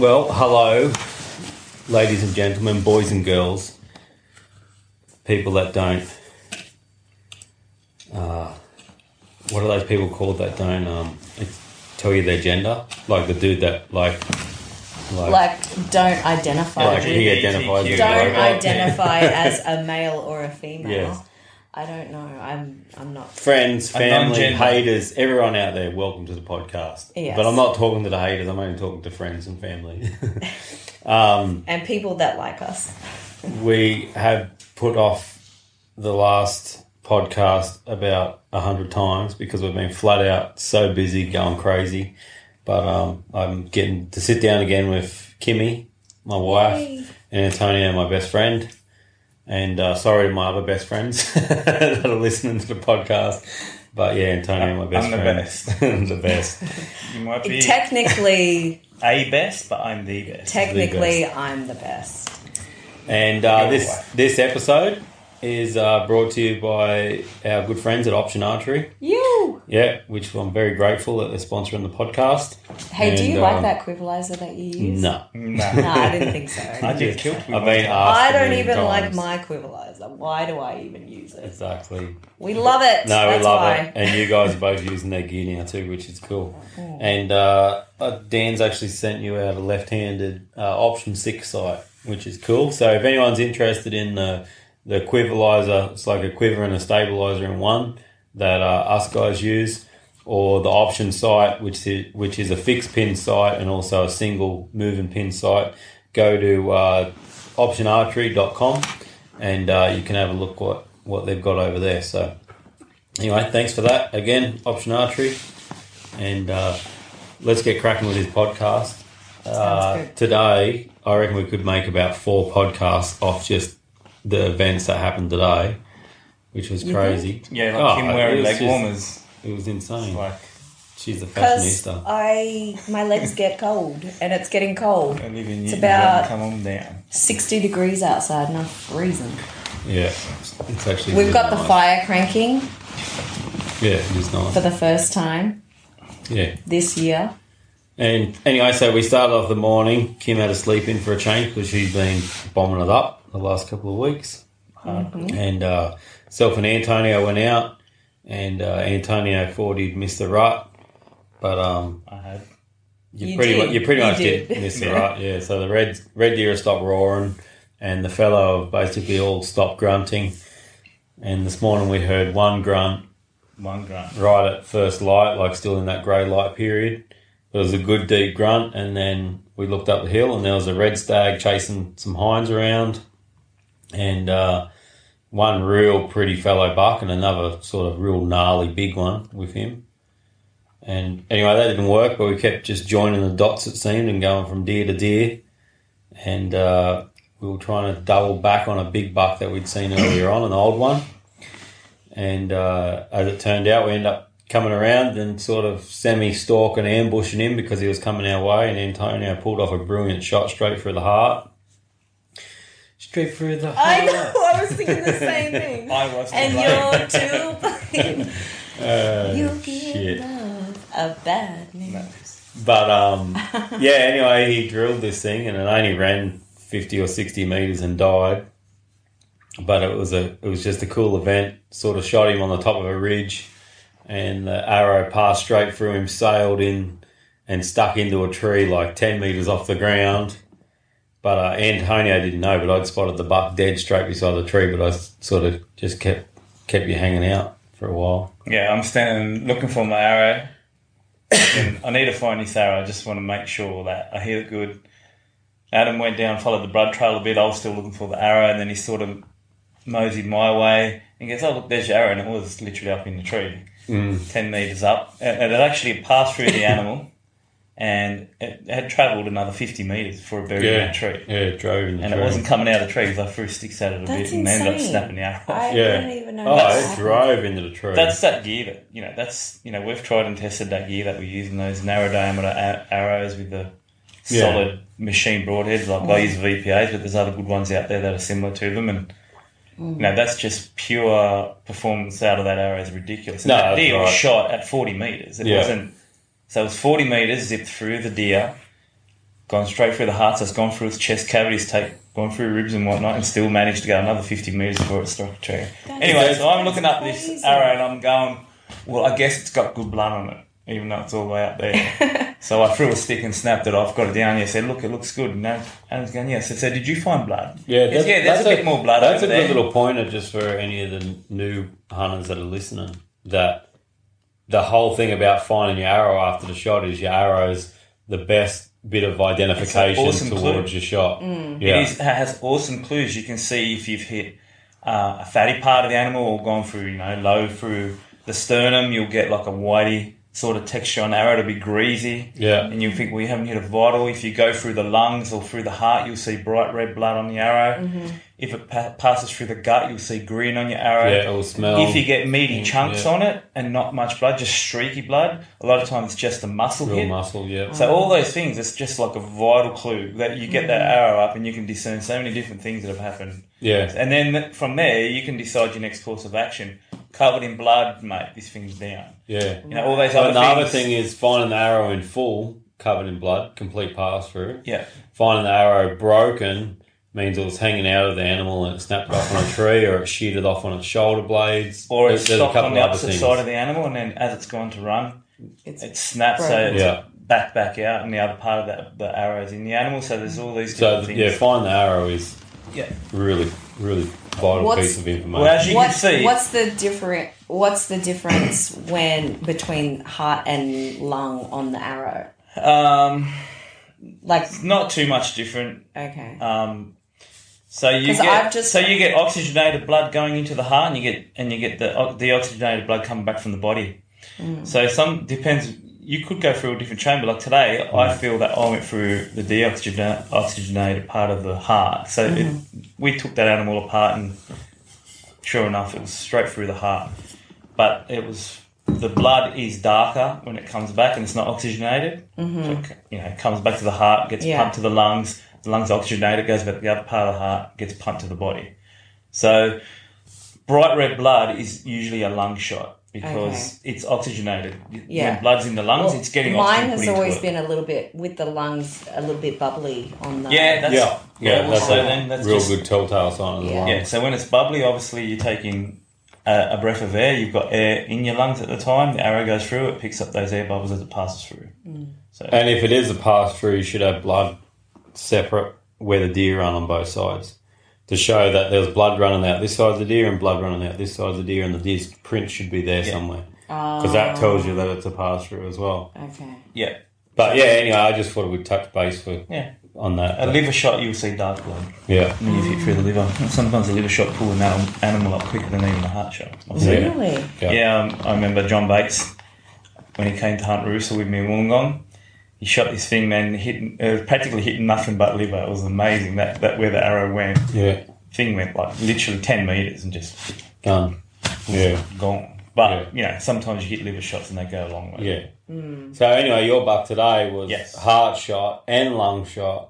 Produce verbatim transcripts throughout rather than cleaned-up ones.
Well, hello, ladies and gentlemen, boys and girls, people that don't, uh, what are those people called that don't um, tell you their gender? Like the dude that, like... Like, like don't identify. Like he identifies as Don't identify as a male or a female. Yes. I don't know. I'm I'm not. Friends, family, haters, everyone out there, welcome to the podcast. Yes. But I'm not talking to the haters, I'm only talking to friends and family. um, and people that like us. We have put off the last podcast about a hundred times because we've been flat out so busy, going crazy. But um, I'm getting to sit down again with Kimmy, my wife, Yay. and Antonio, my best friend. And uh, sorry to my other best friends that are listening to the podcast. But yeah, Antonio, my best I'm the friend. best. I'm the best. You might be technically a best, but I'm the best. Technically, the best. I'm the best. And uh, this this episode is uh, brought to you by our good friends at Option Archery. You. Yeah, which I'm very grateful that they're sponsoring the podcast. Hey, and, do you um, like that quivalizer that you use? No. No. No, I didn't think so. I did kill I've been asked I don't many even times. like my quivalizer. Why do I even use it? Exactly. We love it. No, That's we love why. it. And you guys are both using their gear now too, which is cool. Mm. And uh, Dan's actually sent you out a left-handed uh, Option six sight, which is cool. So if anyone's interested in the, the quivalizer, it's like a quiver and a stabilizer in one that uh, us guys use, or the Option sight, which is, which is a fixed pin sight and also a single moving pin sight, go to uh, option archery dot com and uh, you can have a look what, what they've got over there. So anyway, thanks for that. Again, Option Archery. And uh, let's get cracking with this podcast. Uh, today, I reckon we could make about four podcasts off just the events that happened today, which was you crazy. Think? Yeah, like oh, him wearing leg just, warmers. It was insane. Like, she's a Because fashionista. I, my legs get cold, and it's getting cold. I live in It's Newton, about come on down. sixty degrees outside, and I'm freezing. Yeah, it's actually. We've really got the nice. fire cranking Yeah, it is nice. for the first time Yeah. this year. And anyway, so we started off the morning. Kim had to sleep in for a change because she's been bombing it up the last couple of weeks. Mm-hmm. And uh, self and Antonio went out, and uh, Antonio thought he'd missed the rut, but um, I had. you, You pretty did. much you pretty You much did, did. miss the Yeah. rut. Yeah. So the red red deer stopped roaring, and the fellow have basically all stopped grunting. And this morning we heard one grunt One grunt. right at first light, like still in that grey light period. It was a good deep grunt, and then we looked up the hill, and there was a red stag chasing some hinds around, and uh, one real pretty fellow buck, and another sort of real gnarly big one with him. And anyway, that didn't work, but we kept just joining the dots, it seemed, and going from deer to deer. And uh, we were trying to double back on a big buck that we'd seen earlier on, an old one. And uh, as it turned out, we ended up coming around and sort of semi-stalk and ambushing him because he was coming our way, and Antonio pulled off a brilliant shot straight through the heart. Straight through the heart. I know, I was thinking the same thing. I was And you're too blind. Uh, You shit. give love a bad name. No. But, um, yeah, anyway, he drilled this thing, and it only ran fifty or sixty metres and died. But it was a, it was just a cool event. Sort of shot him on the top of a ridge, and the arrow passed straight through him, sailed in, and stuck into a tree like ten metres off the ground. But uh, Antonio didn't know, but I'd spotted the buck dead straight beside the tree, but I sort of just kept kept you hanging out for a while. Yeah, I'm standing looking for my arrow. And I need to find this arrow. I just want to make sure that I hear it good. Adam went down, followed the blood trail a bit. I was still looking for the arrow, and then he sort of moseyed my way and goes, oh, look, there's your arrow. And it was literally up in the tree, Mm. ten metres up. And it actually passed through the animal, and it had travelled another fifty metres before it buried in that tree. Yeah, it drove in the And tree. it wasn't coming out of the tree because I threw sticks at it a That's bit and ended up insane. snapping the arrow off. I Yeah. don't even know. Oh, that it happened. drove into the tree. That's that gear that, you know, that's, you know, we've tried and tested that gear that we use in those narrow diameter a- arrows with the Yeah. solid machine broadheads. Like I use V P As, but there's other good ones out there that are similar to them. And, you know, that's just pure performance out of that arrow is ridiculous. And No, that that's deer was right. shot at forty metres. It Yeah. wasn't, so it was forty metres, zipped through the deer, gone straight through the heart, so it's gone through its chest cavities, take gone through ribs and whatnot, and still managed to go another fifty metres before it struck a tree. Anyway, so I'm looking up this crazy. arrow and I'm going, well, I guess it's got good blood on it, even though it's all the way up there. So I threw a stick and snapped it off, got it down here, said, look, it looks good. And Adam's going, yes. I said, did you find blood? Yeah, Yes, yeah, there's a bit more blood That's over a good there. little pointer just for any of the new hunters that are listening, that the whole thing about finding your arrow after the shot is your arrow's the best bit of identification awesome towards clue. your shot. Mm. Yeah. It, is, it has awesome clues. You can see if you've hit uh, a fatty part of the animal or gone through, you know, low through the sternum. You'll get like a whitey sort of texture on the arrow to be greasy. Yeah. And you think, well, you haven't hit a vital. If you go through the lungs or through the heart, you'll see bright red blood on the arrow. Mm-hmm. If it pa- passes through the gut, you'll see green on your arrow. Yeah, it'll smell. If you get meaty chunks yeah. on it and not much blood, just streaky blood, a lot of times it's just a muscle Real hit. muscle, yeah. So all those things, it's just like a vital clue that you get that arrow up and you can discern so many different things that have happened. Yeah. And then from there, you can decide your next course of action. Covered in blood, mate, this thing's down. Yeah. You know, all those So other the things. other thing is finding the arrow in full, covered in blood, complete pass through. Yeah. Finding the arrow broken means it was hanging out of the animal and it snapped off on a tree, or it sheared off on its shoulder blades. Or it's There's a stopped couple on the other opposite things. side of the animal, and then as it's gone to run, It's it snaps so broken. it's Yeah. back back out, and the other part of that the arrow's in the animal. So there's all these So different yeah, things. finding the arrow is Yeah. really, really vital What's- piece of information. Well, as you what, can see, what's the different? What's the difference when between heart and lung on the arrow? um, Like, not too much different. okay, Um, so you 'Cause get I've just- so you get oxygenated blood going into the heart, and you get and you get the o- the oxygenated blood coming back from the body. Mm. So some depends. You could go through a different chamber. Like today, I feel that I went through the deoxygenated oxygenated part of the heart. So it, we took that animal apart, and sure enough, it was straight through the heart. But it was the blood is darker when it comes back, and it's not oxygenated. Mm-hmm. So it, you know, it comes back to the heart, gets Yeah. pumped to the lungs. The lungs oxygenate, it goes back to the other part of the heart, gets pumped to the body. So bright red blood is usually a lung shot because it's oxygenated. Yeah. When blood's in the lungs, Well, it's getting mine oxygen has put into always it. been a little bit with the lungs, a little bit bubbly on the. Yeah, that's yeah, yeah, that's so a then that's real just, good telltale sign of the Yeah. lung. Yeah, so when it's bubbly, obviously you're taking a, a breath of air. You've got air in your lungs at the time. The arrow goes through. It picks up those air bubbles as it passes through. Mm. So And if it is a pass through, you should have blood separate where the deer run on both sides to show that there's blood running out this side of the deer and blood running out this side of the deer, and the deer's print should be there Yeah. somewhere because that tells you that it's a pass through as well. Okay. yeah, But yeah, anyway, I just thought we'd touch base for yeah. on that. A liver shot, you'll see dark blood. Yeah, When you hit through the liver. Sometimes a liver shot pull an animal, animal up quicker than even a heart shot. I've seen it. Really? yeah, Yeah, um, I remember John Bates, when he came to hunt rooster with me in Wollongong, he shot this thing, man, hitting, it was practically hitting nothing but liver. It was amazing that, that where the arrow went. yeah, Thing went like literally ten metres and just done. Yeah, gone. But, Yeah. you know, sometimes you hit liver shots and they go a long way. yeah. Mm. So anyway, your buck today was Yes. heart shot and lung shot.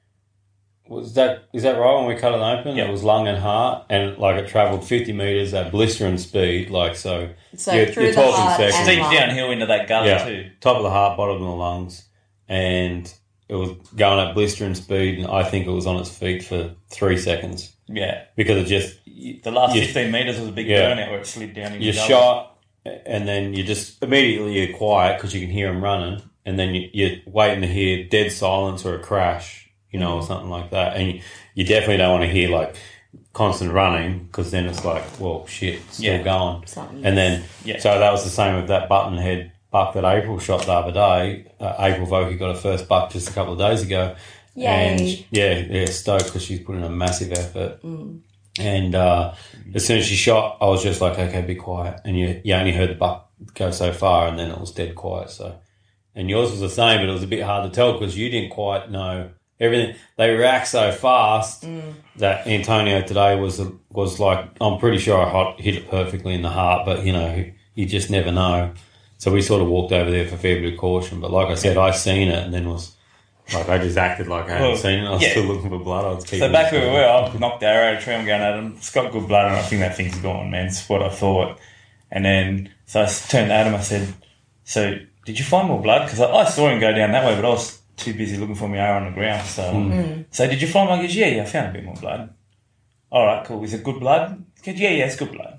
Was that is that right when we cut it open? Yeah. It was lung and heart, and like it travelled fifty metres at blistering speed, like so. So you're, through you're the talking heart seconds. and Steep lung. downhill into that gully Yeah, too. top of the heart, bottom of the lungs, and it was going at blistering speed, and I think it was on its feet for three seconds Yeah. because it just The last You- fifteen metres was a big Yeah. burnout where it slid down into you the gully. shot, and then you just immediately you're quiet because you can hear them running, and then you, you're waiting to hear dead silence or a crash, you know, or something like that, and you, you definitely don't want to hear like constant running because then it's like, well, shit, it's still Yeah. going, Something. and then Yeah. so that was the same with that button head buck that April shot the other day. Uh, April Vokey got her first buck just a couple of days ago, Yay. and yeah, yeah, stoked because she's put in a massive effort. And uh, as soon as she shot, I was just like, okay, be quiet. And you, you only heard the buck go so far, and then it was dead quiet. So, and yours was the same, but it was a bit hard to tell because you didn't quite know everything. They react so fast that Antonio today was was like, I'm pretty sure I hot, hit it perfectly in the heart, but you know, you just never know. So we sort of walked over there for a fair bit of caution. But like I said, I seen it, and then was like, I just acted like I hadn't Well, seen it. I was yeah. still looking for blood. I was keeping So back where it. we were, I knocked the arrow out of the tree. I'm going at him. It's got good blood, and I think that thing's gone, man. It's what I thought. And then, so I turned to Adam. I said, "So, did you find more blood? Because I, I saw him go down that way, but I was too busy looking for my arrow on the ground. So, Mm. so did you find one? He goes, yeah, yeah, I found a bit more blood. All right, cool. Is it good blood? He goes, yeah, yeah, it's good blood.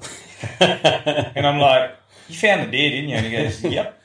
And I'm like, you found the deer, didn't you? And he goes, yep.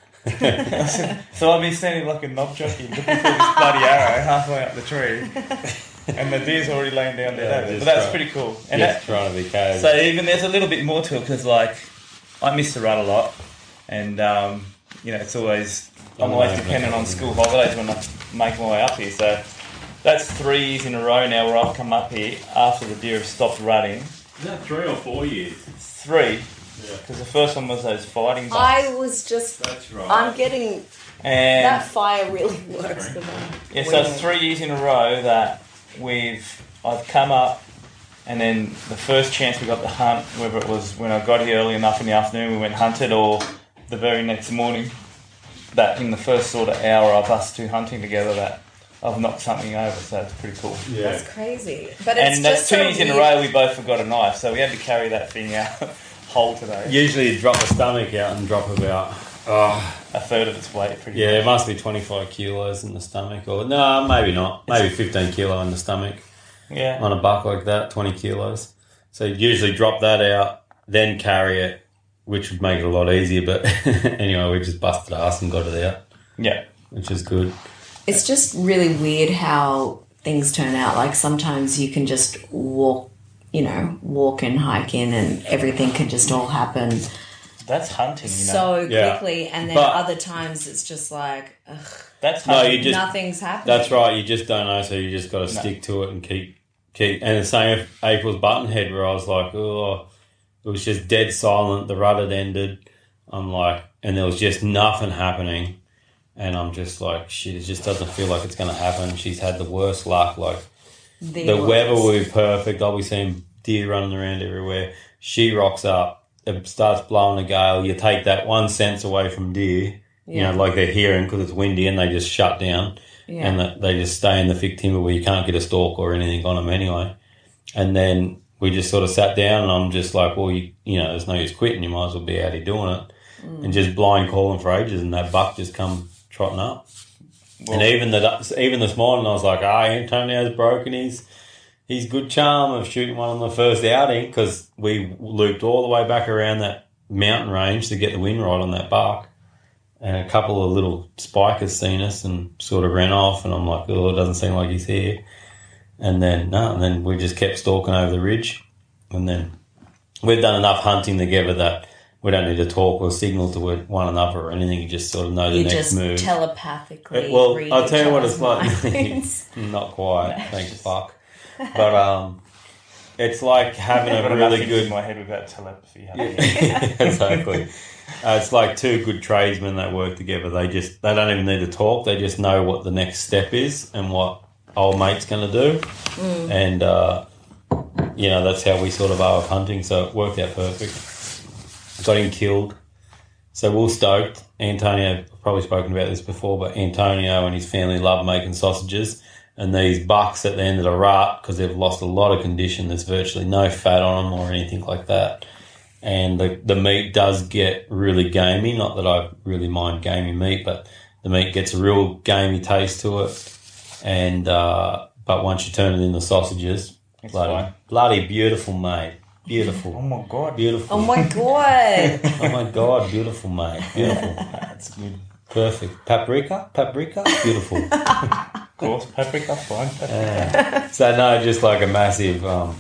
I said, so I've been standing like a knob jockey looking for this bloody arrow halfway up the tree. And the deer's already laying down there. Yeah, but just that's try- pretty cool. And Just that, trying to be caged. so even there's a little bit more to it because, like, I miss the rut a lot. And, um, you know, it's always, I'm Oh, always no, dependent no, on no. school holidays when I make my way up here. So that's three years in a row now where I've come up here after the deer have stopped rutting. Is that three or four years? Three. Yeah. Because the first one was those fighting bucks. I was just. That's right. I'm getting and that fire really works for me. yeah, so it's three years in a row that we've I've come up, and then the first chance we got to hunt, whether it was when I got here early enough in the afternoon we went hunted, or the very next morning, that in the first sort of hour of us two hunting together, that I've knocked something over. So it's pretty cool. Yeah. That's crazy. But it's And that's just two so years in a weird. row we both forgot a knife, so we had to carry that thing out whole today. Usually you drop the stomach out and drop about, oh, A third of its weight, pretty yeah, much. it must be twenty-five kilos in the stomach. Or no, maybe not. Maybe fifteen kilo in the stomach Yeah. on a buck like that, twenty kilos. So you usually drop that out, then carry it, which would make it a lot easier. But anyway, we just busted ass and got it out, Yeah. which is good. It's just really weird how things turn out. Like sometimes you can just walk, you know, walk and hike in and everything can just all happen That's hunting, you know. so Yeah. quickly. And then But- other times it's just like, ugh, That's No, hunting. you just- nothing's happening. That's right. You just don't know, so you just got to stick to it and keep keep. And the same with April's Buttonhead, where I was like, oh, it was just dead silent. The rut had ended. I'm like, and there was just nothing happening. And I'm just like, shit, it just doesn't feel like it's going to happen. She's had the worst luck. Like, The, the worst. weather will be perfect. I'll be seeing deer running around everywhere. She rocks up. It starts blowing a gale. You take that one sense away from deer. You Yeah. know, like they're hearing because it's windy and they just shut down. Yeah. And that they just stay in the thick timber where you can't get a stalk or anything on them anyway. And then we just sort of sat down and I'm just like, well, you, you know, there's no use quitting. You might as well be out here doing it. Mm. And just blind calling for ages and that buck just come trotting up. Well, And even the even this morning, I was like, "Ah, Antonio's broken his his good charm of shooting one on the first outing because we looped all the way back around that mountain range to get the wind right on that buck, and a couple of little spikers seen us and sort of ran off, and I'm like, oh, it doesn't seem like he's here. And then no, and then we just kept stalking over the ridge, and then we've done enough hunting together that we don't need to talk or signal to one another or anything. You just sort of know the You next just move. telepathically. Uh, well, read I'll tell each you what it's other's like. minds. Not quite, thank fuck. But um, it's like having I've got a enough really things in good. my head without telepathy. Exactly. Uh, it's like two good tradesmen that work together. They just they don't even need to talk. They just know what the next step is and what old mate's going to do, Mm. and uh, you know that's how we sort of are with hunting. So it worked out perfect. Got him killed. So we're stoked. Antonio, I've probably spoken about this before, but Antonio and his family love making sausages. And these bucks at the end of the rut, because they've lost a lot of condition, there's virtually no fat on them or anything like that. And the, the meat does get really gamey. Not that I really mind gamey meat, but the meat gets a real gamey taste to it. And uh, but once you turn it into sausages, It's bloody, fine. bloody beautiful, mate. Beautiful. Oh my god. Beautiful. Oh my god! Oh my God, beautiful, mate. Beautiful. That's good. Perfect. Paprika? Paprika? Beautiful. Of course, paprika, fine. Paprika. Yeah. So, no, just like a massive um,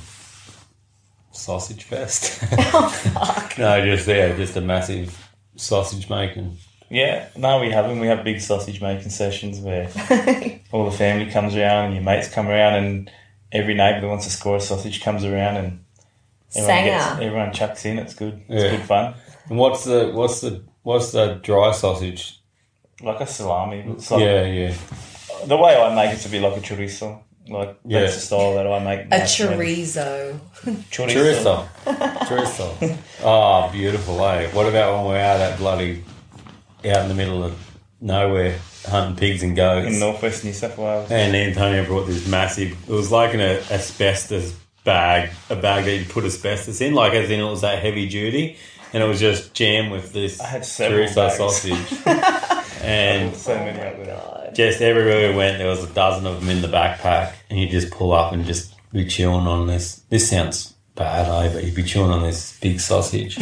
sausage fest. No, just there, just a massive sausage making. Yeah, no, we haven't. We have big sausage making sessions where all the family comes around and your mates come around and every neighbour that wants to score a sausage comes around and everyone, gets, Sanger. everyone chucks in. It's good. It's Yeah. good fun. And what's the what's the what's the dry sausage? Like a salami. It's like, Yeah, yeah. The way I make it's a bit like a chorizo. Like, Yeah. that's the style that I make. A my- chorizo. Chorizo. Chorizo. Chorizo. Oh, beautiful, eh? What about when we're out at bloody out in the middle of nowhere hunting pigs and goats? In northwest New South Wales. And Antonio brought this massive, it was like an asbestos bag, a bag that you put asbestos in, like as in it was that heavy duty, and it was just jammed with this I had several chorizo bags. sausage. And So many out there. God. just everywhere we went, there was a dozen of them in the backpack, and you just pull up and just be chewing on this. This sounds bad, eh? But you'd be chewing on this big sausage,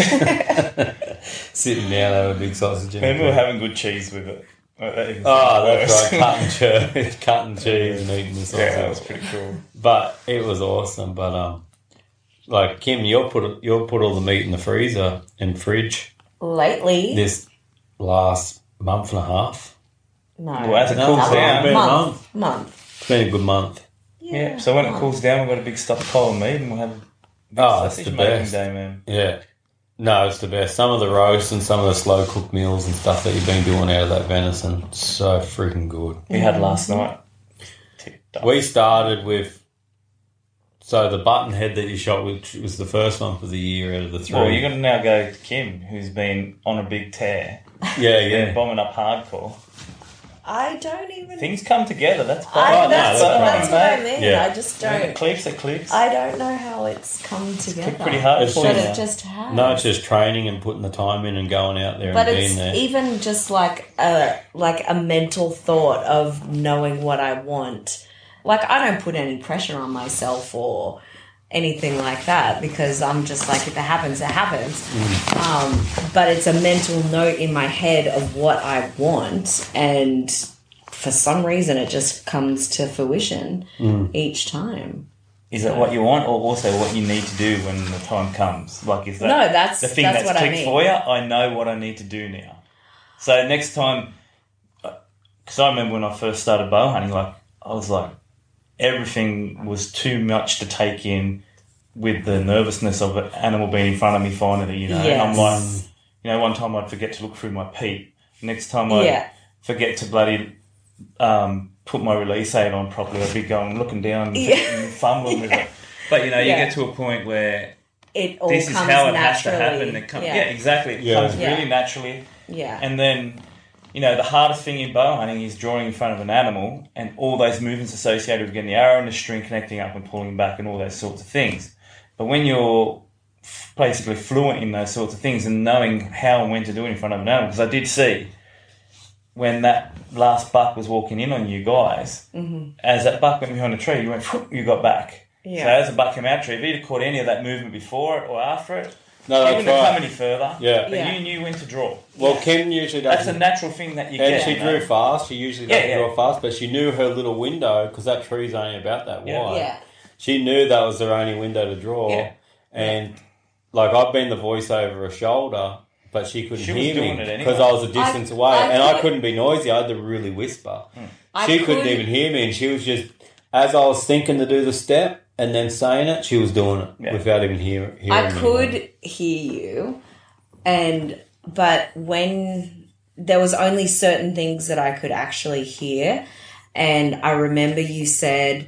sitting down over a big sausage. And we were having good cheese with it. Oh, that's right, cutting cheese, cutting cheese and eating the sausage. Yeah, that was pretty cool. But it was awesome. But um, like Kim, you'll put you'll put all the meat in the freezer and fridge Lately, this last month and a half. no. Well, as it No, cools it's down, been a month, month. It's been a good month. yeah. So when it month. cools down, we've got a big stockpile of meat, and we'll have a big Oh, it's sausage the making best. day, man. Yeah. No, it's the best. Some of the roasts and some of the slow cooked meals and stuff that you've been doing out of that venison, so freaking good. We had last night. Ticked up. We started with, so the button head that you shot, which was the first one for the year out of the three. Well, you're going to now go to Kim, who's been on a big tear, yeah, yeah, yeah. bombing up hardcore. I don't even. Things come together. That's I, fine. no, that's, that's what, right. that's what I mean. Yeah. I just When it don't. clicks, it clicks. I don't know how it's come together. pretty hard It's for But you it now. just has. No, it's just training and putting the time in and going out there But and it's being there. even just like a like a mental thought of knowing what I want. Like I don't put any pressure on myself or anything like that because I'm just like if it happens, it happens. Mm. Um, but it's a mental note in my head of what I want, and for some reason it just comes to fruition Mm. each time. Is it what you want, or also what you need to do when the time comes? Like, is that No, that's- the thing that's that's, what I clicked mean. for you? I know what I need to do now. So next time, because I remember when I first started bow hunting, like I was like, everything was too much to take in with the nervousness of an animal being in front of me finally, you know. And I'm Yes. like, you know, one time I'd forget to look through my peep. Next time I'd Yeah. forget to bloody um, put my release aid on properly. I'd be going, looking down Yeah. and fumbling with it. But, you know, you Yeah. get to a point where It all this is comes how it naturally. has to happen. It comes, yeah. yeah. exactly. It Yeah. comes Yeah. really naturally. Yeah. And then, you know, the hardest thing in bow hunting is drawing in front of an animal and all those movements associated with getting the arrow and the string connecting up and pulling back and all those sorts of things. But when you're f- basically fluent in those sorts of things and knowing how and when to do it in front of an animal, because I did see when that last buck was walking in on you guys, mm-hmm. as that buck went behind the tree, you went, whoop, you got back. Yeah. So as the buck came out of the tree, if you'd have caught any of that movement before it or after it, No, you that's wouldn't have right. come any further. Yeah. But Yeah. you knew when to draw. Well, Kim usually does. That's a natural thing that you And get. she you know? drew fast. She usually Yeah, doesn't yeah. draw fast, but she knew her little window because that tree's only about that Yeah. wide. Yeah. She knew that was her only window to draw. Yeah. And like I've been the voice over her shoulder, but she couldn't She was hear doing me it anyway. because I was a distance I- away, I and I could- couldn't be noisy. I had to really whisper. I She couldn't could- even hear me, and she was just as I was thinking to do the step and then saying it, she was doing it Yeah. without even hear, hearing I me. could hear you, and but when there was only certain things that I could actually hear, and I remember you said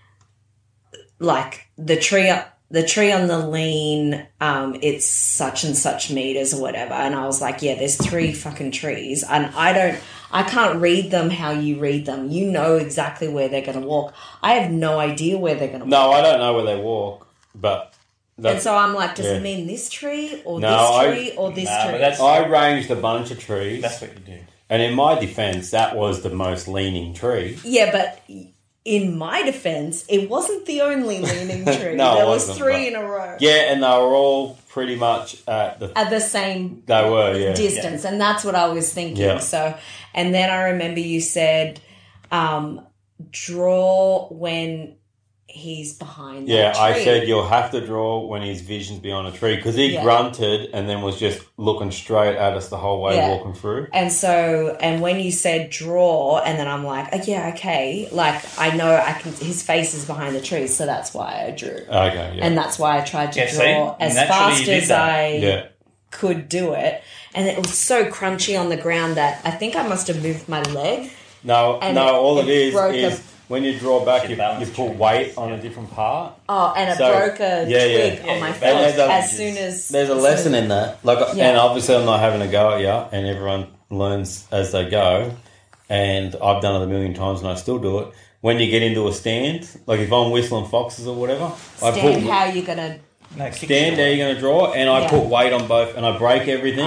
like the tree the tree on the lean, um, it's such and such meters or whatever, and I was like, yeah, there's three fucking trees, and I don't. I can't read them how you read them. You know exactly where they're going to walk. I have no idea where they're going to walk. No, I don't know where they walk, but that's, And so I'm like, does yeah. it mean this tree or No, this I- tree or this Nah, tree? but that's I ranged a bunch of trees, that's what you do. and in my defence, that was the most leaning tree. Yeah, but in my defense, it wasn't the only leaning tree. No, it there was wasn't, three but- in a row Yeah, and they were all pretty much at the. at the same They were, yeah. distance, and that's what I was thinking. Yeah. So, and then I remember you said, um, "Draw when he's behind." That Yeah, I tree. said you'll have to draw when his vision's behind a tree because he Yeah. grunted and then was just looking straight at us the whole way Yeah. walking through. And so, and when you said draw, and then I'm like, oh, yeah, okay. Like, I know I can, his face is behind the trees, so that's why I drew. Okay, yeah. And that's why I tried to Yeah, see? draw as Naturally fast you did as that. I yeah. could do it. And it was so crunchy on the ground that I think I must have moved my leg. No, And no, it- all it it is broke is a- when you draw back, Your you, balance you put change. weight on a different part. Oh, and it So, broke a yeah, yeah. twig Yeah, on my your foot balance And there's a- as soon as... There's a as lesson soon- in that. Like, Yeah. and obviously I'm not having a go at you, and everyone learns as they go. And I've done it a million times, and I still do it. When you get into a stand, like if I'm whistling foxes or whatever, I Stand put how you're going to... No, kick stand shot. there. You're going to draw, and I Yeah. put weight on both, and I break everything, Oh,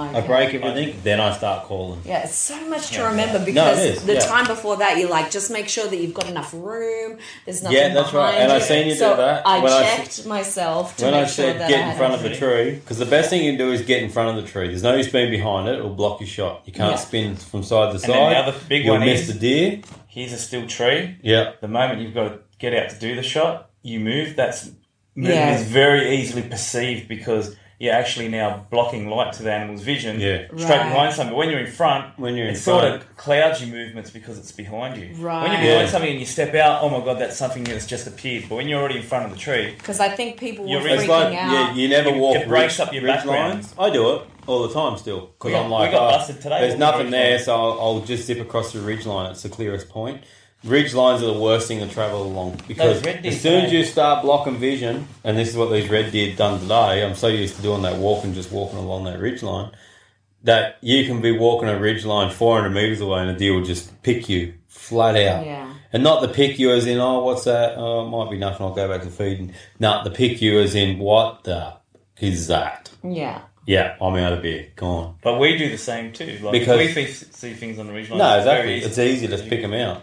okay. I break everything, then I start calling. Yeah, it's so much to Yeah, remember yeah. because No, it is, the yeah. time before that, you're like, just make sure that you've got enough room. There's nothing Yeah, that's behind right. And you. I seen you do so that. I When I checked myself to When make I sure said that get I in had front of enough the room. tree, because the best thing you can do is get in front of the tree. There's no use being behind it; it'll block your shot. You can't Yeah. spin from side to And side. then the other big You'll one miss is- the deer. Here's a still tree. Yeah, The moment you've got to get out to do the shot, you move. That's movement Yeah. is very easily perceived because you're actually now blocking light to the animal's vision. Yeah. Straight Right. behind something. But when you're in front, When you're in it sort front. of clouds your movements because it's behind you. Right. When you're behind Yeah. something and you step out, oh my god, that's something that's just appeared. But when you're already in front of the tree, Because I think people were You're- freaking it's like out. yeah, you never It- walk it breaks ridge, up your ridge background. lines. I do it all the time still because We got- I'm like, we got oh, busted today there's walking nothing ridge there, lines. so I'll, I'll just zip across the ridge line. It's the clearest point. Ridge lines are the worst thing to travel along because red deer as soon as today- you start blocking vision, and this is what these red deer done today. I'm so used to doing that walk and just walking along that ridge line that you can be walking a ridge line four hundred metres away and a deer will just pick you flat out. Yeah. And not the pick you as in, oh, what's that? Oh, it might be nothing, I'll go back to feeding. No, the pick you as in, what the is that? Yeah. Yeah, I'm out of here. Gone. but we do the same too. Like Because- if we see, see things on the ridge line. No, it's very exactly. easy. It's easy to pick them out.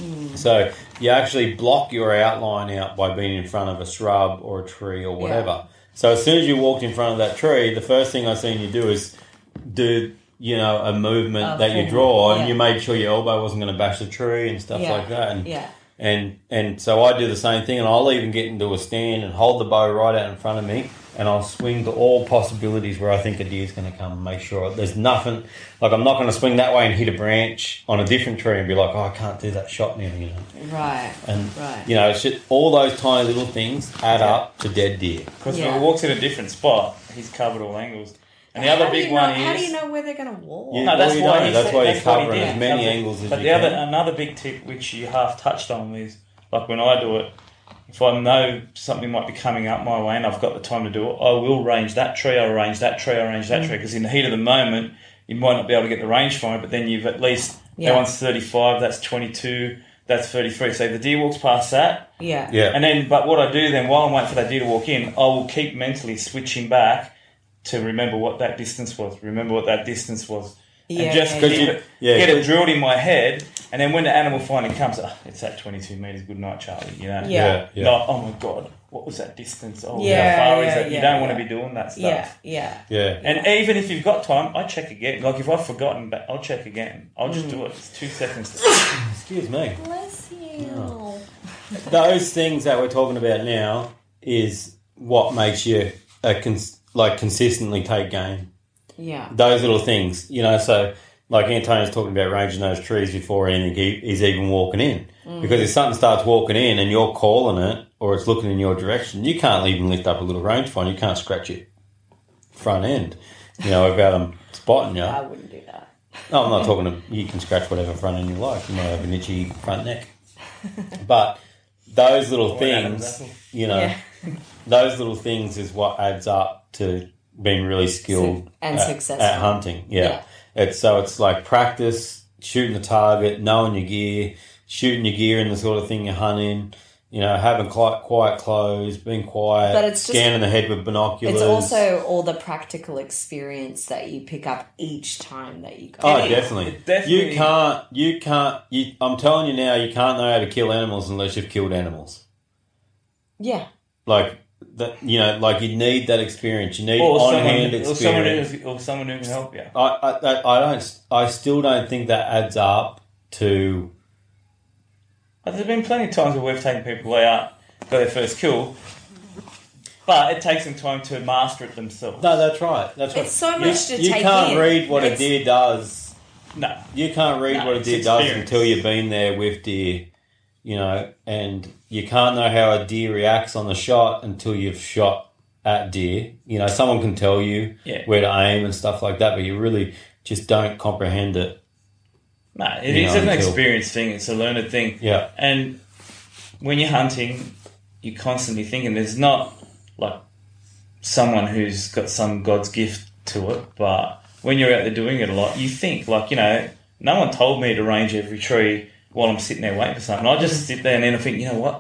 So you actually block your outline out by being in front of a shrub or a tree or whatever. So as soon as you walked in front of that tree, the first thing I seen you do is do, you know, a movement Uh, that you forward, draw, and yeah. you made sure your elbow wasn't going to bash the tree and stuff Yeah. like that. And Yeah. And and so I do the same thing, and I'll even get into a stand and hold the bow right out in front of me, and I'll swing to all possibilities where I think a deer's going to come and make sure there's nothing. Like I'm not going to swing that way and hit a branch on a different tree and be like, oh, I can't do that shot now, you know. Right. And Right. you know, it's just, all those tiny little things add Yeah. up to dead deer. Because Yeah. if he walks in a different spot, he's covered all angles. And the How other do big you know, one How is. do you know where they're going to walk? You- No, well, that's you why don't. he That's said- why that's you're what he covering did. as many But- angles as But you the other can. another big tip, which you half touched on, is like when I do it. If I know something might be coming up my way and I've got the time to do it, I will range that tree. I'll range that tree. I'll range that Mm. tree because in the heat of the moment, you might not be able to get the range for it, but then you've at least Yeah. that one's thirty-five, that's twenty-two, that's thirty-three. So if the deer walks past that, Yeah. Yeah. and then, but what I do then, while I'm waiting for that deer to walk in, I will keep mentally switching back to remember what that distance was. Remember what that distance was. Yeah, and just yeah, keep yeah. it, Yeah, get it cause- drilled in my head. And then when the animal finally comes, oh, it's at twenty-two metres, good night, Charlie. You know? Yeah. Yeah, yeah. Not, oh my God, what was that distance? Oh, Yeah, how far is yeah, it? You yeah, don't want yeah. to be doing that stuff. Yeah. Yeah. Yeah. And even if you've got time, I check again. Like if I've forgotten, but I'll check again. I'll just do it. It's two seconds. To... Excuse me. Bless you. Those things that we're talking about now is what makes you a cons- like consistently take game. Yeah. Those little things, you know. So, like Antonio's talking about ranging those trees before anything he- he's even walking in, because if something starts walking in and you're calling it or it's looking in your direction, you can't even lift up a little rangefinder. You can't scratch your front end, you know, without them spotting you. I wouldn't do that. No, I'm not talking to, you can scratch whatever front end you like. You might have an itchy front neck. But those little Or an Adam's things, apple. you know, Yeah. those little things is what adds up to being really skilled Su- and at, successful. at hunting. Yeah. Yeah. It's so it's like practice, shooting the target, knowing your gear, shooting your gear in the sort of thing you're hunting, you know, having quiet, quiet clothes, being quiet, But it's just- scanning the head with binoculars. It's also all the practical experience that you pick up each time that you go. Oh, It- definitely. it definitely- You can't. You can't. You, I'm telling you now, you can't know how to kill animals unless you've killed animals. Yeah. Like that. You know, like you need that experience. You need Or on-hand someone, or someone, experience. who, or someone who can help you. I, I, I, I don't. I still don't think that adds up to. But there's been plenty of times where we've taken people out, got their first kill, but it takes them time to master it themselves. No, that's right. That's right. It's so You- much to you take can't in. read what It's- a deer does. No. You can't read No, what a it's deer does experience. until you've been there with deer, you know, and you can't know how a deer reacts on the shot until you've shot at deer. You know, someone can tell you Yeah. where to aim and stuff like that, but you really just don't comprehend it. No, it You is know, an until- experience thing. It's a learned thing. Yeah. And when you're hunting, you're constantly thinking. There's not like someone who's got some God's gift to it, but when you're out there doing it a lot, you think like, you know, no one told me to range every tree while I'm sitting there waiting for something. I just sit there and then I think, you know what?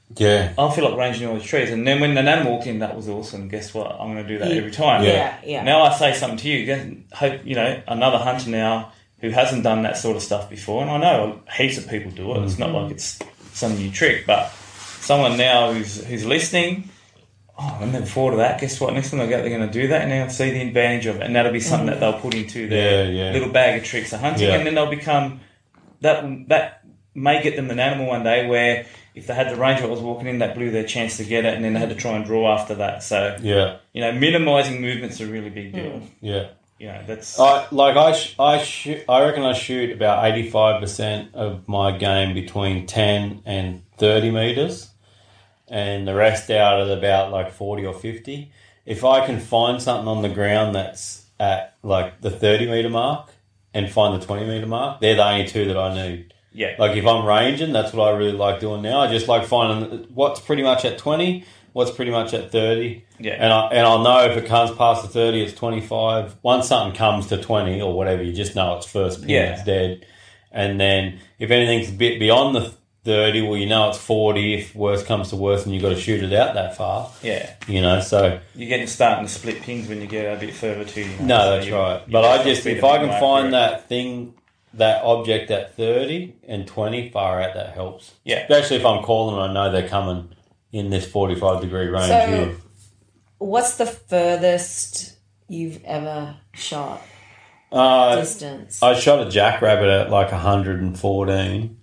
Yeah. I feel like ranging all the trees. And then when an animal walked in, that was awesome. Guess what? I'm going to do that Yeah. every time. Yeah, yeah. Now I say something to you. guess- Hope you know another hunter now who hasn't done that sort of stuff before. And I know heaps of people do it. It's not like it's some new trick, but someone now who's who's listening. Oh, I never thought of that. Guess what? Next time they go, they're going to do that, and they'll see the advantage of it, and that'll be something that they'll put into their Yeah, yeah. little bag of tricks of hunting, Yeah. and then they'll become that. That may get them an animal one day where if they had the ranger that was walking in, that blew their chance to get it, and then they had to try and draw after that. So Yeah. you know, minimising movement's a really big deal. Yeah. You know, that's I like I sh- I shoot. I reckon I shoot about eighty five percent of my game between ten and thirty meters, and the rest out at about like forty or fifty. If I can find something on the ground that's at like the thirty meter mark and find the twenty meter mark, they're the only two that I need. yeah, Like if I'm ranging, that's what I really like doing now. I just like finding what's pretty much at twenty, what's pretty much at thirty. Yeah. And, I, and I'll know if it comes past the thirty, it's twenty-five. Once something comes to twenty or whatever, you just know it's first pin, Yeah. it's dead. And then if anything's a bit beyond the thirty, well, you know it's forty. If worse comes to worse and you've got to shoot it out that far, yeah. you know, so... You're getting starting to split pins when you get a bit further too. You know, No, so that's you- right. you But I have to just, speed if it I up can more find accurate. that thing, that object at thirty and twenty, far out, that helps. Yeah. Especially if I'm calling and I know they're coming in this forty-five degree range So- here. What's the furthest you've ever shot Uh, distance? I shot a jackrabbit at like one hundred fourteen.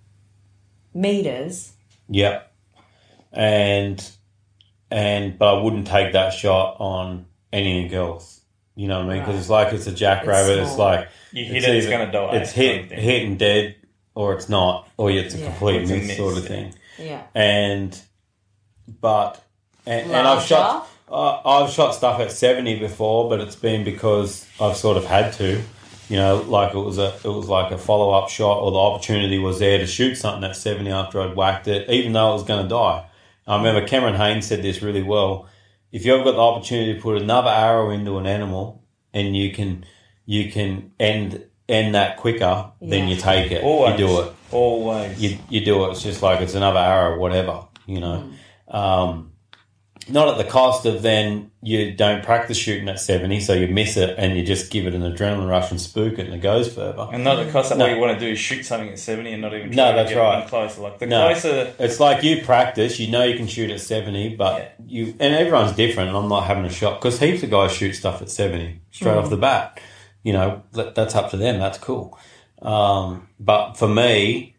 Meters? Yep. And, and, but I wouldn't take that shot on anything else. You know what I mean? Because Right. it's like it's a jackrabbit. It's It's, small. like You hit it, it's either- gonna die, It's kind hit, of thing. hit and dead, or it's not, or it's a Yeah. complete It's a miss miss, sort of yeah. thing. Yeah. And, but, and, and I've Larger? shot, uh, I've shot stuff at seventy before, but it's been because I've sort of had to. You know, like it was a, it was like a follow up shot, or the opportunity was there to shoot something at seventy after I'd whacked it, even though it was going to die. I remember Cameron Haynes said this really well. If you've got the opportunity to put another arrow into an animal and you can, you can end end that quicker, then Yeah. you take it. Always. You do it. Always. You you do it. It's just like it's another arrow, whatever. You know. Um, not at the cost of then you don't practice shooting at seventy, so you miss it and you just give it an adrenaline rush and spook it and it goes further. And not because that No. what you want to do is shoot something at seventy and not even No, try to that's get right. in closer. Like the No. closer, It's like you practice, you know you can shoot at seventy, but Yeah. you and everyone's different. And I'm not having a shot because heaps of guys shoot stuff at seventy straight off the bat. You know, that- that's up to them. That's cool. Um, but for me,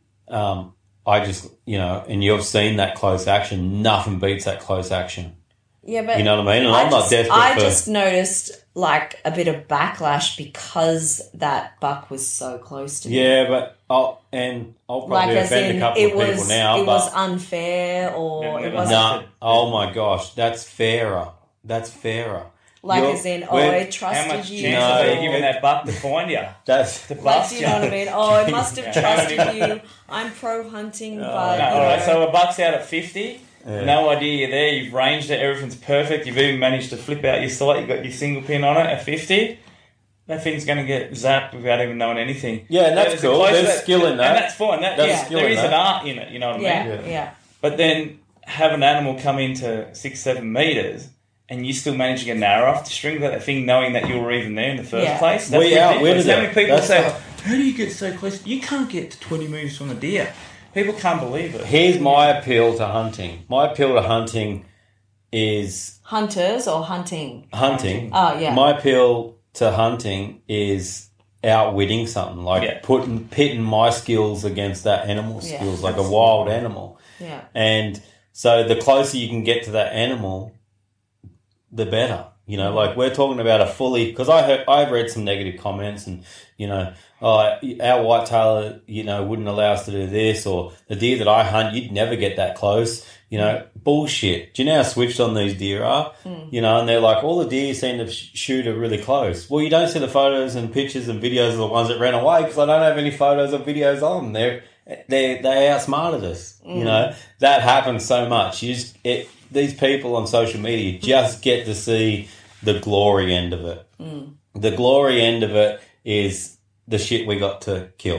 um, I just you know, and you've seen that close action. Nothing beats that close action. Yeah, but You know what I mean? And I I'm not just, desperate I for- just noticed like a bit of backlash because that buck was so close to me. Yeah, but I'll and I'll probably Like as offend in a couple it of was people now. it but was unfair or Never- it never wasn't nah, oh my gosh, that's fairer. That's fairer. like You're- as in oh we're- I how trusted much you. chance No, are they or- giving that buck to find you? That's To Like, bust do you? you know what I mean? Oh, I must have Yeah. trusted you. I'm pro hunting, but No, you all right, know. so a buck's out at fifty. Yeah. No idea you're there. You've ranged it. Everything's perfect. You've even managed to flip out your sight. You've got your single pin on it at fifty. That thing's going to get zapped without even knowing anything. Yeah, and that's There's a cool. close- There's that- skill in that. And that's fine. That, There's yeah, skill there in is that. an art in it, you know what I yeah, mean? yeah, Yeah. But then have an animal come into six, seven metres and you still manage to get an arrow off the string of that thing knowing that you were even there in the first Yeah. place. We ridiculous. outwitted How it. many people That's say, not- how do you get so close? You can't get to twenty metres from a deer. People can't believe it. Here's my appeal to hunting. My appeal to hunting is Hunters or hunting? hunting. Oh, yeah. My appeal to hunting is outwitting something, like Yeah. putting pitting my skills against that animal's Yeah, skills, like a wild animal. Yeah. And so the closer you can get to that animal, the better. You know, like we're talking about a fully, because I heard, I've read some negative comments and, you know, oh, our whitetailer, you know, wouldn't allow us to do this, or the deer that I hunt, you'd never get that close. You know, bullshit. Do you know how switched on these deer are? Mm. You know, and they're like, all the deer seem to sh- shoot are really close. Well, you don't see the photos and pictures and videos of the ones that ran away because I don't have any photos or videos on them. They're, they they outsmarted us. Mm. You know, that happens so much. You just, it, these people on social media just get to see the glory end of it. Mm. The glory end of it is the shit we got to kill.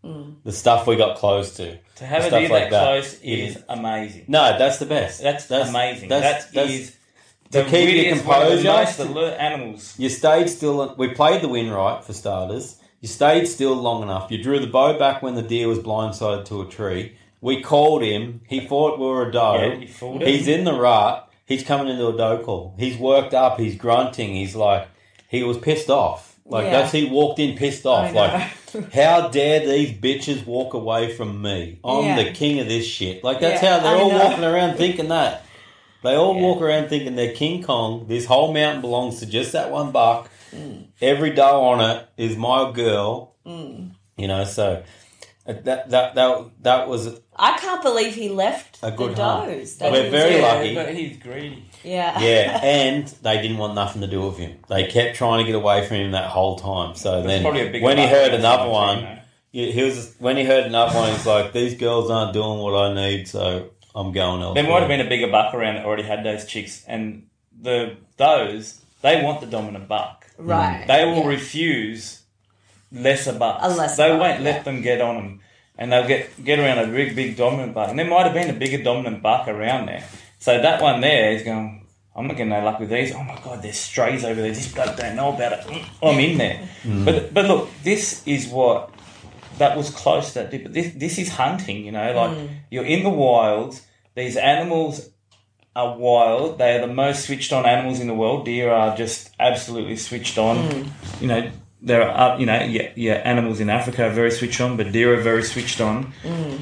Mm. The stuff we got close to. To have a stuff deer like that that. close is amazing. No, that's the best. That's, amazing. That's, that that's, is to the keep your wittiest, one of the composure. most alert animals. You stayed still. We played the win right for starters. You stayed still long enough. You drew the bow back when the deer was blindsided to a tree. We called him. He thought we were a doe. Yeah, he fooled He's it. in the rut. He's coming into a doe call. He's worked up. He's grunting. He's like, he was pissed off. Like, Yeah. that's, he walked in pissed off. I know. Like, how dare these bitches walk away from me? I'm Yeah. the king of this shit. Like, that's Yeah, how they're I all know. walking around thinking that. They all Yeah. walk around thinking they're King Kong. This whole mountain belongs to just that one buck. Mm. Every doe on it is my girl. Mm. You know, so uh, that that that that was I can't believe he left A good the hunt. does. We're That was- very yeah. lucky. But he's greedy. Yeah. yeah, and they didn't want nothing to do with him. They kept trying to get away from him that whole time. So There's then, probably a bigger when he buck heard than another that, one, you know. he he was when he heard another one. He's like, "These girls aren't doing what I need, so I'm going elsewhere." There might have been a bigger buck around that already had those chicks, and the those they want the dominant buck. Right. They will Yeah. refuse lesser bucks. A lesser they buck, won't yeah. let them get on them, and they'll get get around a big, big dominant buck. And there might have been a bigger dominant buck around there. So that one there is going, I'm not getting no luck with these. Oh my God, there's strays over there. This bloke don't know about it. I'm in there. Mm. But but look, this is what that was close to that. But this this is hunting. You know, like Mm. you're in the wild. These animals are wild. They are the most switched on animals in the world. Deer are just absolutely switched on. Mm. You know, there are, you know, yeah, yeah, animals in Africa are very switched on, but deer are very switched on. Mm.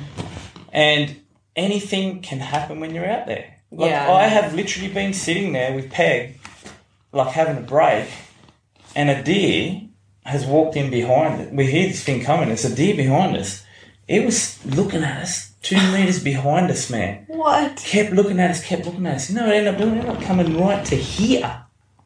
And anything can happen when you're out there. Like, Yeah, I I know. have literally been sitting there with Peg, like having a break, and a deer has walked in behind it. We hear this thing coming. It's a deer behind us. It was looking at us, two metres behind us, man. What? Kept looking at us, kept looking at us. You know what it ended up doing? It ended up coming right to here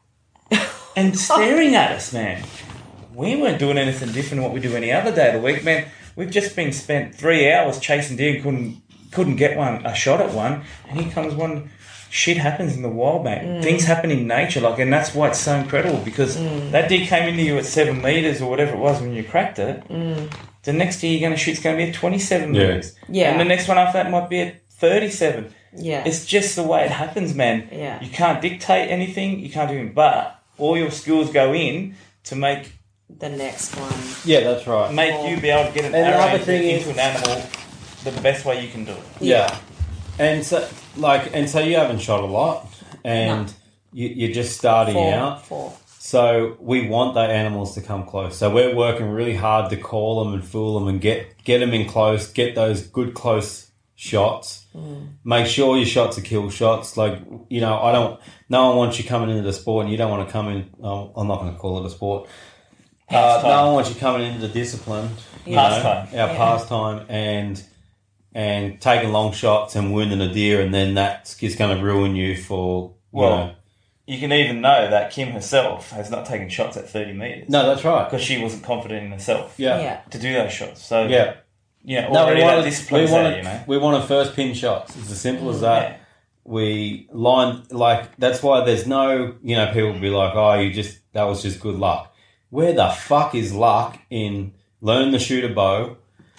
and staring at us, man. We weren't doing anything different than what we do any other day of the week, man. We've just been spent three hours chasing deer and couldn't couldn't get one a shot at one, and here comes one. Shit happens in the wild, mate. Mm. Things happen in nature, like, and that's why it's so incredible, because Mm. that deer came into you at seven meters or whatever it was when you cracked it. Mm. The next deer you're going to shoot's going to be at twenty-seven Yeah. meters, Yeah. and the next one after that might be at thirty-seven. Yeah. It's just the way it happens, man. Yeah. You can't dictate anything. You can't do anything, but all your skills go in to make The next one. Yeah, that's right. make you be able to get an And the arrow other into, thing into is- an animal the best way you can do it. Yeah. And so, like, and so you haven't shot a lot, and No. you, you're just starting Four. out. Four. So we want the animals to come close. So we're working really hard to call them and fool them and get get them in close, get those good close shots. Mm. Make sure your shots are kill shots. Like, you know, I don't. No one wants you coming into the sport, and you don't want to come in. Oh, I'm not going to call it a sport. Uh, Pastime. no one wants you coming into the discipline. You Pastime. know, our Yeah. pastime, and and taking long shots and wounding a deer, and then that's just going to ruin you for. You Well, know. You can even know that Kim herself has not taken shots at thirty meters No, that's right. because she wasn't confident in herself Yeah. Yeah. to do those shots. So Yeah. yeah, No, already we that wanted, discipline's we, there, wanted, you know. we wanted first pin shots. It's as simple as that. Yeah. We line, like, that's why there's no, you know, people be like, oh, you just, that was just good luck. Where the fuck is luck in learning to shoot a bow,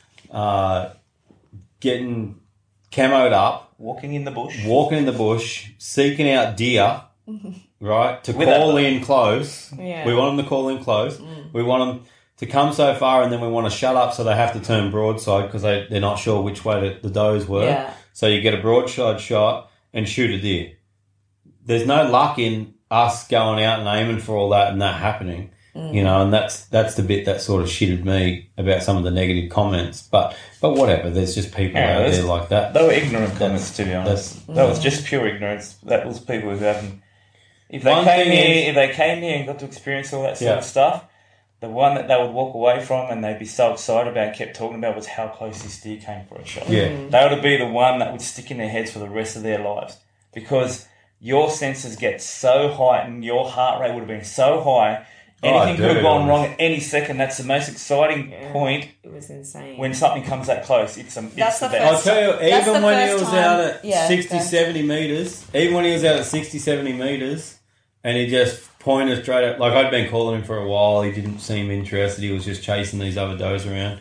uh, getting camoed up, Walking in the bush. walking in the bush, seeking out deer, right, to With call that- in close. Yeah. We want them to call in close. Mm. We want them to come so far, and then we want to shut up so they have to turn broadside because they, they're not sure which way the, the does were. Yeah. So you get a broadside shot and shoot a deer. There's no luck in us going out and aiming for all that and that happening. Mm. You know, and that's that's the bit that sort of shitted me about some of the negative comments. But but whatever, there's just people Yeah, out there's- there like that. They were ignorant comments, to be honest. that's- That was just pure ignorance. That was people who haven't. If they One came thing here, is- if they came here and got to experience all that sort Yeah. of stuff, the one that they would walk away from and they'd be so excited about, kept talking about, was how close this deer came for a shot. Yeah. Mm. They would be the one that would stick in their heads for the rest of their lives, because your senses get so heightened, your heart rate would have been so high. Oh, Anything could have dude. gone wrong at any second. That's the most exciting Yeah. point It was insane. when something comes that close. It's, um, That's it's the the best. I'll tell you, That's even the when he first was time- out at yeah, sixty, that's- seventy metres, even when he was out at sixty, seventy metres, and he just pointed straight at, like, I'd been calling him for a while, he didn't seem interested, he was just chasing these other does around.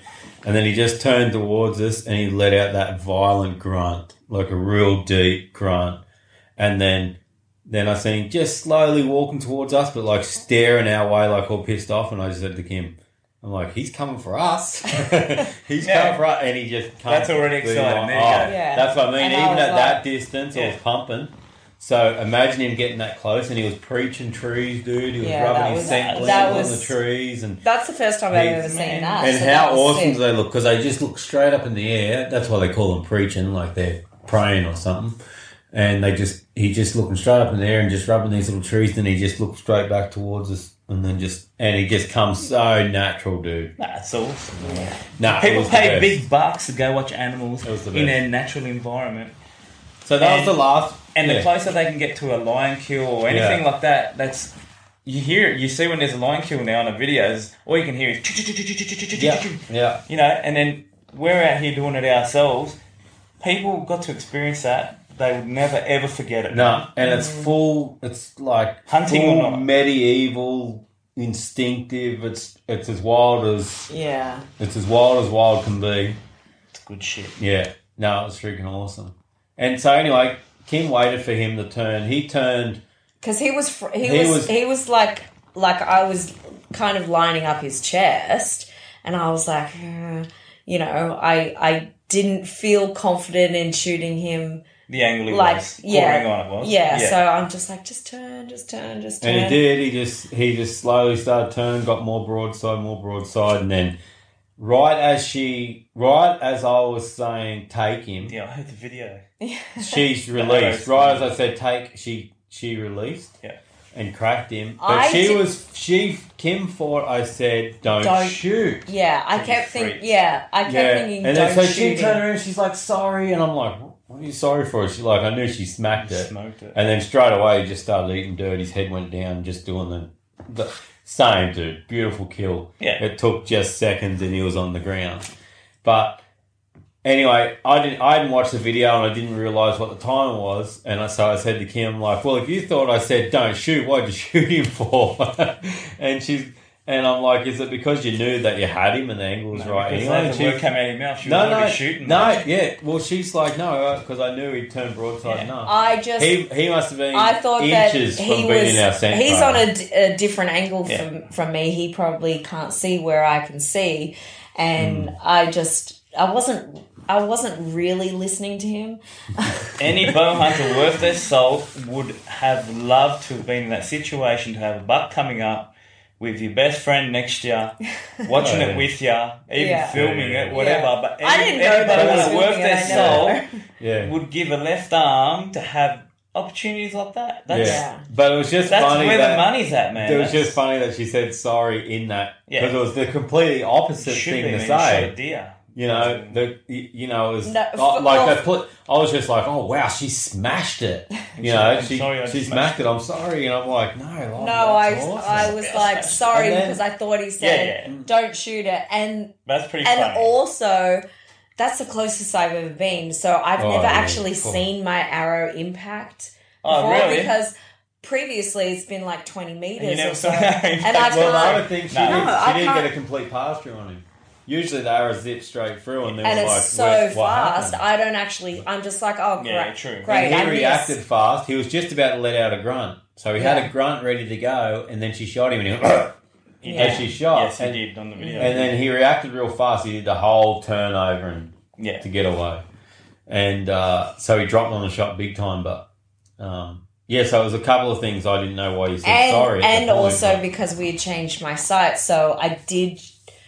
And then he just turned towards us and he let out that violent grunt, like a real deep grunt. And then then I seen him just slowly walking towards us, but like staring our way, like all pissed off. And I just said to Kim, I'm like, he's coming for us. he's Yeah. coming for us. And he just comes. That's already exciting. Like, There you oh, go. Yeah. That's what I mean. And I Even was at like- that distance, it Yeah. was pumping. So imagine him getting that close and he was preaching trees, dude. He was Yeah, that rubbing his was- scent that on was- the trees. And That's the first time I've He's- ever seen man. that. and so how that was awesome sick. do they look? Because they just look straight up in the air. That's why they call them preaching, like they're praying or something. And they just, he just looking straight up in the air and just rubbing these little trees. Then he just looked straight back towards us, and then just, and he just comes so natural, dude. That's awesome. Nah, it People was the pay best. big bucks to go watch animals It was the in best. their natural environment. So that and- was the last, And yeah. the closer they can get to a lion kill or anything Yeah. like that, that's you hear it. You see when there's a lion kill now on the videos, all you can hear is yeah, yeah. you know. And then we're out here doing it ourselves. People got to experience that. They would never ever forget it. No, and it's full. It's like Hunting full or not? medieval, instinctive. It's it's as wild as Yeah. it's as wild as wild can be. It's good shit. Yeah, no, it was freaking awesome. And so anyway, Kim waited for him to turn. He turned. Because he was fr- he, He was, was- he was like like I was kind of lining up his chest, and I was like, uh, you know, I I didn't feel confident in shooting him. The angle he Like was yeah, quartering on it was. yeah, So I'm just like, just turn, just turn, just turn. And he did. He just he just slowly started turning, got more broadside, more broadside, and then right as she, right as I was saying, take him, Yeah, I heard the video. she's released. Right as I said, take, she she released. Yeah. And cracked him, but I she did- was she. Kim thought I said don't, Don't- shoot. Yeah, I So kept you thinking. freaked. Yeah, I kept Yeah, thinking. and Don't then so shoot she him. turned around and she's like sorry, and I'm like, what are you sorry for? She's like, I knew she smacked it. Smoked it. And then straight away, he just started eating dirt. His head went down, just doing the, the same, dude. Beautiful kill. Yeah. It took just seconds, and he was on the ground. But anyway, I didn't. I hadn't watched the video, and I didn't realize what the time was. And I, so I said to Kim, like, "Well, if you thought I said don't shoot, why'd you shoot him for?" and she's. And I'm like, is it because you knew that you had him and the angle was right Because anyway? the And she- word came out of your mouth. She was no, already no, shooting. no, mate. yeah. Well, she's like, no, because I knew he'd turn broadside Yeah. enough. I just. He he must have been I thought that inches he from being was. in our centre. He's on a, d- a different angle Yeah. from from me. He probably can't see where I can see, and Hmm. I just I wasn't I wasn't really listening to him. Any bow hunter worth their salt would have loved to have been in that situation, to have a buck coming up with your best friend next to you, watching Oh, yeah. it with you, even Yeah. filming Yeah. it, whatever. Yeah. But I any, didn't know anybody that he was that's worth filming their it, I know. salt yeah. would give a left arm to have opportunities like that. That's yeah. But it was just that's funny where that the money's at, man. it was That's- just funny that she said sorry in that Yeah. because it was the completely opposite should thing be, to man. You shot say. a deer. You know, the you know it was No, oh, f- like well- I put. I was just like, oh wow, she smashed it. You know, I'm she sorry I she smashed smashed it. I'm sorry, and I'm like, no, oh, No, I that's awesome. I was like sorry And then- because I thought he said Yeah, yeah. don't shoot it, and That's pretty and funny. also that's the closest I've ever been. So I've Oh, never yeah, actually cool. seen my arrow impact Oh, before really? because previously it's been like twenty meters And you never or so, saw that and I impact. can't. Well, the other thing, she, No. didn't, No, she I didn't get can't- a complete pass through on him. Usually they are a zip straight through, and they and were it's like, so "What- what fast. happened?" I don't actually. I'm just like, oh, great, Yeah, true. great. And I he reacted missed. fast. He was just about to let out a grunt, so he had Yeah. a grunt ready to go, and then she shot him, and he went, He Yeah. as she shot, Yes, he and, did on the video. and then he reacted real fast. He did the whole turnover and yeah. to get away, and uh, so he dropped on the shot big time. But um, yeah, so it was a couple of things I didn't know why you said And sorry, at the and point, also but- because we had changed my sight, so I did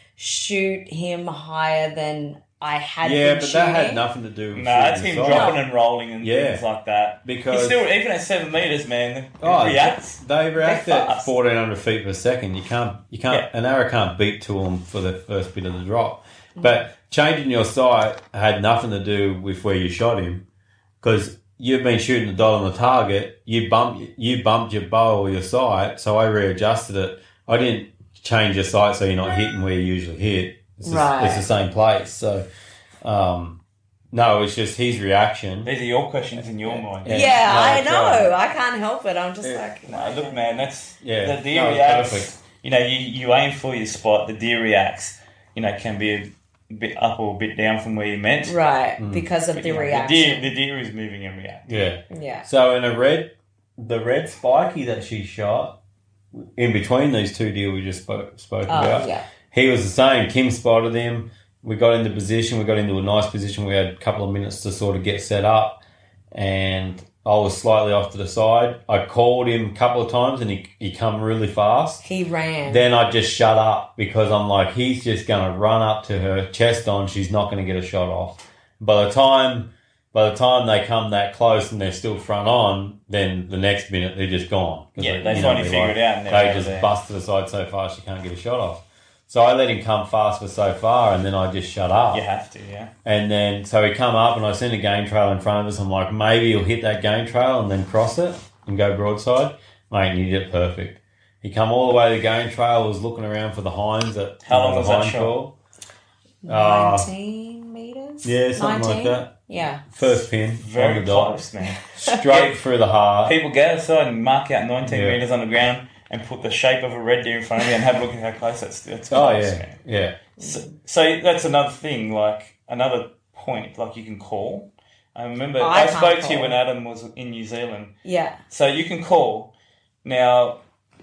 shoot him higher than I had yeah, been but shooting. that had nothing to do with No, that's shooting him the dropping sight. and rolling and Yeah. things like that. Because- He's still, even at seven meters, man, it Oh, reacts. They react They're at fast. fourteen hundred feet per second. You can't, you can't, Yeah. an arrow can't beat to them for the first bit of the drop. But changing your sight had nothing to do with where you shot him, because you've been shooting the dot on the target. You bumped, you bumped your bow or your sight, so I readjusted it. I didn't change your sight so you're not hitting where you usually hit. It's, Right. the, it's the same place. So, um, no, it's just his reaction. These are your questions in your mind. Yeah. Yeah, No, I it's know. right. I can't help it. I'm just Yeah. like, No, look, man, that's Yeah. the deer No, it's reacts. perfect. You know, you, you aim for your spot. The deer reacts. You know, can be a a bit up or a bit down from where you meant. Right, because of But, the you know, reaction. The deer, the deer is moving and reacting. Yeah. Yeah. So in a red, the red spiky that she shot, in between these two deer we just spoke, spoke Oh, about, yeah. he was the same. Kim spotted him. We got into position. We got into a nice position. We had a couple of minutes to sort of get set up, and I was slightly off to the side. I called him a couple of times, and he he come really fast. He ran. Then I just shut up because I'm like, he's just going to run up to her, chest on. She's not going to get a shot off. By the time, by the time they come that close and they're still front on, then the next minute they're just gone. Yeah, they, they you know, finally they're figure like, it out. And They they're just there. bust to the side so far she can't get a shot off. So I let him come fast for so far, and then I just shut up. You have to, yeah. And then, so he come up, and I seen a game trail in front of us. I'm like, maybe he'll hit that game trail and then cross it and go broadside. Mate, and he did it perfect. He come all the way to the game trail, was looking around for the hinds. At, How you know, long the was that hind shot? call. Uh, nineteen meters? yeah, something like nineteen? that. Yeah. First pin, Very on the dot, close, man. straight through the heart. People go outside and mark out nineteen Yeah. metres on the ground and put the shape of a red deer in front of you and have a look at how close that's, that's Oh, close, yeah, man. yeah. So, so that's another thing, like another point, like you can call. I remember I I, can't spoke to you call. when Adam was in New Zealand. Yeah. So you can call. Now,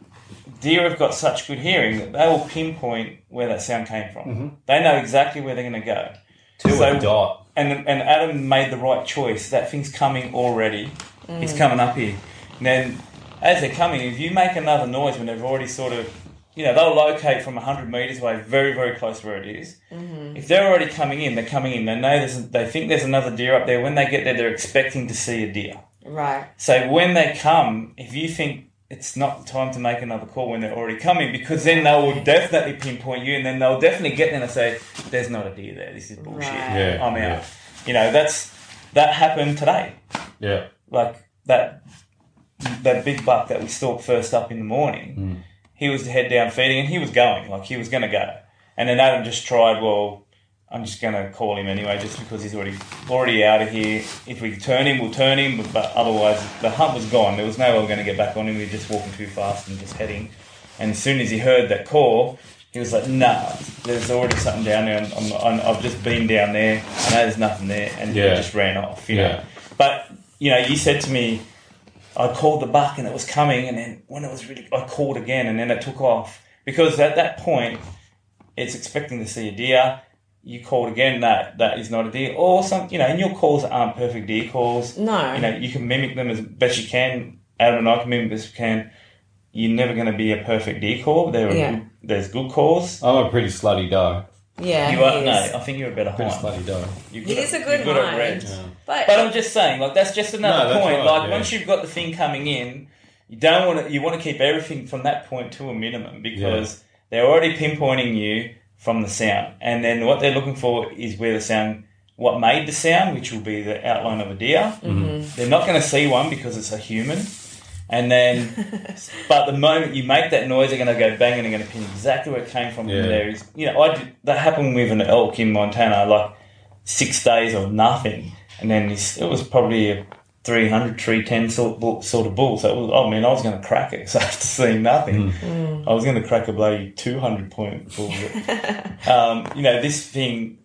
deer have got such good hearing that they will pinpoint where that sound came from. Mm-hmm. They know exactly where they're going to go. To So- a dot. And and Adam made the right choice. That thing's coming already. It's coming up here. And then, as they're coming, if you make another noise when they've already sort of, you know, they'll locate from one hundred metres away, very, very close to where it is. Mm-hmm. If they're already coming in, they're coming in. They know there's, they think there's another deer up there. When they get there, they're expecting to see a deer. Right. So when they come, if you think it's not time to make another call when they're already coming, because then they will definitely pinpoint you, and then they'll definitely get there and say, "There's not a deer there. This is bullshit. Right. Yeah, I'm out." yeah. You know, that's that happened today. Yeah. Like that that big buck that we stalked first up in the morning. Mm. He was head down feeding, and he was going like he was going to go. And then Adam just tried. Well, I'm just going to call him anyway, just because he's already already out of here. If we turn him, we'll turn him. But, but otherwise, the hunt was gone. There was no way we're going to get back on him. We were just walking too fast and just heading. And as soon as he heard that call, he was like, "Nah, there's already something down there. And I'm, I'm, I've just been down there. I know there's nothing there." And Yeah. he just ran off. You Yeah. know. But you know, you said to me, I called the buck and it was coming, and then when it was really, I called again, and then it took off because at that point, it's expecting to see a deer. You called again, that that is not a deer, or some, you know, and your calls aren't perfect deer calls. No. You know, you can mimic them as best you can. Adam and I can mimic as we can. You're never going to be a perfect deer call. There are Yeah. good, there's good calls. I'm a pretty slutty dog. Yeah. You he are is. no, I think you're a better Pretty hind. slutty dog. You're He good is at- a good you're good at hind. red. Yeah. But, But I'm just saying, like that's just another No, that's point. right, like yeah. once you've got the thing coming in, you don't want to. You want to keep everything from that point to a minimum because they're already pinpointing you from the sound, and then what they're looking for is where the sound, what made the sound, which will be the outline of a deer. Mm-hmm. They're not going to see one because it's a human, and then, but the moment you make that noise, they're going to go bang and they're going to pin exactly where it came from. Yeah. And there is, you know, I did, that happened with an elk in Montana, like six days of nothing, and then this, it was probably a three hundred, three ten sort, bull- sort of bull. So it was, oh man, I was going to crack it. So after seeing nothing, Mm. I was going to crack a bloody two hundred point bull. um, you know, this thing,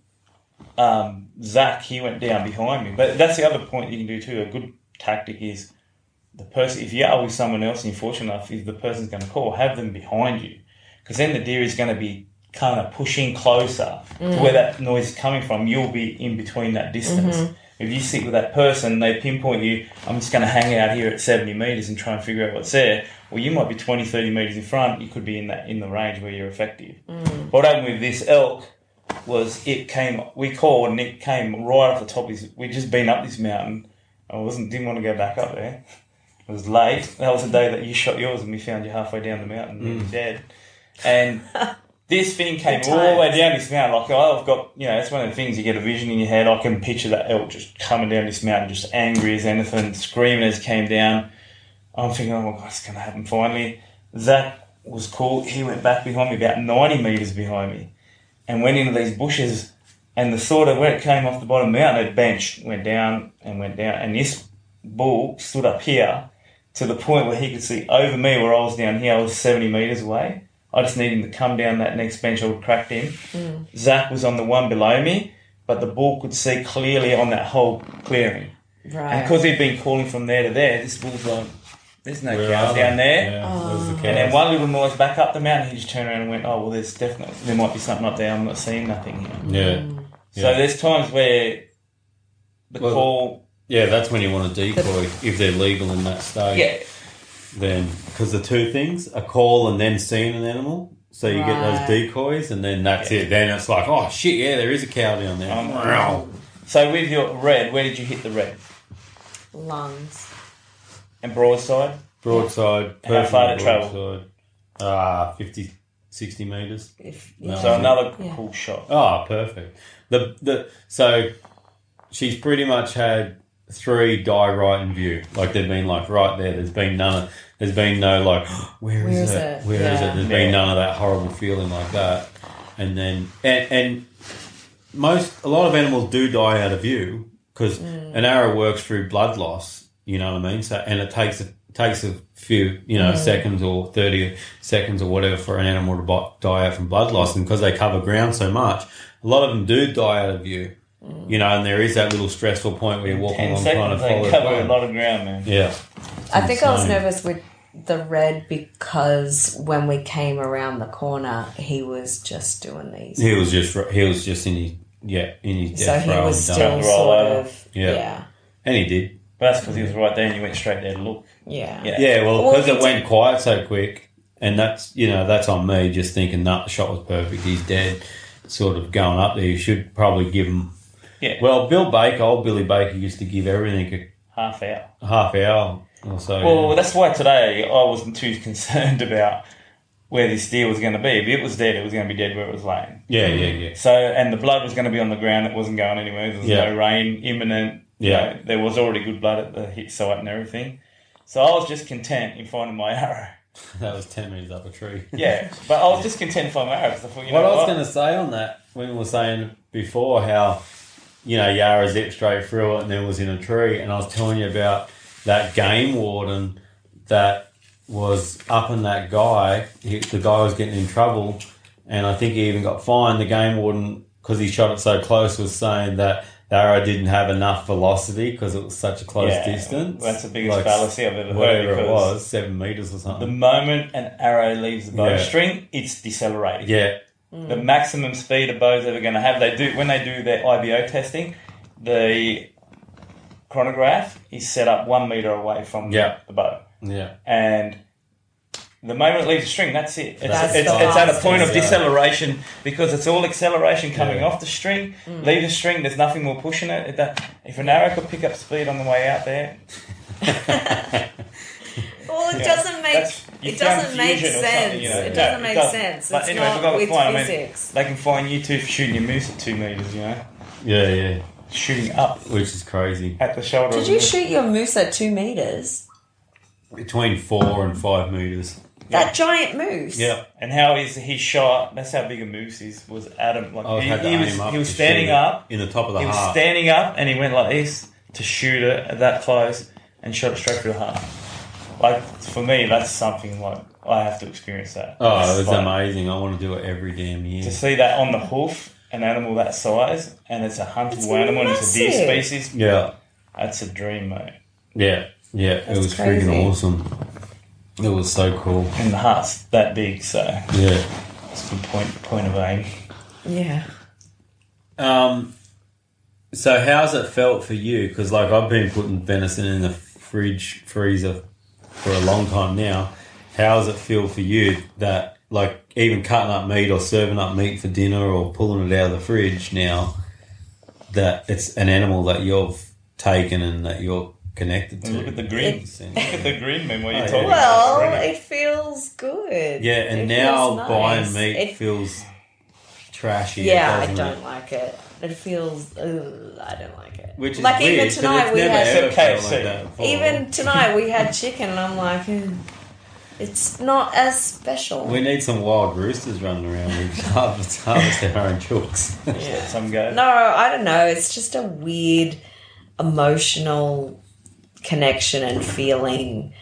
um, Zach, he went down behind me. But that's the other point you can do too. A good tactic is the person, if you are with someone else and you're fortunate enough, if the person's going to call, have them behind you. Because then the deer is going to be kind of pushing closer Mm. to where that noise is coming from. You'll be in between that distance. Mm-hmm. If you sit with that person, they pinpoint you, I'm just going to hang out here at seventy metres and try and figure out what's there. Well, you might be twenty, thirty metres in front. You could be in that in the range where you're effective. Mm. What happened with this elk was it came, we called and it came right off the top of this, we'd just been up this mountain. I wasn't, didn't want to go back up there. It was late. That was the day that you shot yours and we found you halfway down the mountain. You were dead. And this thing came Good all the way times. down this mountain. Like, I've got, you know, it's one of the things, you get a vision in your head. I can picture that elk just coming down this mountain, just angry as anything, screaming as it came down. I'm thinking, oh my God, it's going to happen finally. Zach was cool. He went back behind me, about ninety metres behind me, and went into these bushes. And the sort of, where it came off the bottom of the mountain, it benched, went down and went down. And this bull stood up here to the point where he could see over me where I was down here. I was seventy metres away. I I just need him to come down that next bench. I would crack him. Mm. Zach was on the one below me, but the bull could see clearly on that whole clearing. Right. And because he'd been calling from there to there, this bull's like, there's no Where cows are down they? there. Yeah, Oh. where's the And then cows? one little noise back up the mountain, he just turned around and went, oh, well, there's definitely, there might be something up there. I'm not seeing nothing here. Yeah. So Yeah. there's times where the Well, call, Yeah, that's when you want to decoy if they're legal in that state. yeah, Then, because the two things, a call and then seeing an animal. So you get Right. those decoys and then that's Yeah. it. Then it's like, oh shit, yeah, there is a cow down there. Um, Wow. So with your red, where did you hit the red? Lungs. And broadside? Broadside. How far perfect to travel? broadside. Ah, fifty, sixty metres. If, No. yeah. So another Yeah. cool shot. Oh, perfect. The the so she's pretty much had three die right in view. Like they've been like right there. There's been none. Of, there's been no like where is Where is it? it? Where is Yeah. it? There's Yeah. been none of that horrible feeling like that. And then and and most a lot of animals do die out of view because Mm. an arrow works through blood loss. You know what I mean? So and it takes a takes a few you Mm. know seconds or thirty seconds or whatever for an animal to bi- die out from blood loss, and because they cover ground so much, a lot of them do die out of view. You know, and there is that little stressful point where you're walking Ten along trying to seconds, follow they the cover a blood. lot of ground, man. Yeah. I think I was insane. nervous with the red because when we came around the corner, he was just doing these. He was just he was just in his yeah in his So death he row was and still done. Roll sort over. of Yeah. yeah, And he did. But that's because he was right there and you went straight there to look. yeah. Yeah. Yeah, well, Well, because we it went did- quiet so quick, and that's you know that's on me just thinking that the shot was perfect. He's dead, sort of going up there. You should probably give him. Yeah. Well, Bill Baker, old Billy Baker, used to give everything Half hour. a half hour or so. Well, that's why today I wasn't too concerned about where this deer was going to be. If it was dead, it was going to be dead where it was laying. yeah, yeah, yeah. So, and the blood was going to be on the ground. It wasn't going anywhere. There was Yeah. no rain imminent. You Yeah. know, there was already good blood at the hit site and everything. So I was just content in finding my arrow. That was ten metres up a tree. Yeah, but I was just content to find my arrow because I thought, you What know I was what? going to say on that, when we were saying before how, you know, Yara zipped straight through it and then was in a tree, and I was telling you about that game warden that was up in that guy. He, the guy was getting in trouble, and I think he even got fined. The game warden, because he shot it so close, was saying that the arrow didn't have enough velocity because it was such a close Yeah, distance. that's the biggest Like, fallacy I've ever heard. Whatever it because was, seven metres or The something. moment an arrow leaves the Yeah. bowstring, it's decelerating. Yeah, The maximum speed a bow's ever going to have. They do when they do their I B O testing, the chronograph is set up one meter away from Yeah. the bow, yeah. and the moment it leaves the string, that's it. It's, That's it's, the it's at a fastest. point of Yeah. deceleration because it's all acceleration coming Yeah. off the string. Leave the string, there's nothing more pushing it. It that, if an arrow could pick up speed on the way out there, Well, it Yeah. doesn't make That's- you it found doesn't make fusion or sense. something, you know. It No, doesn't it make doesn't. sense. But It's anyway, not we've got the with point. I mean, physics. they can fine you two for shooting your moose at two meters. You know, Yeah, yeah. shooting up Which is crazy. at the shoulder. Did of you the moose. shoot your moose at two meters? Between four and five metres. That giant moose. Yeah. And how is he shot? That's how big a moose is. Was Adam like I was he, had to he aim was up he was to standing shoot it up. in the top of the He was heart. standing up and he went like this to shoot it at that close and shot it straight through the heart. Like for me, that's something like I have to experience that. Oh, It's it's like, amazing! I want to do it every damn year. to see that on the hoof, an animal that size, and it's a huntable It's animal, and it's a deer massive. species. Yeah, That's a dream, mate. yeah, yeah. It That's was crazy. freaking awesome. It was so cool. And the heart's that big, so Yeah. it's a good point point of aim. Yeah. Um. So how's it felt for you? Because like I've been putting venison in the fridge freezer for a long time now. How does it feel for you that like even cutting up meat or serving up meat for dinner or pulling it out of the fridge now that it's an animal that you've taken and that you're connected to? And look at the grin. It- Look at the grin, man. What Oh, you're yeah. talking Well, about. It's it feels good. Yeah, and It now feels nice. buying meat It- feels trashy. yeah, I doesn't don't it? like it. It feels. Ugh, I don't like it. Which is like weird, even 'cause tonight it's we never had. ever Except felt K F C. like that before. Even tonight we had chicken, and I'm like, "Hmm, it's not as special. We need some wild roosters running around. We harvest, harvest our own chooks. Yeah. Some go. No, I don't know. It's just a weird emotional connection and feeling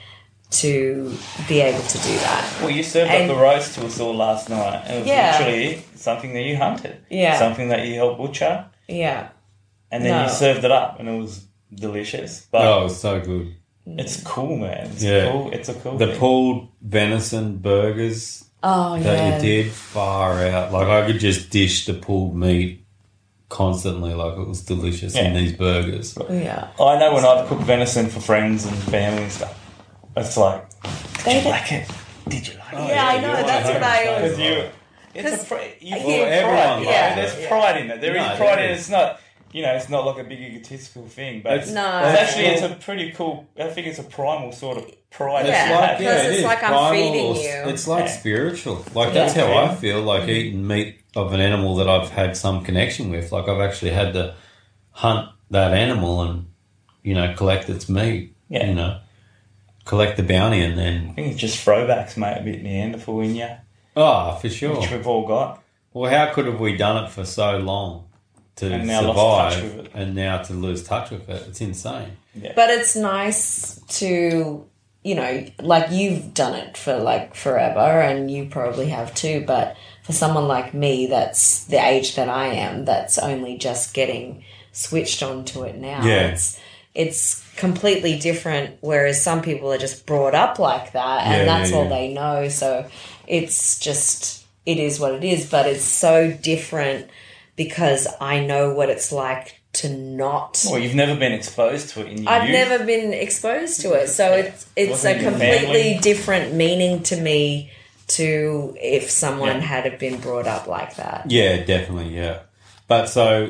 to be able to do that. Well, you served And- up the roast to us all last night. And it was Yeah. literally something that you hunted. Yeah. Something that you helped butcher. Yeah. And then No. you served it up and it was delicious. But Oh, it was so good. it's cool, man. It's Yeah. cool. It's a cool The thing. pulled venison burgers Oh, that yeah. you did, far out. Like, I could just dish the pulled meat constantly. Like, it was delicious in Yeah. these burgers. Yeah. I know when I've cooked venison for friends and family and stuff, it's like, did They you don't- like it? Did you like it? Yeah, I you know. want That's to what have I it always. Because you, it's a Because fr- you I feel hear pride. everyone Yeah, likes there's it. pride in it. There is No, pride there in it. is. It's not, you know, it's not like a big egotistical thing, but it's, No. it's actually it's a pretty cool. I think it's a primal sort of pride. Yeah, that you have. because it's it is. like I'm Primal feeding or- you. It's like Yeah. spiritual. Like, that's Yeah. how I feel, like eating meat of an animal that I've had some connection with. Like, I've actually had to hunt that animal and, you know, collect its meat. Yeah. You know, collect the bounty and I then, think it's just throwbacks, mate. A bit Neanderthal in you, oh, for sure. which we've all got. Well, how could have we done it for so long to And now lost touch survive with it. and now to lose touch with it? It's insane. But it's nice to, you know, like you've done it for like forever and you probably have too, but for someone like me that's the age that I am, that's only just getting switched onto it now. Yeah. It's it's completely different, whereas some people are just brought up like that and Yeah, that's yeah, all yeah. they know. So it's just, it is what it is, but it's so different because I know what it's like to not. Well, you've never been exposed to it in your I've youth. never been exposed to it, so it's it's Wasn't a your completely family? different meaning to me to if someone Yeah. had been brought up like that. Yeah, definitely, yeah. But so,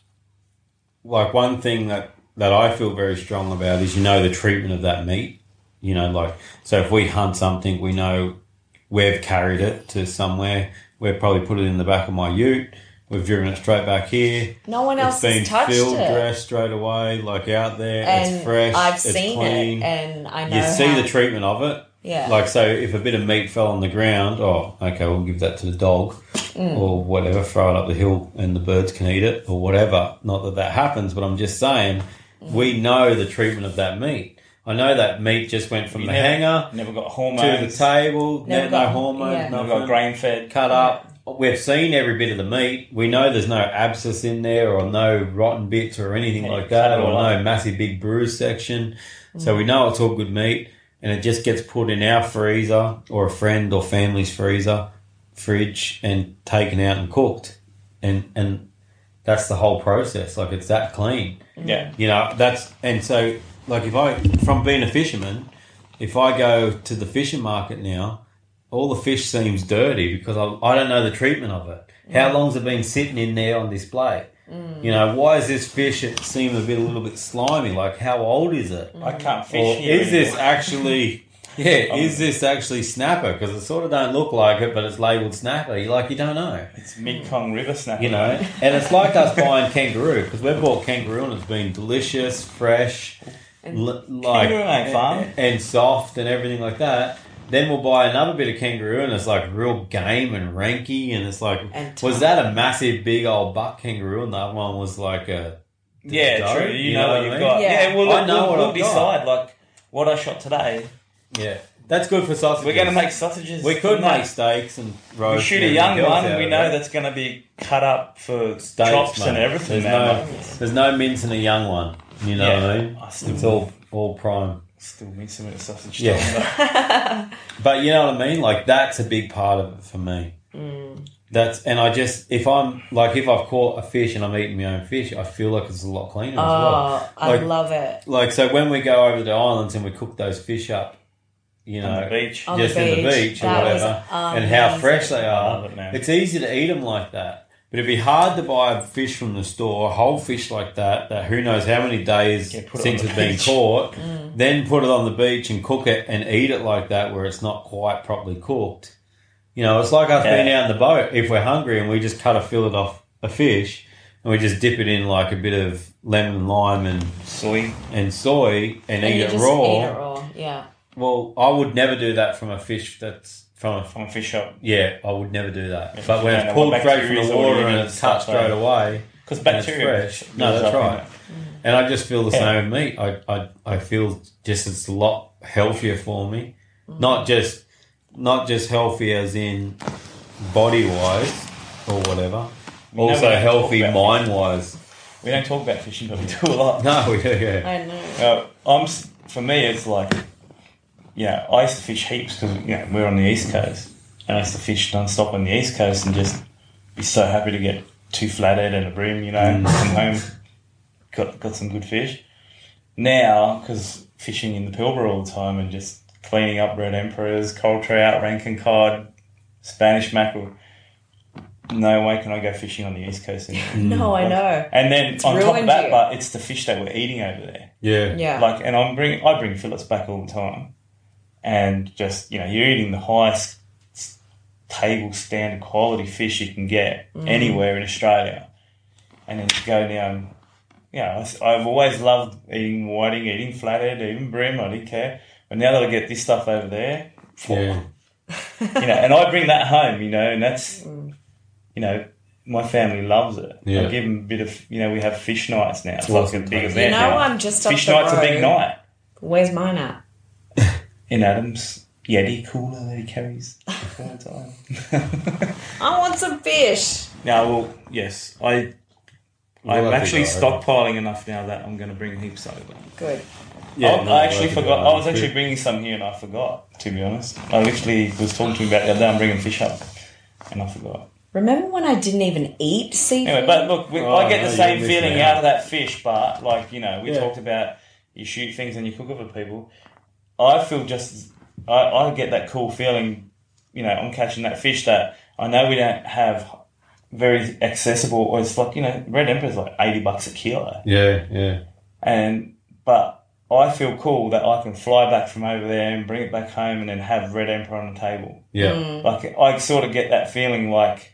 like, one thing that, that I feel very strong about is, you know, the treatment of that meat. You know, like, so if we hunt something, we know we've carried it to somewhere. We've probably put it in the back of my ute. We've driven it straight back here. No one else It's been has touched field it, dressed straight away, like out there. and it's fresh. I've it's seen clean. it, and I know You see how, the treatment of it. Yeah. Like, so if a bit of meat fell on the ground, oh, okay, we'll give that to the dog Mm. or whatever, throw it up the hill and the birds can eat it or whatever. Not that that happens, but I'm just saying Mm. we know the treatment of that meat. I know that meat just went from You the never- hanger Never got to hormones. the table, Never no, got- no hormones, yeah. Never nothing. got grain fed. Cut up. We've seen every bit of the meat. We know there's no abscess in there or no rotten bits or anything Yeah, like cut that it or all no up. massive big bruise section. So we know it's all good meat and it just gets put in our freezer or a friend or family's freezer, fridge and taken out and cooked. And and that's the whole process. Like, it's that clean. Yeah. You know, that's, and so, like, if I, from being a fisherman, if I go to the fishing market now, all the fish seems dirty because I, I don't know the treatment of it. How long's it been sitting in there on display? You know, why is this fish, it seem a bit, a little bit slimy? Like, how old is it? I can't fish Or here is this anymore. actually, yeah, is this actually snapper? Because it sort of don't look like it, but it's labelled snapper. You like, you don't know. It's Mekong River snapper. You know, and it's like us buying kangaroo because we've bought kangaroo and it's been delicious, fresh, l- like Kangaroo ain't fun. and, and soft and everything like that. Then we'll buy another bit of kangaroo and it's like real game and ranky and it's like, And was that a massive big old buck kangaroo and the other one was like a Yeah, doe? true. You, know, what I you've mean? got. Yeah. Yeah, well, I look, know we'll, what we'll I've got. decide. Like what I shot today. Yeah, that's good for sausages. We're going to make sausages. We could from that. make steaks and We roast. shoot a and young everything else one. out We of know it. that's going to be cut up for Steaks, chops mate. and everything. There's man. no, Like, there's no mince in a young one. You know Yeah. what I mean? I still- It's all all prime. still mincing with a sausage. Yeah. Yeah. But you know what I mean? Like, that's a big part of it for me. That's, and I just, if I'm, like, if I've caught a fish and I'm eating my own fish, I feel like it's a lot cleaner as well. Oh, I Like- love it. Like, so when we go over to the islands and we cook those fish up, you know, On the beach. On just the in the beach. beach or That was whatever, and how amazing. fresh they I are, love it, man. it's easy to eat them like that. But it'd be hard to buy a fish from the store, a whole fish like that, that who knows how many days Yeah, put it since on the it's been beach. caught, Mm. then put it on the beach and cook it and eat it like that where it's not quite properly cooked. You know, it's like us Yeah. being out in the boat. If we're hungry and we just cut a fillet off a fish and we just dip it in like a bit of lemon and lime and, Soy. and soy and, And eat you it just raw. eat it raw. Yeah. Well, I would never do that from a fish that's from a From a fish shop. yeah, I would never do that. Yeah, but when you it's don't know pulled what straight from bacteria's the already water in and it it's and cut stuff, straight eh? away, Because and it's bacteria. fresh. No, builds that's up in right. it. And I just feel the Yeah. same with meat. I, I I feel just it's a lot healthier for me. Mm. Not just not just healthy as in body wise or whatever. We know we Also don't healthy talk about mind wise. We don't talk about fishing, but we do a lot. No, we do, yeah. I know. Uh, I'm s- for me, it's like, yeah, I used to fish heaps because you know we're on the east coast, and I used to fish non-stop on the east coast and just be so happy to get two flathead and a bream, you know, Mm. come home, got got some good fish. Now, because fishing in the Pilbara all the time and just cleaning up red emperors, coral trout, Rankin cod, Spanish mackerel. No way can I go fishing on the east coast anymore. No, I know. And then It's on top of ruined that, you. but it's the fish that we're eating over there. Yeah. Yeah. Like, and I'm bring I bring fillets back all the time, and just you know, you're eating the highest s- table standard quality fish you can get Mm. anywhere in Australia, and then you go down. Yeah, you know, I've always loved eating whiting, eating flathead, even bream. I didn't care, but now that I get this stuff over there, Yeah. you know, and I bring that home, you know, and that's, you know, my family loves it. Yeah. I give them a bit of, you know, we have fish nights now. It's Awesome. like a big You event know, now. I'm just up Fish the night's a big road. night. Where's mine at? In Adam's Yeti cooler that he carries all the time. I want some fish. Now, well, yes, I, We'll I'm have to actually go over. stockpiling enough now that I'm going to bring heaps over. Good. Yeah, I, no, I actually we'll have to forgot. go I was over. actually bringing some here and I forgot, to be honest. I literally was talking to him about the other day, I'm bringing fish up, and I forgot. Remember when I didn't even eat seafood? Anyway, but look, we, Oh, I get no, the you same missed feeling me out out. of that fish, but like, you know, we Yeah. talked about you shoot things and you cook it for people. I feel just, I, I get that cool feeling, you know, I'm catching that fish that I know we don't have very accessible, or it's like, you know, red emperor's like eighty bucks a kilo. Yeah, yeah. And, but I feel cool that I can fly back from over there and bring it back home and then have red emperor on the table. Yeah. Mm. Like, I sort of get that feeling like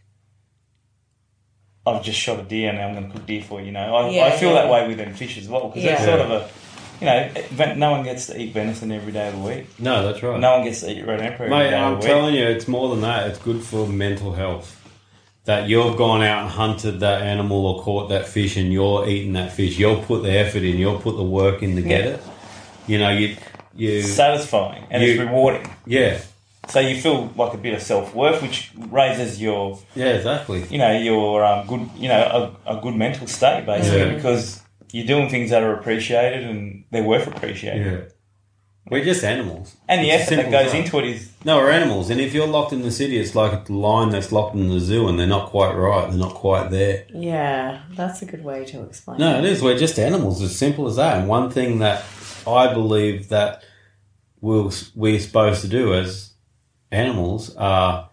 I've just shot a deer and now I'm going to cook deer for you, you know. I, Yeah, I feel yeah. that way with them fish as well, because Yeah. it's sort of a, you know, ven- no one gets to eat venison every day of the week. No, that's right. No one gets to eat red emperor every Mate, day I'm of the week. telling you, it's more than that. It's good for mental health. That you've gone out and hunted that animal or caught that fish and you're eating that fish. You'll put the effort in. You'll put the work in to get Yeah. it. You know, you... you It's satisfying and You- it's rewarding. yeah. So you feel like a bit of self-worth, which raises your, Yeah, exactly. you know, your um, good, you know, a, a good mental state basically, Yeah. because you're doing things that are appreciated and they're worth appreciating. Yeah. We're just animals. And the It's effort that simple as goes that. into it is, No, we're animals. And if you're locked in the city, it's like a lion that's locked in the zoo and they're not quite right. They're not quite there. Yeah, that's a good way to explain No, it. it is. We're just animals. As simple as that. And one thing that I believe that we'll, we're supposed to do as animals are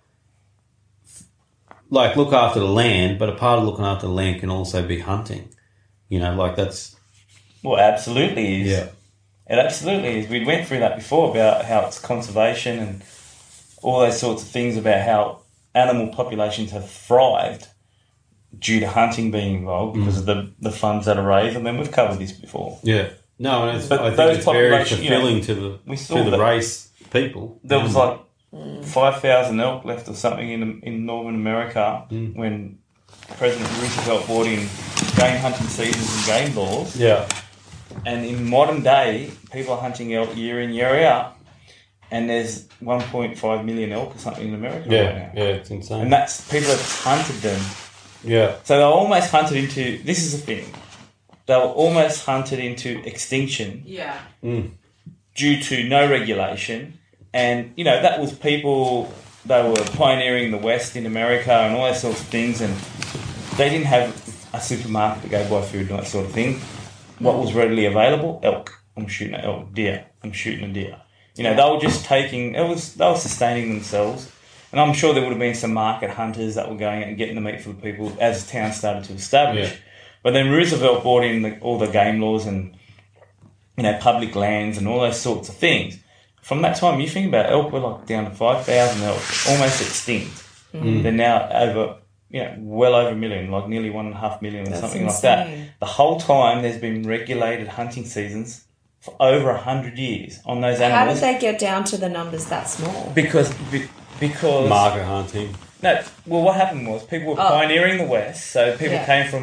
like look after the land, but a part of looking after the land can also be hunting. You know, like that's well, absolutely is. yeah, It absolutely is. We went through that before about how it's conservation and all those sorts of things about how animal populations have thrived due to hunting being involved because Mm. of the, the funds that are raised. I mean, we've covered this before. yeah. No, and it's, But I think those it's very population- you know, fulfilling to the we saw to the that- race people. There was Mm. like five thousand elk left or something in in Northern America Mm. when President Roosevelt brought in game hunting seasons and game laws. yeah, And in modern day, people are hunting elk year in, year out. And there's one point five million elk or something in America right yeah, now. yeah. It's insane. And that's, people have hunted them. yeah, So they were almost hunted into, this is the thing, they were almost hunted into extinction Yeah. mm. due to no regulation. And, you know, that was people, they were pioneering the West in America and all those sorts of things. And they didn't have a supermarket to go buy food and that sort of thing. What was readily available? Elk. I'm shooting an elk. Deer. I'm shooting a deer. You know, they were just taking, it was, they were sustaining themselves. And I'm sure there would have been some market hunters that were going out and getting the meat for the people as the town started to establish. Yeah. But then Roosevelt brought in the, all the game laws and, you know, public lands and all those sorts of things. From that time, you think about it, elk were like down to five thousand elk, almost extinct. Mm. They're now over, you know, well over a million, like nearly one and a half million or That's something like insane. that. The whole time there's been regulated hunting seasons for over a hundred years on those How animals. did they get down to the numbers that small? Because, be, because market hunting. no, well, what happened was people were Oh. pioneering the West, so people Yeah. came from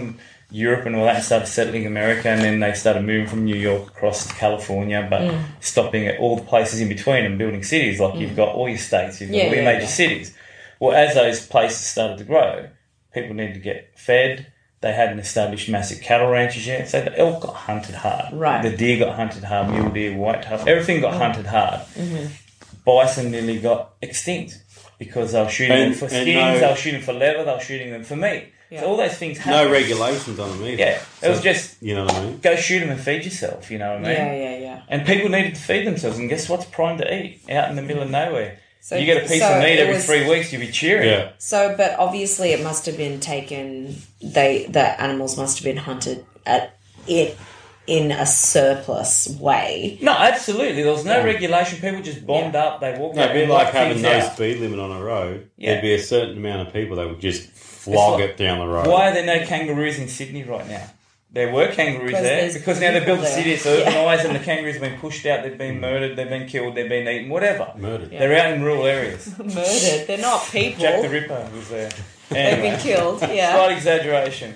Europe and all that and started settling America, and then they started moving from New York across to California, but Mm. stopping at all the places in between and building cities. Like you've got all your states, you've got Yeah, all your yeah, major yeah. cities. Well, as those places started to grow, people needed to get fed. They hadn't established massive cattle ranches yet, so the elk got hunted hard. Right. The deer got hunted hard, mule deer, whitetail, everything got hunted hard. Mm-hmm. Bison nearly got extinct because they were shooting And- them for and skins, no- they were shooting for leather, they were shooting them for meat. Yeah. So all those things No happened. regulations on them either. Yeah, it So, was just you know what I mean. go shoot them and feed yourself, you know what I mean? Yeah, yeah, yeah. And people needed to feed themselves, and guess what's prime to eat? Out in the middle of nowhere. So- you get a piece so of meat it every was- three weeks, you'll be cheering. Yeah. So, but obviously, it must have been taken. They the animals must have been hunted at it in a surplus way. No, absolutely. There was no Yeah. regulation. People just bombed Yeah. up. They walked No, out. it'd be and like wiped having things no out. speed limit on a road. Yeah. There'd be a certain amount of people that would just flog like- it down the road. Why are there no kangaroos in Sydney right now? There were kangaroos Because there there's because now they people built the there. city, it's urbanised, and the kangaroos have been pushed out. They've been murdered. They've been killed. They've been eaten. Whatever. Murdered. Yeah. They're out in rural areas. Murdered. They're not people. Jack the Ripper was there. They've Anyway. been killed. Yeah. Slight exaggeration,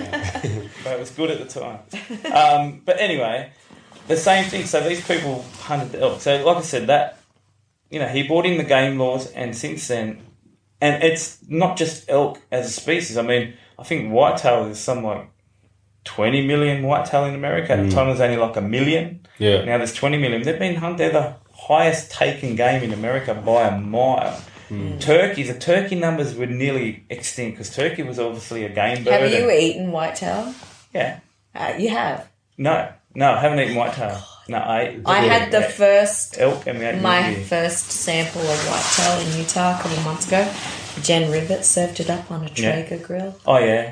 but it was good at the time. Um, but anyway, the same thing. So these people hunted the elk. So like I said, that you know he brought in the game laws, and since then, and it's not just elk as a species. I mean, I think whitetail is some like twenty million whitetail in America. At the time, there was only like a million. Yeah. Now there's twenty million. They've been hunted. They're the highest taken game in America by a mile. Hmm. Turkeys, the turkey numbers were nearly extinct because turkey was obviously a game bird. Have you and- eaten whitetail? yeah. Uh, you have. No. No, I haven't eaten whitetail. No, I ate I had the first, elk and we ate my mule deer. first sample of whitetail in Utah a couple of months ago. Jen Ribbett served it up on a Yeah. Traeger grill. Oh, yeah.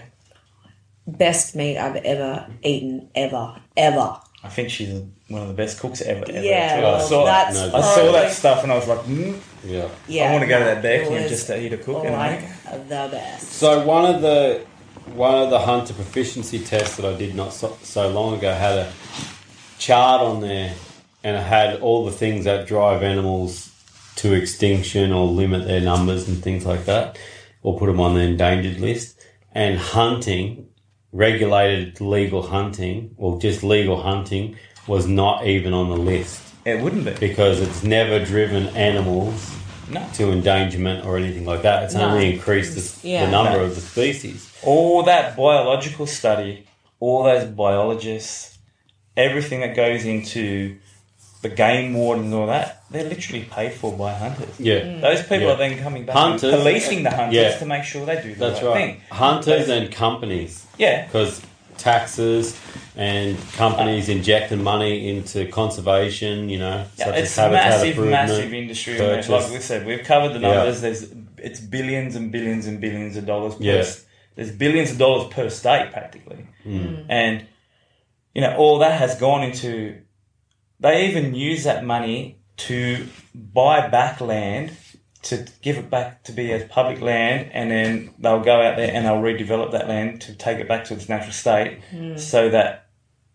Best meat I've ever eaten, ever, ever. I think she's one of the best cooks ever. ever Yeah, too. well, I saw, that's No, I saw probably- that stuff and I was like, mm, Yeah. Yeah, I want to go to that it backyard was just to eat a cook. like And the best. So one of the one of the hunter proficiency tests that I did not so, so long ago had a chart on there, and it had all the things that drive animals to extinction or limit their numbers and things like that, or put them on the endangered list. And hunting, regulated legal hunting, or just legal hunting, was not even on the list it wouldn't be. because it's never driven animals No. to endangerment or anything like that. It's No. only increased the, Yeah. the number No. of the species. All that biological study, all those biologists, everything that goes into the game warden and all that, they're literally paid for by hunters. Yeah. Mm. Those people Yeah. are then coming back Hunters- and policing the hunters Yeah. to make sure they do the That's right, right. thing. Hunters Those- and companies. Yeah. Because taxes and companies injecting money into conservation, you know, Yeah, such it's as habitat massive, improvement, massive industry. purchase. Like we said, we've covered the Yeah. numbers. There's it's billions and billions and billions of dollars. Per, Yeah. There's billions of dollars per state practically, Mm. and you know all that has gone into. They even use that money to buy back land, to give it back to be as public land, and then they'll go out there and they'll redevelop that land to take it back to its natural state, so that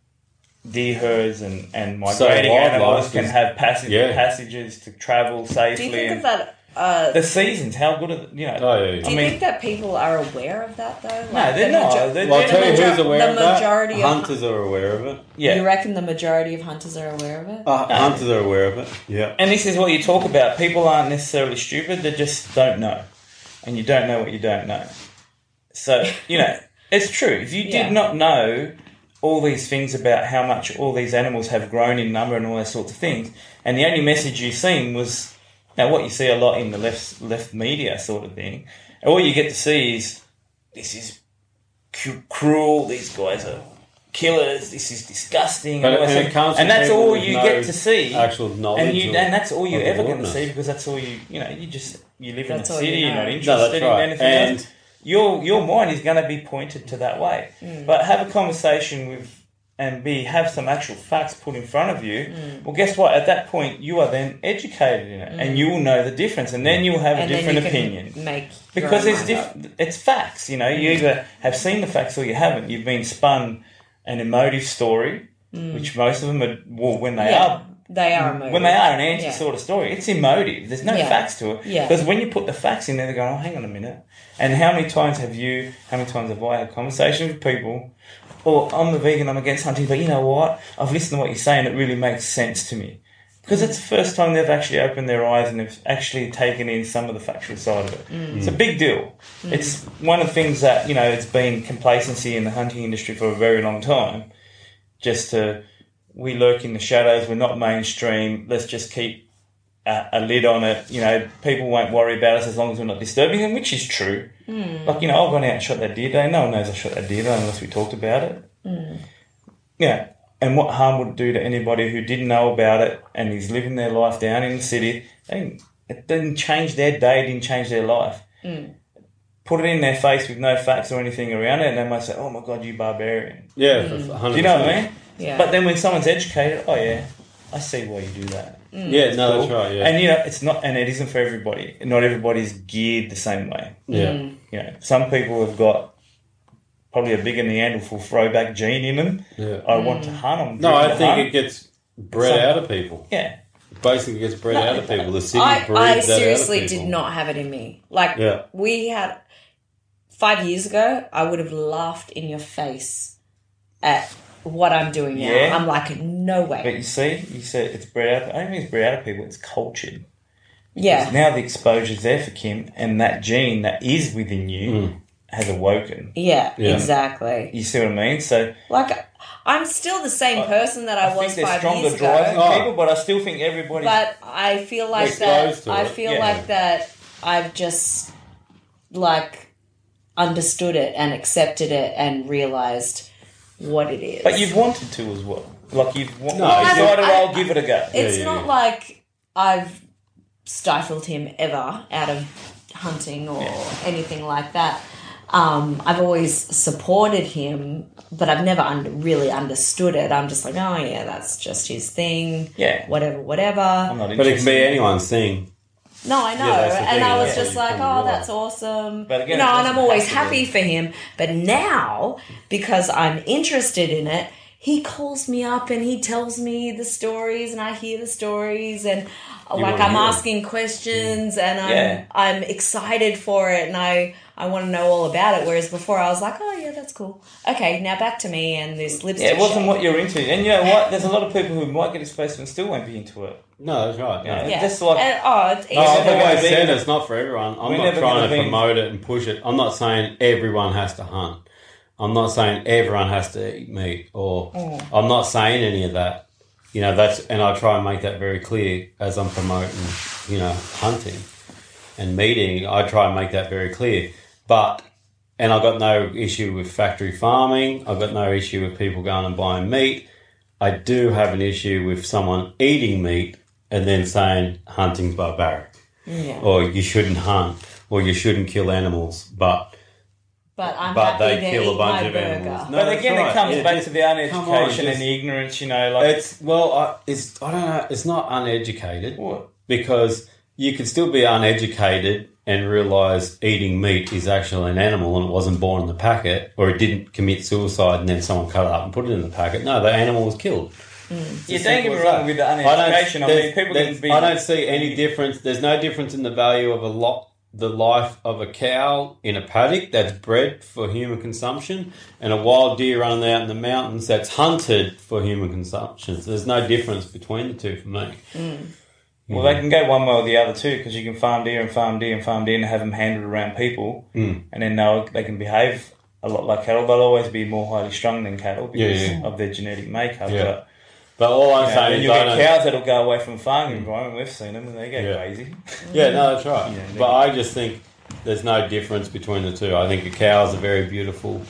deer herds and, and migrating wildlife animals can is- have passage, yeah. passages to travel safely. Do you think and of that? Uh, the seasons, how good are the, you know? Oh, yeah, yeah. do I you mean, think that people are aware of that though? Like, no, they're the not. majo- They're Well, I'll tell you generally- who's aware the of that. majority of- Hunters are aware of it. yeah. You reckon the majority of hunters are aware of it? Uh, hunters are aware of it. Yeah. And this is what you talk about. People aren't necessarily stupid, they just don't know. And you don't know what you don't know. So, you know, it's true. If you Yeah. did not know all these things about how much all these animals have grown in number and all those sorts of things, and the only message you've seen was, now what you see a lot in the left left media sort of thing, all you get to see is, this is cu- cruel, these guys are killers, this is disgusting, But and, all that and it stuff. comes and from that's people all with you no get to see. Actual knowledge. And you, of- and that's all you're of the ever going to wilderness. see because that's all you, you know, you just, you live That's in all a you city, know. you're not No, interested that's in right. anything And- else. Your, your mind is going to be pointed to that way. Mm. But have a conversation with, and be, have some actual facts put in front of you. Mm. Well, guess what? At that point, you are then educated in it and you will know the difference and then you'll have a And then different you can opinion. make Because your it's own diff- mind up. it's facts, you know. You either have seen the facts or you haven't. You've been spun an emotive story, which most of them are, well, when they Yeah. are They are emotive. When they are an anti Yeah. sort of story, it's emotive. There's no Yeah. facts to it. Yeah. Because when you put the facts in there, they're going, oh, hang on a minute. And how many times have you, how many times have I had conversations with people, oh, I'm a vegan, I'm against hunting, but you know what? I've listened to what you're saying, it really makes sense to me. Because it's the first time they've actually opened their eyes and they've actually taken in some of the factual side of it. Mm. It's a big deal. Mm. It's one of the things that, you know, it's been complacency in the hunting industry for a very long time. Just to, we lurk in the shadows, we're not mainstream, let's just keep a, a lid on it. You know, people won't worry about us as long as we're not disturbing them, which is true. Mm. Like, you know, I've gone out and shot that deer day. No one knows I shot that deer day unless we talked about it. Mm. Yeah. And what harm would it do to anybody who didn't know about it and is living their life down in the city? They, it didn't change their day, it didn't change their life. Mm. Put it in their face with no facts or anything around it, and they might say, oh my God, you barbarian. Yeah, mm. one hundred percent. Do you know what I mean? Yeah. But then when someone's educated, oh yeah, I see why you do that. Mm. Yeah, no, cool. That's right, yeah. And you know, it's not, and it isn't for everybody. Not everybody's geared the same way. Yeah. Mm. You know, some people have got probably a bigger Neanderthal throwback gene in them. Yeah. I mm. want to hunt them. No, I think hunt. it gets bred Some, out of people. Yeah. It basically gets bred no, out of people. The city I, breeds I that seriously out of people. did not have it in me. Like, yeah. we had, five years ago, I would have laughed in your face at what I'm doing now. Yeah. I'm like, no way. But you see, you said it's bred out. I don't think it's bred out of people. It's cultured. Yeah. Because now the exposure's there for Kim, and that gene that is within you mm. has awoken. Yeah, yeah, exactly. You see what I mean? So, like, I'm still the same person that I, I was think five stronger years ago. driving Oh. people, but I still think everybody. But I feel like that. I feel yeah. like that. I've just like understood it and accepted it and realized what it is. But you've wanted to as well. Like you've wa- no, well, decided, I, I'll give it a go. It's yeah, yeah, not yeah. like I've stifled him ever out of hunting or yeah. anything like that. Um, I've always supported him, but I've never under, really understood it. I'm just like, oh yeah, that's just his thing. Yeah. Whatever, whatever. I'm not but it can be anyone's thing. No, I know. Yeah, that's the and thing, I was yeah, just you like, come oh, to that's realize. awesome. But again, you it know, and doesn't I'm always have to happy be. for him. But now, because I'm interested in it, he calls me up and he tells me the stories and I hear the stories and You like wanna I'm hear asking questions and I'm Yeah. I'm excited for it and I, I want to know all about it. Whereas before I was like, oh yeah, that's cool. Okay, now back to me and this lipstick Yeah, it wasn't shade. what you're into. And you know what? There's a lot of people who might get exposed to it and still won't be into it. No, that's right. You know, No. Yeah. Just like, and, oh, it's No, I've never always gonna be- said it's not for everyone. I'm We're not never trying gonna to be- promote it and push it. I'm not saying everyone has to hunt. I'm not saying everyone has to eat meat, or Mm. I'm not saying any of that. You know, that's, and I try and make that very clear as I'm promoting, you know, hunting and meat eating. I try and make that very clear. But, and I've got no issue with factory farming. I've got no issue with people going and buying meat. I do have an issue with someone eating meat and then saying hunting's barbaric, Yeah. or you shouldn't hunt, or you shouldn't kill animals. But But I'm But happy they to kill a eat bunch my of burger. animals. No, but that's again, right. it comes Yeah, back just- to the come on, uneducation just- and the ignorance, you know. Like, it's well, I, it's I don't know. It's not uneducated What? because you can still be uneducated and realise eating meat is actually an animal and it wasn't born in the packet, or it didn't commit suicide and then someone cut it up and put it in the packet. No, the animal was killed. Mm. yeah, don't get me wrong with the uneducation. I, there's- mean, people there's- can be. I don't see any difference. There's no difference in the value of a lot. The life of a cow in a paddock that's bred for human consumption and a wild deer running out in the mountains that's hunted for human consumption. So there's no difference between the two for me. Mm. Well, they can go one way or the other too, because you can farm deer and farm deer and farm deer and have them handled around people, Mm. and then they'll, they can behave a lot like cattle. They'll always be more highly strung than cattle because Yeah, yeah. of their genetic makeup. Yeah. But, But all I'm you know, saying then is you'll I get don't- cows that'll go away from farming environment. We've seen them and they get Yeah. crazy. Yeah, no, that's right. Yeah, but I just think there's no difference between the two. I think a cow is a very beautiful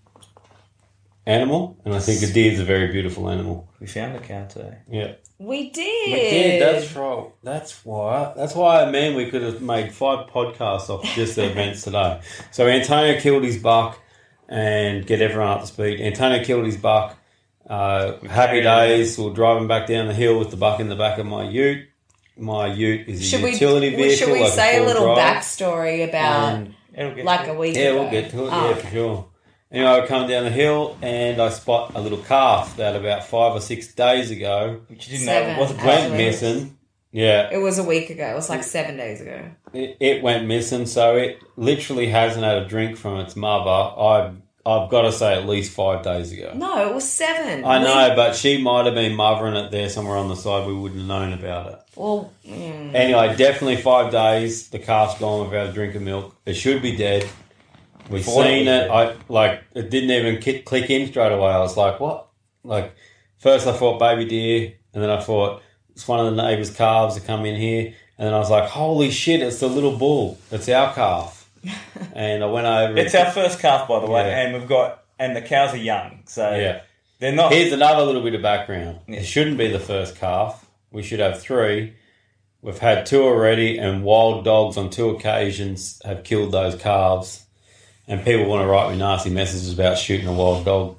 animal, and I think a deer is a very beautiful animal. We found a cow today. Yeah. We did. We did, that's right. That's why. That's why, man, we could have made five podcasts off just the events today. So Antonio killed his buck, and get everyone up to speed. Antonio killed his buck. Uh, happy days. We're driving back down the hill with the buck in the back of my ute. My ute is a Should utility we, vehicle. Should we like say a full little drive. backstory about And It'll get like to a it. week yeah, ago? we'll get to it. Oh, yeah, okay. for sure. Anyway, I come down the hill and I spot a little calf that about five or six days ago Which you didn't Seven, know wasn't actually. went missing. Yeah, It was a week ago. It was like seven days ago. it, it went missing, so it literally hasn't had a drink from its mother. I've I've got to say at least five days ago. No, it was seven. I We- know, but she might have been mothering it there somewhere on the side. We wouldn't have known about it. Well, mm, Anyway, definitely five days. The calf's gone without a drink of milk. It should be dead. We've Thought it seen was it. dead. I like it didn't even kick, click in straight away. I was like, "What?" Like first I thought baby deer, and then I thought it's one of the neighbours' calves that come in here, and then I was like, "Holy shit! It's the little bull. It's our calf." And I went over. It's our first calf, by the way, Yeah. and we've got and the cows are young, so yeah. they're not. Here's another little bit of background. Yeah. It shouldn't be the first calf. We should have three. We've had two already, and wild dogs on two occasions have killed those calves. And people want to write me nasty messages about shooting a wild dog.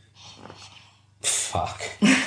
Fuck.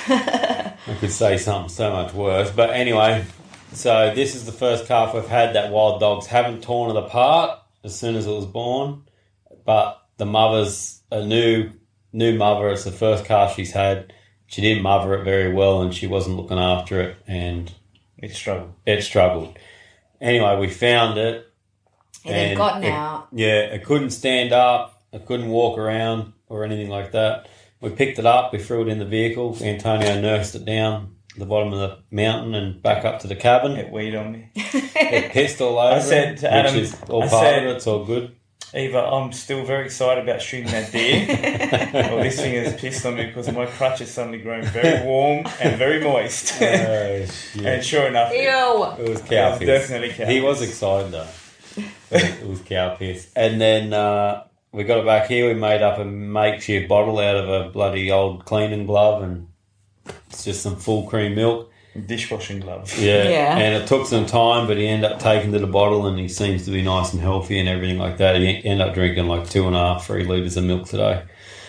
I could say something so much worse. But anyway, so this is the first calf we've had that wild dogs haven't torn it apart as soon as it was born. But the mother's a new new mother. It's the first calf she's had. She didn't mother it very well and she wasn't looking after it and It struggled. it struggled. Anyway, we found it. it had gotten it, out. Yeah, it couldn't stand up. It couldn't walk around or anything like that. We picked it up. We threw it in the vehicle. Antonio nursed it down the bottom of the mountain and back up to the cabin. It weed on me. It pissed all over. I said it, to Adam, which is all I part said- of it. It's all good. Eva, I'm still very excited about shooting that deer. Well, this thing has pissed on me because my crutch has suddenly grown very warm and very moist. Oh, and shit. sure enough, it, Ew. It was cow it was piss. definitely cow He was piss. excited though. It was cow piss. And then uh, we got it back here. We made up a makeshift bottle out of a bloody old cleaning glove, and it's just some full cream milk. dishwashing gloves. Yeah. Yeah. And it took some time, but he ended up taking to the bottle, and he seems to be nice and healthy and everything like that. He ended up drinking like two and a half, three litres of milk today.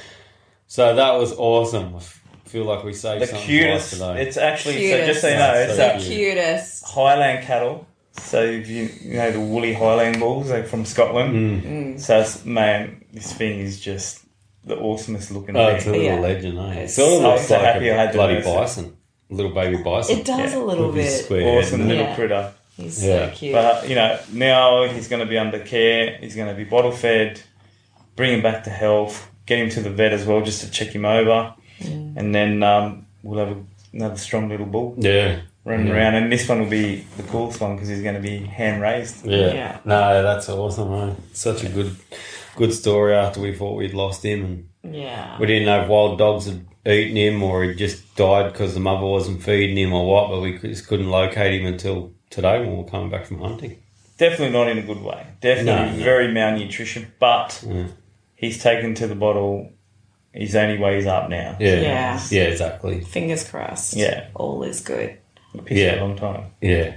So that was awesome. I feel like we saved The something cutest. twice today. It's actually, Cutest. so just so you know, That's it's so a The cute. cutest. Highland cattle. So if you, you know the woolly Highland bulls, they're from Scotland. Mm. So it's, man, this thing is just the awesomest looking Oh, it's a thing. little Yeah. legend, eh? It It's sort of so- looks so like happy I a had to bloody nurse it. bison. A little baby bison. It does Yeah. a little With his bit. square head Awesome and- little Yeah. critter. He's Yeah. so cute. But, you know, now he's going to be under care. He's going to be bottle fed, bring him back to health, get him to the vet as well just to check him over. Mm. And then um, we'll have a, another strong little bull Yeah. running Yeah. around. And this one will be the coolest one because he's going to be hand raised. Yeah. Yeah. No, that's awesome, eh? Such a good good story after we thought we'd lost him, and Yeah. we didn't know if wild dogs had eaten him or he just died because the mother wasn't feeding him or what, but we just couldn't locate him until today when we were coming back from hunting. Definitely not in a good way. Definitely No, no. very malnutrition. But Yeah. he's taken to the bottle. His only way is up now. Yeah. Yeah. Yeah, exactly. Fingers crossed. Yeah. All is good. He pissed Yeah. for a long time. Yeah.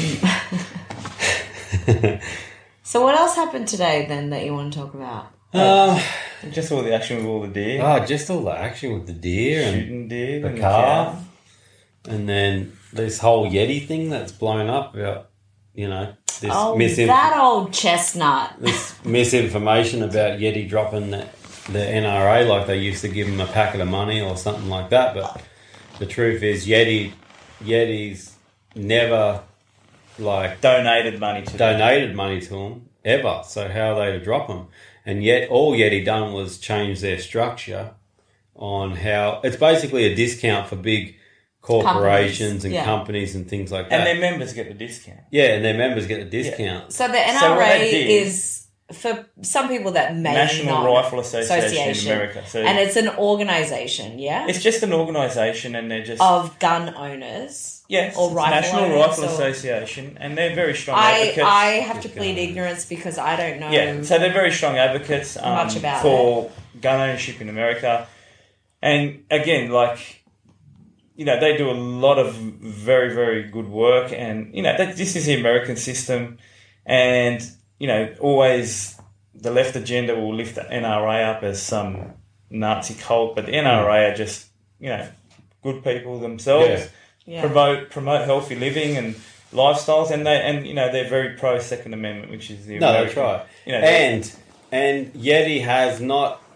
So what else happened today then that you want to talk about? Uh, Just all the action with all the deer. oh, just all the action with the deer and Shooting deer. the and calf. cow. And then this whole Yeti thing that's blown up about, you know, this, Oh, misinf- that old chestnut. this misinformation about Yeti dropping the, the N R A like they used to give them a packet of money or something like that. But the truth is Yeti, Yeti's never, like, Donated money to donated money to them, ever. So how are they to drop them? And yet all Yeti done was change their structure on how... It's basically a discount for big corporations Companies, and yeah. companies and things like that. And their members get the discount. yeah, and their members get the discount. So the N So R what A they did- is, for some people that may National not... Rifle Association, in America. So And it's an organisation, yeah? it's just an organisation and they're just... Of gun owners. yes, or it's rifle National owners, Rifle or- Association and they're very strong I, advocates. I have to Good plead guy. ignorance because I don't know... Yeah, so they're very strong advocates um, Much about for gun ownership in America. And again, like, you know, they do a lot of very, very good work. And, you know, that, this is the American system. And, you know, always the left agenda will lift the N R A up as some Nazi cult. But the N R A are just, you know, good people themselves. Yeah. Yeah. Promote promote healthy living and lifestyles. And, they and you know, they're very pro-Second Amendment, which is the No, that's American... right. You know, And and Yeti has not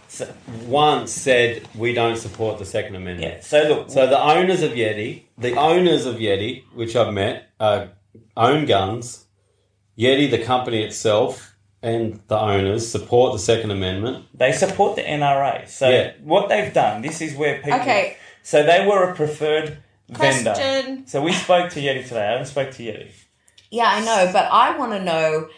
So, once said we don't support the Second Amendment. yeah. So look, So the owners of Yeti, the owners of Yeti, which I've met, uh, own guns. Yeti, the company itself, and the owners support the Second Amendment. they support the N R A. So Yeah. what they've done, this is where people. Okay. So they were a preferred vendor. Question. So we spoke to Yeti today. I haven't spoke to Yeti. Yeah, I know, but I want to know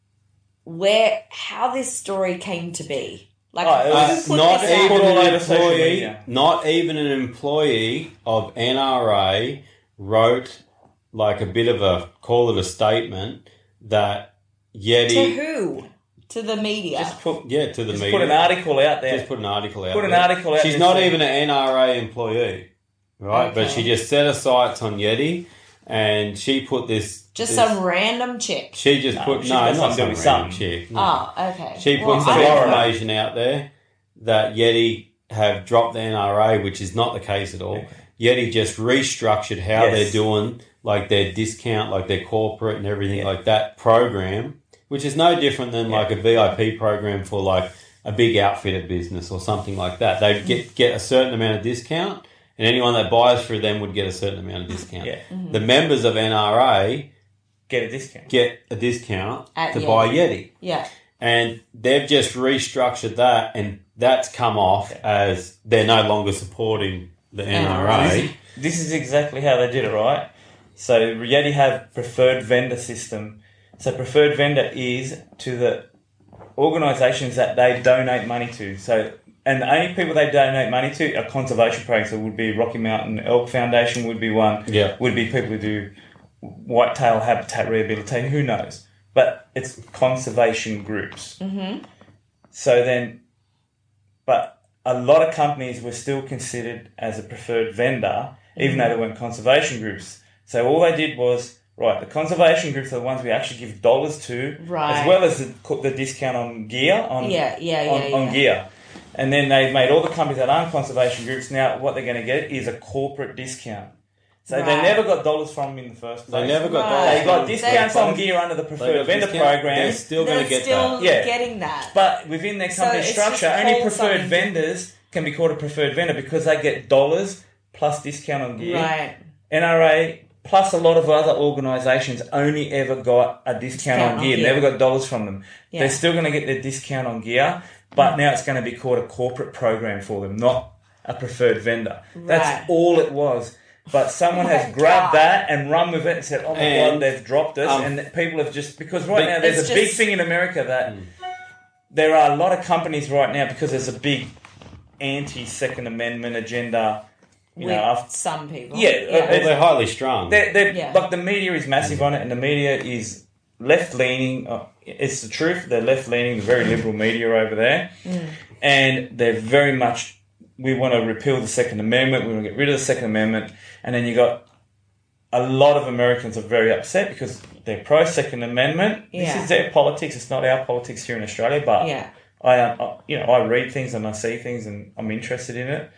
where how this story came to be. Like, Oh, it who was put not this out? even all an over social employee, media. not even an employee of N R A wrote like a bit of a call it a statement that Yeti. To who? To the media. Just put, Yeah, to the just media. put an article out there. Just put an article out. Put an there. article out She's there not saying- even an N R A employee, right? But Okay. she just set her sights on Yeti, and she put this. Just this- some random chick. She just No, put she's no, got not something to some do with random something. chick. No. Oh, okay. She Well, put some I- Laura. information out there that Yeti have dropped the N R A, which is not the case at all. Yeti just restructured how Yes. they're doing, like their discount, like their corporate and everything like that program, which is no different than like a V I P program for like a big outfitter business or something like that. They get get a certain amount of discount, and anyone that buys through them would get a certain amount of discount. Yeah. The members of N R A Get a discount. get a discount At to Yeti. buy Yeti. Yeah. And they've just restructured that, and that's come off as they're no longer supporting the N R A. This is exactly how they did it, right? So Yeti have preferred vendor system. So preferred vendor is to the organisations that they donate money to. So and the only people they donate money to are conservation programs. So it would be Rocky Mountain Elk Foundation would be one. Yeah. Would be people who do whitetail habitat rehabilitation. Who knows? But it's conservation groups. Mm-hmm. So then, but a lot of companies were still considered as a preferred vendor, even though they weren't conservation groups. So all they did was, right, the conservation groups are the ones we actually give dollars to, Right. as well as the, the discount on gear, on, Yeah, yeah, yeah, on, yeah. on gear. And then they've made all the companies that aren't conservation groups, now what they're going to get is a corporate discount. So they Right. never got dollars from them in the first place. They never got Right. dollars. They got from- discounts they- on gear under the they preferred got vendor discount. They're program. still They're going to get still that. Yeah. getting that. But within their So company it's structure, just only called preferred something- vendors can be called a preferred vendor because they get dollars plus discount on gear. Right. N R A plus a lot of other organisations only ever got a discount, Discount on on gear, gear. never got dollars from them. Yeah. They're still going to get their discount on gear, but now it's going to be called a corporate program for them, not a preferred vendor. Right. That's all it was. But someone Oh has my grabbed God. that and run with it and said, oh my And, God, they've dropped us. um, and people have just, because right But now there's it's a big just- thing in America that there are a lot of companies right now because there's a big anti-Second Amendment agenda. You With know, after, some people. Yeah, Well, uh, they're highly strung. they're, they're, Yeah. like the media is massive on it, and the media is left-leaning. Uh, it's the truth. They're left-leaning, very liberal media over there, and they're very much. We want to repeal the Second Amendment. We want to get rid of the Second Amendment, and then you got a lot of Americans are very upset because they're pro Second Amendment. This Yeah. is their politics. It's not our politics here in Australia. But Yeah. I, um, I, you know, I read things and I see things, and I'm interested in it.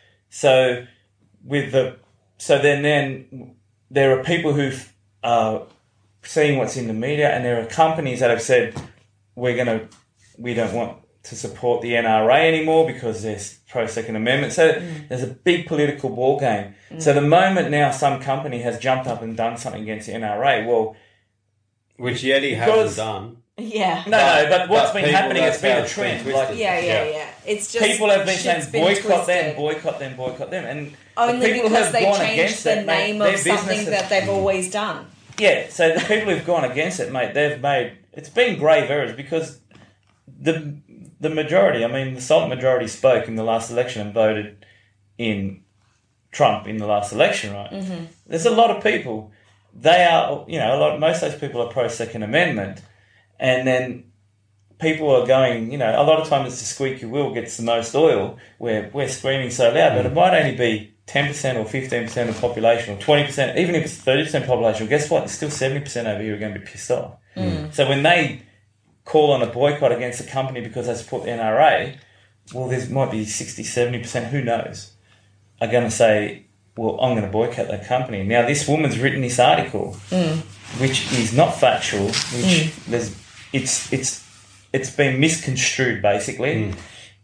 So with the, so then then there are people who are seeing what's in the media, and there are companies that have said we're gonna, we don't want to support the N R A anymore because there's pro Second Amendment. So Mm. there's a big political ball game. So the moment now some company has jumped up and done something against the N R A, well, Which Yeti Because- hasn't done. Yeah. no, no, but what's but been people, happening, it's that's been how a it's been trend. twisted. Like, Yeah, yeah, Yeah. yeah. It's just people have been shit's saying been boycott them, twisted. boycott them, boycott them, and Only the people because have they gone changed against the it, mate, name their of something businesses- that they've always done. Yeah, so the people who've gone against it, mate, they've made it's been grave errors because the the majority, I mean, the silent majority spoke in the last election and voted in Trump in the last election, right? Mm-hmm. There's a lot of people. They are, you know, a lot. Most of those people are pro Second Amendment, and then people are going, you know, a lot of times it's the squeaky wheel gets the most oil. Where we're screaming so loud, but it might only be ten percent or fifteen percent of the population or twenty percent, even if it's thirty percent population, well, guess what? There's still seventy percent over here who are going to be pissed off. Mm. So when they call on a boycott against a company because they support the N R A, well, there might be sixty, seventy percent, who knows, are going to say, well, I'm going to boycott that company. Now, this woman's written this article, mm. which is not factual, which mm. there's it's it's it's been misconstrued, basically. Mm.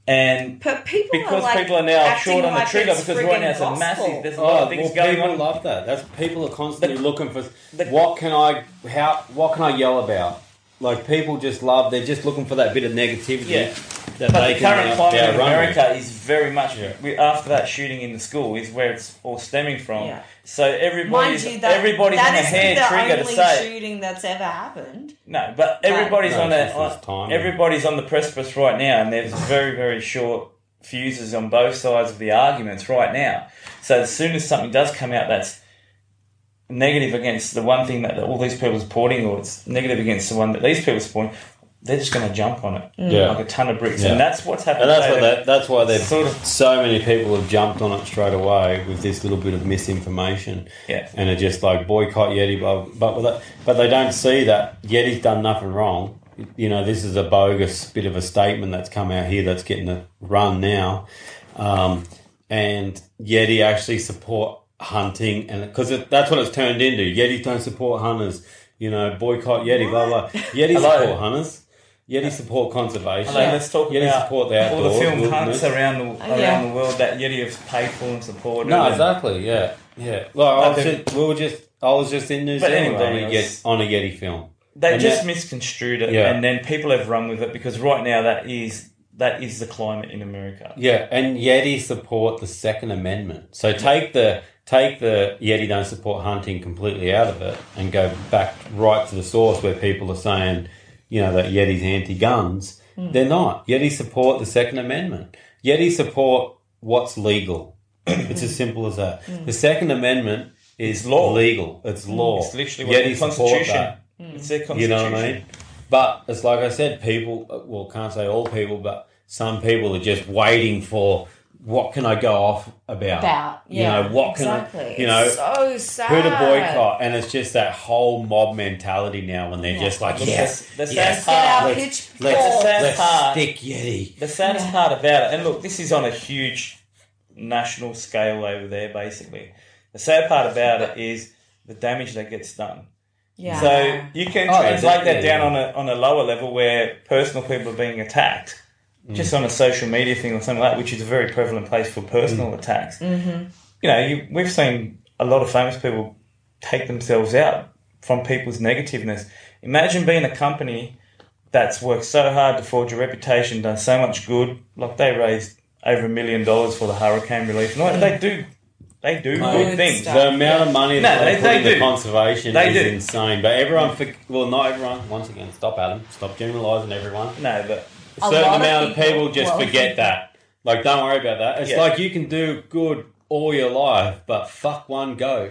And But people because are like people are now acting short on the like trigger it's because right now it's a friggin' massive. gospel. There's a lot Oh, of things well, going people on. love that. That's people are constantly The- looking for the- what can I how what can I yell about? Like people just love. They're just looking for that bit of negativity. Yeah. That But they the can, current uh, climate in outrun America with. is very much Yeah. we, after that shooting in the school is where it's all stemming from. Yeah. So Mind everybody's you, that, everybody's that on a isn't hair the trigger to only say shooting that's ever happened. no, but everybody's No, on it's a just this on, time. everybody's on the precipice right now, and there's very very short fuses on both sides of the arguments right now. So as soon as something does come out that's negative against the one thing that all these people are supporting, or it's negative against the one that these people are supporting, they're just going to jump on it Yeah. like a ton of bricks, Yeah. and that's what's happened. And that's today. what that, that's why they've Sort of- so many people have jumped on it straight away with this little bit of misinformation. Yeah. And are just like boycott Yeti, but but but but they don't see that Yeti's done nothing wrong. You know, this is a bogus bit of a statement that's come out here that's getting a run now, um, and Yeti actually support hunting, and because that's what it's turned into. Yeti don't support hunters. You know, boycott Yeti. Blah blah. Yeti Hello. support hunters. Yeti support conservation. Hello, let's talk Yeti about support the all the outdoors, film wilderness. hunts around the around Yeah. the world that Yeti have paid for and supported. No, and- exactly. Yeah, yeah. Well, I was Okay. just, we were just. I was just in New But Zealand anyway, on, a it Yeti, was- on a Yeti film. They And just that- misconstrued it, Yeah. and then people have run with it because right now that is that is the climate in America. Yeah, and Yeti support the Second Amendment. So take the take the Yeti don't support hunting completely out of it and go back right to the source where people are saying, you know, that Yeti's anti-guns. They're not. Yeti support the Second Amendment. Yeti support what's legal. It's as simple as that. The Second Amendment is law. legal. It's law. It's literally what Yeti the support Constitution. that. It's their You constitution. know what I mean? But it's like I said, people, well, can't say all people, but some people are just waiting for what can I go off about? About, yeah, You know, what can exactly. I, you know, It's so sad. who to boycott? And it's just that whole mob mentality now when they're Yeah. just like, Look, yes, the- the yes, sad part- Let's let's, pitch let's, forward. sad let's part- stick Yeti. The saddest Yeah. part about it, and look, this is on a huge national scale over there, basically. The sad part about it is the damage that gets done. Yeah. So you can Oh, translate that yeah, down yeah. on a on a lower level where personal people are being attacked, Mm. just on a social media thing or something like that, which is a very prevalent place for personal Mm. attacks. Mm-hmm. You know, you, we've seen a lot of famous people take themselves out from people's negativeness. Imagine being a company that's worked so hard to forge a reputation, done so much good, like they raised over a million dollars for the hurricane relief. And like, they do, they do Mate, good things. stuff. The amount of money No, that they, they- put they into do. conservation They is do. insane. But everyone, for, well, not everyone. Once again, stop, Adam. Stop generalising everyone. No, but A A certain lot of amount of people- people just well, forget that. Like, don't worry about that. It's Yeah. like you can do good all your life, but fuck one goat.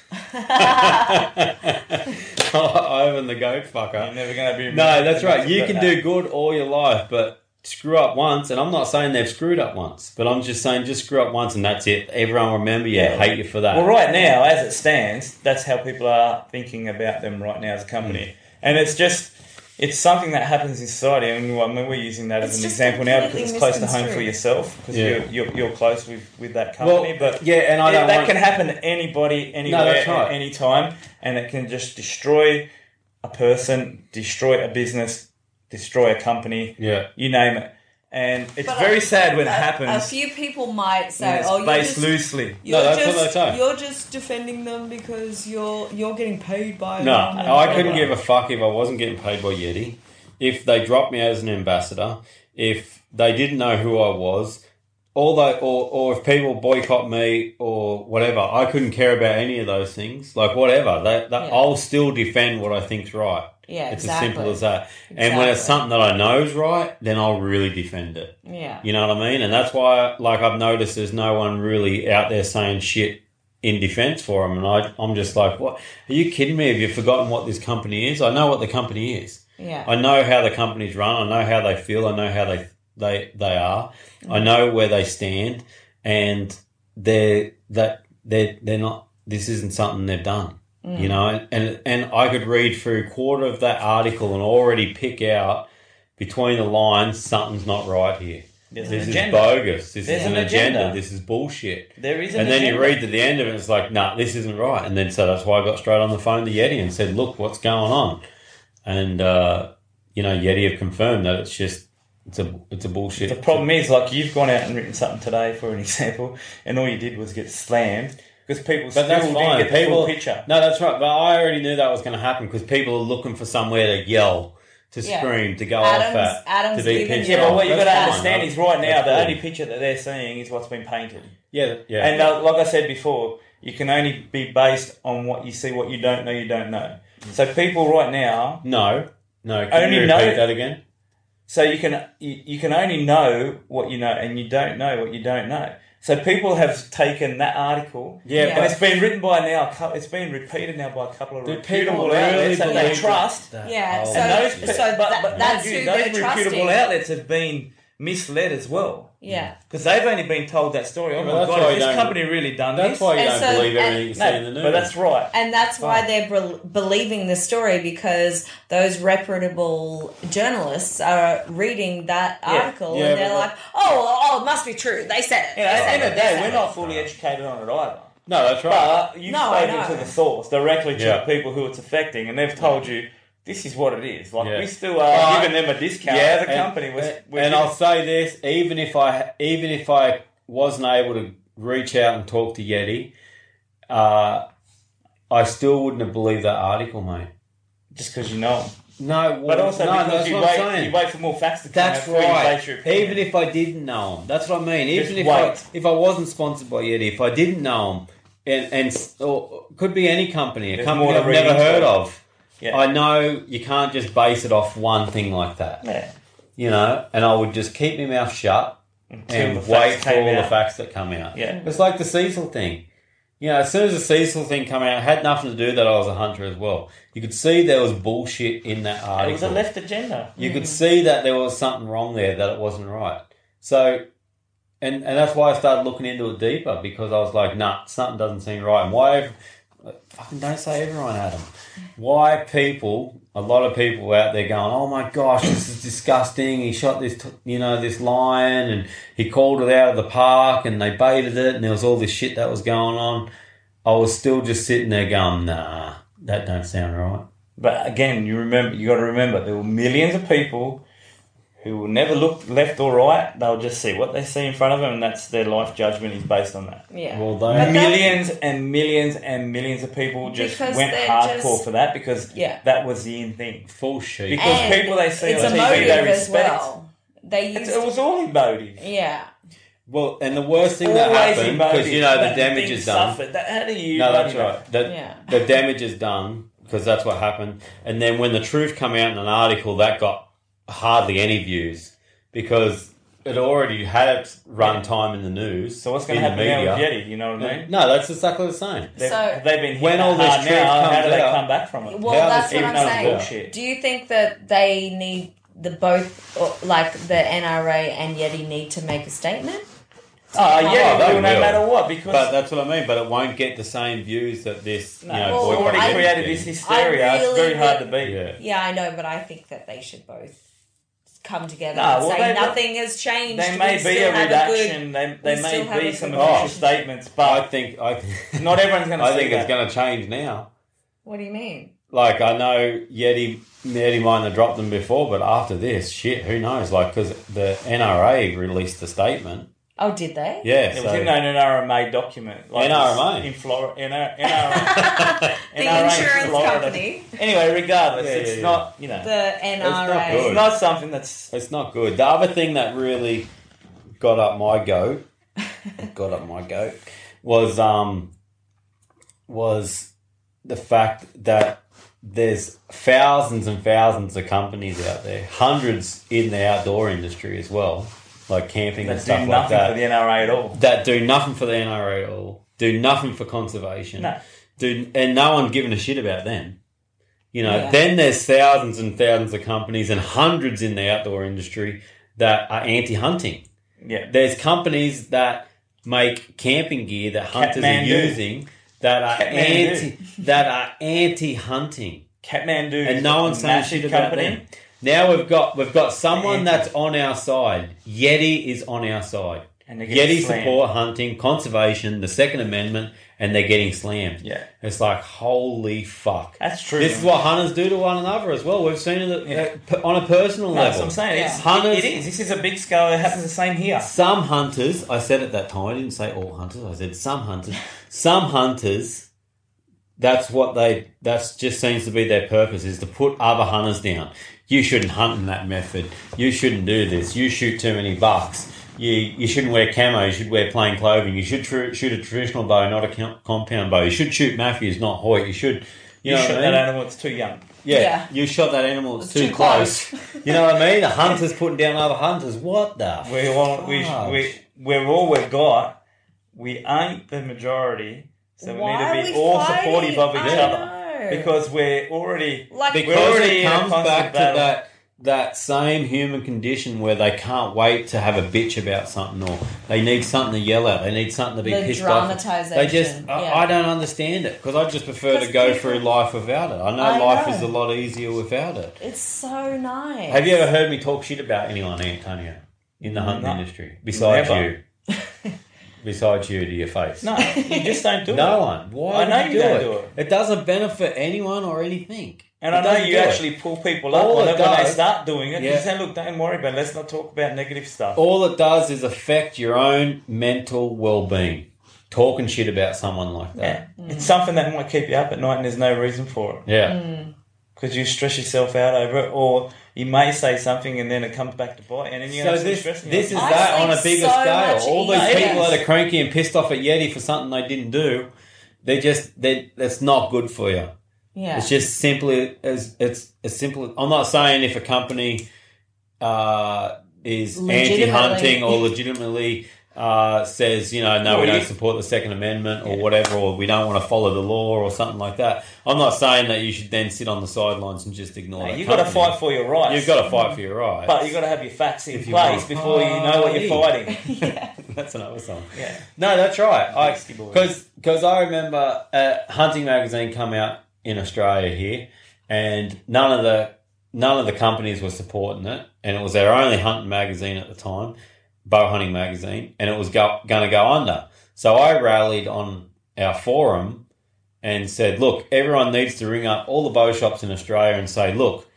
Ivan the goat fucker. you're never going to be... No, that's right. You But can no. do good all your life, but screw up once. And I'm not saying they've screwed up once, but I'm just saying just screw up once and that's it. Everyone will remember you, Yeah. hate you for that. Well, right now, as it stands, that's how people are thinking about them right now as a company. Mm. And it's just, it's something that happens in society. I mean, I mean we're using that It's as an just example now because completely it's close to home for misconstrued. yourself because Yeah. you're, you're, you're close with, with that company. Well, but yeah, and I yeah, don't that want- can happen to anybody, anywhere, that's right. at any time. And it can just destroy a person, destroy a business, destroy a company, Yeah. you name it. And it's But very a- sad when a, it happens. A few people might say, and it's "Oh, you're based just, loosely. you're No, that's what just they say. you're just defending them because you're you're getting paid by No, them." and I blah, couldn't blah." give a fuck if I wasn't getting paid by Yeti. If they dropped me as an ambassador, if they didn't know who I was, or they, or or if people boycott me or whatever, I couldn't care about any of those things. Like whatever, they, they, Yeah. I'll still defend what I think's right. Yeah, it's exactly. as simple as that. And when it's Exactly. something that I know is right, then I'll really defend it. Yeah. You know what I mean? And that's why, like, I've noticed there's no one really out there saying shit in defense for them. And I, I'm just like, what? Are you kidding me? Have you forgotten what this company is? I know what the company is. Yeah. I know how the company's run. I know how they feel. I know how they they they are. I know where they stand, and they're that they're they're not. This isn't something they've done. You know, and, and and I could read through a quarter of that article and already pick out between the lines something's not right here. There's This an is agenda. bogus. This There's is an an agenda. agenda. This is bullshit. There is an And then you agenda. read to the end of it, and it's like, nah, this isn't right. And then so that's why I got straight on the phone to Yeti and said, look, what's going on? And, uh, you know, Yeti have confirmed that it's just It's a it's a bullshit. The problem is, like, you've gone out and written something today, for an example, and all you did was get slammed because people But still that's didn't fine. get the People, full picture. No, that's right. But I already knew that was going to happen because people are looking for somewhere to yell, to Yeah. scream, to go Adam's- off at, Adam's to be given pissed you- Yeah, but off. what you've got to That's fine. understand is right now, That's the cool. only picture that they're seeing is what's been painted. Yeah, yeah. And uh, like I said before, you can only be based on what you see, what you don't know, you don't know. So people right now, no, no. Can Only you know- repeat that again? so you can you, you can only know what you know, and you don't know what you don't know. So people have taken that article, Yeah, Yeah. and it's been written by now. a cou- It's been repeated now by a couple of Do reputable people really outlets that they believe trust. that? Yeah, Oh, so- And those, so pe- but, that- but that's mind you, who those they're reputable trusting. outlets have been misled as well. Yeah. Because they've only been told that story. Oh Well, my that's why god, you has this don't- company really done That's this? why you And don't so- believe everything and- you see No, in the news. but that's right. And that's why Oh. they're bel believing the story, because those reputable journalists are reading that Yeah. article Yeah, and they're but- like, oh, oh, it must be true. They said it. You know, They at the said end of it. the They day, said we're it." not fully educated on it either. no, that's right. But you've No, I spoken know. to the source directly to Yeah. the people who it's affecting, and they've told you this is what it is. Like Yeah. we still are But- giving them a discount Yeah, as a and- company. We're, and, we're and giving- I'll say this: even if I even if I wasn't able to reach out and talk to Yeti, uh, I still wouldn't have believed that article, mate. just because you know them. No, well, But also no, because that's you what I'm wait, saying. you wait for more facts to come That's out before you right. base your opinion. Even if I didn't know him, that's what I mean. Even Just if wait. I if I wasn't sponsored by Yeti, if I didn't know him, and and s- or could be any company, a There's company more to I've read never into heard it. of. Yeah. I know you can't just base it off one thing like that, yeah. you know. And I would just keep my mouth shut Until and the facts wait for came all the out. facts that come out. Yeah. It's like the Cecil thing. You know, as soon as the Cecil thing came out, it had nothing to do that I was a hunter as well. You could see there was bullshit in that article. It was a left agenda. You could see that there was something wrong there, that it wasn't right. So, and and that's why I started looking into it deeper, because I was like, nah, something doesn't seem right. And why, fucking don't say everyone, Adam. Why people, a lot of people out there going, oh my gosh, this is disgusting. He shot this, t- you know, this lion and he called it out of the park and they baited it and there was all this shit that was going on. I was still just sitting there going, nah, that don't sound right. But again, you remember, you got to remember, there were millions of people who will never look left or right. They'll just see what they see in front of them, and that's their life judgment is based on that. Yeah. Well, But they, that's- Millions and millions and millions of people just Because went they're hardcore just- for that because Yeah. that was the in thing. full shit. Because And people they see it's on a T V motive they as respect. well. They It's, used it was all emotive. yeah. Well, and the worst thing that Always happened, because emotive. you know the That damage thing is done. suffered. That, how do you? No, that's bloody know? right. The, Yeah. the damage is done because that's what happened. And then when the truth came out in an article, that got hardly any views because it already had its run time in the news. So what's going in to the happen now with media. Yeti? You know what I mean? No, that's exactly the same. They've, So- have they been When when all all this hard truth now? How comes do they out- come back from it? Well, How that's does- what even I'm though it's saying. bullshit. Do you think that they need the both, or, like the N R A and Yeti, need to make a statement? Oh, yeah, they will, no will. matter what, because But that's what I mean. But it won't get the same views that this, you know, no, Well, it's boycott already I- created is this getting. hysteria. I it's really very hard to think- beat. Yeah. Yeah, I know, but I think that they should both come together Nah, and well, say they- nothing has changed. There We may be still a have reduction. they we they still may have be a some good official relationship. statements, I but think I, not everyone's going to I see think it's that. going to change now. What do you mean? Like, I know Yeti, Yeti might have dropped them before, but after this, shit, who knows? Like, because the N R A released a statement. Oh, did they? Yeah, It so, was in an N R M A document. Like N R M A? in Florida. N R M A. The insurance company. Anyway, regardless, Yeah, it's yeah, yeah. not, you know, The N not R good. it's A. not something that's. it's not good. The other thing that really got up my goat, got up my goat, was um, was the fact that there's thousands and thousands of companies out there, hundreds in the outdoor industry as well, like camping and That stuff do like nothing that. for the N R A at all. that do nothing for the N R A at all, do nothing for conservation, No. do, and no one's giving a shit about them. You know, Yeah. then there's thousands and thousands of companies and hundreds in the outdoor industry that are anti-hunting. Yeah. There's companies that make camping gear that hunters are Kathmandu. using that are Kathmandu. anti that are anti-hunting, Kathmandu and is no a one's saying massive shit about company. them. Now we've got we've got someone Anti. that's on our side. Yeti is on our side. And they're getting Yeti slammed. support hunting, conservation, the Second Amendment, and they're getting slammed. Yeah. It's like, holy fuck. That's true. This is what hunters do to one another as well. We've seen it Yeah. uh, on a personal No, level. that's what I'm saying. It's, Hunters- it, it is. This is a big scale. It happens the same here. Some hunters, I said at that time, I didn't say all hunters, I said some hunters. Some hunters, that's what they, that's just seems to be their purpose, is to put other hunters down. You shouldn't hunt in that method. You shouldn't do this. You shoot too many bucks. You you shouldn't wear camo. You should wear plain clothing. You should tr- shoot a traditional bow, not a com- compound bow. You should shoot Matthews, not Hoyt. You should, you, You, know shot what I that mean? animal. It's too young. Yeah, Yeah. you shot that animal. It's, It's too, too close. close. You know what I mean? The hunters putting down other hunters. What the? We want. We Fudge. we we're all we've got. We ain't the majority, so we Why need are to be we all fighting? supportive of each I other know. because we're already. Like, We're Because already it in a comes constant back to battle. that that same human condition where they can't wait to have a bitch about something, or they need something to yell at. They need something to be The pissed off. dramatisation, They just, yeah. I, I don't understand it because I just prefer to 'Cause go people- through life without it. I know I life know. is a lot easier without it. It's so nice. Have you ever heard me talk shit about anyone, Antonio, in the hunting No. industry besides Never. you? Besides you to your face. No, you just don't do it. No one. Why I would know you you do don't it? do it. It doesn't benefit anyone or anything. And It I know doesn't you do it. actually pull people up All on it it when they does- start doing it. Yeah. You say, look, don't worry about it. Let's not talk about negative stuff. All it does is affect your own mental well-being. Talking shit about someone like Yeah. that. It's something that might keep you up at night and there's no reason for it. Yeah. Because you stress yourself out over it, or you may say something and then it comes back to bite, and then you're So actually this, stressing this is yourself. I that on a sleep bigger so scale. much All these easier. people that are cranky and pissed off at Yeti for something they didn't do, they just they that's not good for you. Yeah. It's just simply as it's as simple. I'm not saying if a company uh, is Legitimately. anti-hunting or legitimately uh, says, you know, no, we Well, don't you- support the Second Amendment or whatever, or we don't want to follow the law or something like that. I'm not saying that you should then sit on the sidelines and just ignore No, that you've got to company. fight for your rights. You've got to fight for your rights. But you've got to have your facts in If you place want. before you know what you're Oh, fighting. That's another song. Yeah. No, that's right. Beastie Boys. Because because I remember uh, Hunting Magazine come out in Australia here, and none of the none of the companies were supporting it, and it was their only hunting magazine at the time, Bow Hunting Magazine, and it was go, going to go under. So I rallied on our forum and said, look, everyone needs to ring up all the bow shops in Australia and say, look,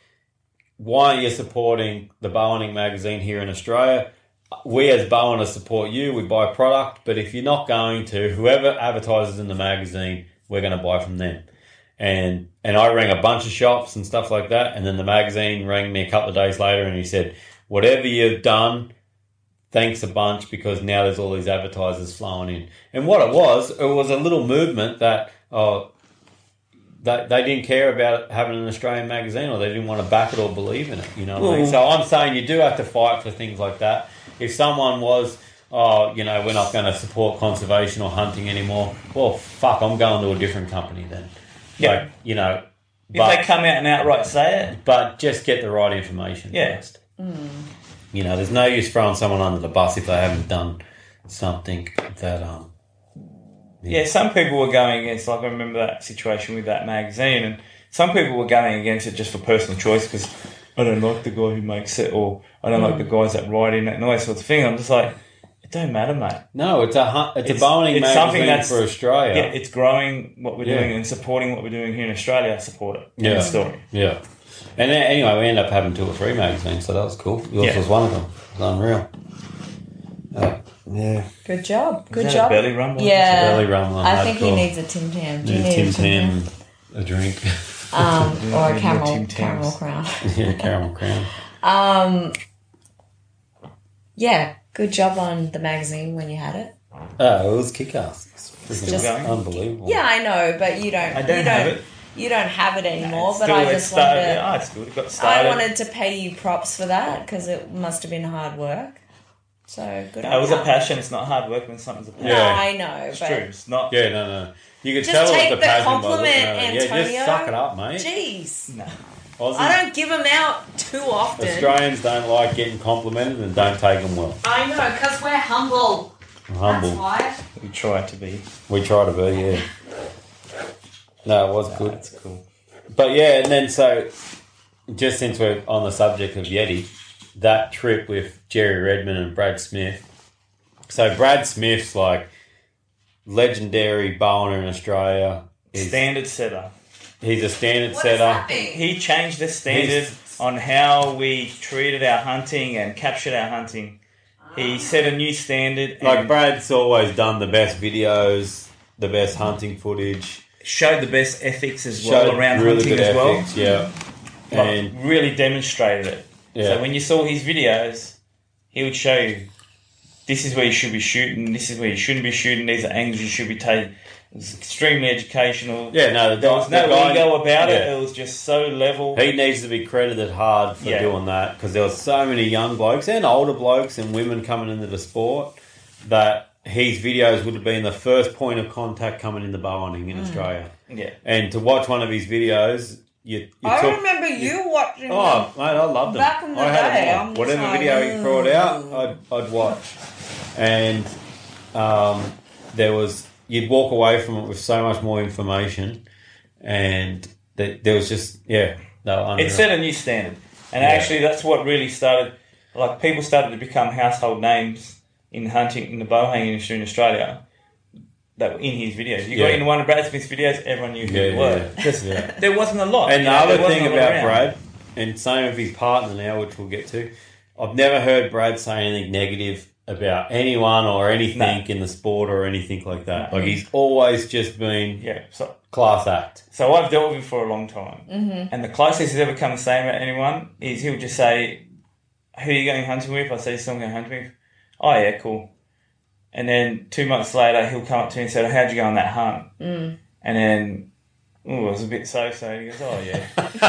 why are you supporting the Bow Hunting Magazine here in Australia? We as bow hunters support you. We buy product, but if you're not going to, whoever advertises in the magazine, we're going to buy from them. And and I rang a bunch of shops and stuff like that, and then the magazine rang me a couple of days later, and he said, "Whatever you've done, thanks a bunch because now there's all these advertisers flowing in." And what it was, it was a little movement that oh, they, they didn't care about having an Australian magazine, or they didn't want to back it or believe in it. You know what I mean? So I'm saying you do have to fight for things like that. If someone was, oh, you know, we're not going to support conservation or hunting anymore, well, fuck, I'm going to a different company then. Yeah. Like, you know, If but, they come out and outright say it, but just get the right information Yeah. first. You know, there's no use throwing someone under the bus if they haven't done something that, um, yeah, some people were going against, like I remember that situation with that magazine, and some people were going against it just for personal choice because I don't like the guy who makes it, or I don't like the guys that write in it and all that sort of thing. I'm just like, it don't matter, mate. no, it's a hu- it's, It's- a bowling it's something magazine that's- for Australia. Yeah, it's growing what we're Yeah. doing and supporting what we're doing here in Australia. I support it. End Yeah. of story. Yeah. And then, anyway, we ended up having two or three magazines, so that was cool. Yours Yeah. was one of them. It was unreal. Uh, yeah. Good job. Good that a job. belly rumble? Yeah. Belly rumble, I think he hardcore. needs a Tim Tam. Do you Yeah, need Tim a Tim Tam, a drink. Um, or a Yeah, caramel, Tim Tams. caramel crown. yeah, caramel crown. Um, yeah, good job on the magazine when you had it. Oh, it was kick-ass. It's freaking Still going? unbelievable. Yeah, I know, but you don't. I don't you have don't, it. You don't have it anymore. It's but still- I it's just started, wanted. yeah, oh, it's good. It got I started. wanted to pay you props for that because it must have been hard work. So good. No, on it was you. a passion. It's not hard work when something's a passion. No, Yeah. I know, It's but true. It's not. Yeah, no, no. You could Just tell it take was the the passion by compliment, looking at it. Yeah, Antonio. just suck it up, mate. jeez, No. Aussies, I don't give them out too often. Australians don't like getting complimented and don't take them well. I know, because we're humble. Humble. That's why. We try to be. We try to be, yeah. No, it was good. That's cool. But yeah, and then so, just since we're on the subject of Yeti, that trip with Jerry Redmond and Brad Smith, so Brad Smith's like legendary bowler in Australia. He's, Standard setter. he's a standard What does setter. that mean? He changed the standard He's- on how we treated our hunting and captured our hunting. He set a new standard Like and Brad's always done the best videos, the best hunting footage, showed the best ethics as well showed around really hunting good as well. ethics, yeah. Like, And really demonstrated it. Yeah. So when you saw his videos, he would show you this is where you should be shooting, this is where you shouldn't be shooting, these are angles you should be taking. It was extremely educational. yeah, no, the, There was no the guy, ego about it. yeah. It was just so level. He needs to be credited hard for Yeah. doing that because there was so many young blokes and older blokes and women coming into the sport that his videos would have been the first point of contact coming into bow hunting in Australia. Yeah. And to watch one of his videos, you, you I took... remember you watching Oh, them. mate, I loved them. Back in the I had day, them all. I'm just Whatever like, video he brought out, mm. I'd, I'd watch. And um, there was... You'd walk away from it with so much more information, and th- there was just... Yeah, they were unreal. It set a new standard. And Yeah. actually, that's what really started. Like, people started to become household names in hunting, in the bow hunting industry in Australia, that were in his videos. You got Yeah. in one of Brad Smith's videos, everyone knew who Yeah, he was. yeah, Because yeah. there wasn't a lot. And you the know, other there wasn't thing a lot about around. Brad, and same with his partner now, which we'll get to, I've never heard Brad say anything negative about anyone or anything No. in the sport or anything like that. No. Like, he's always just been Yeah, so class act. So I've dealt with him for a long time. Mm-hmm. And the closest he's ever come saying about anyone is he'll just say, who are you going hunting with? I say, someone going hunting with. Oh, yeah, cool. And then two months later, he'll come up to me and say, how'd you go on that hunt? Mm. And then, oh, it was a bit so-so. He goes, oh, yeah.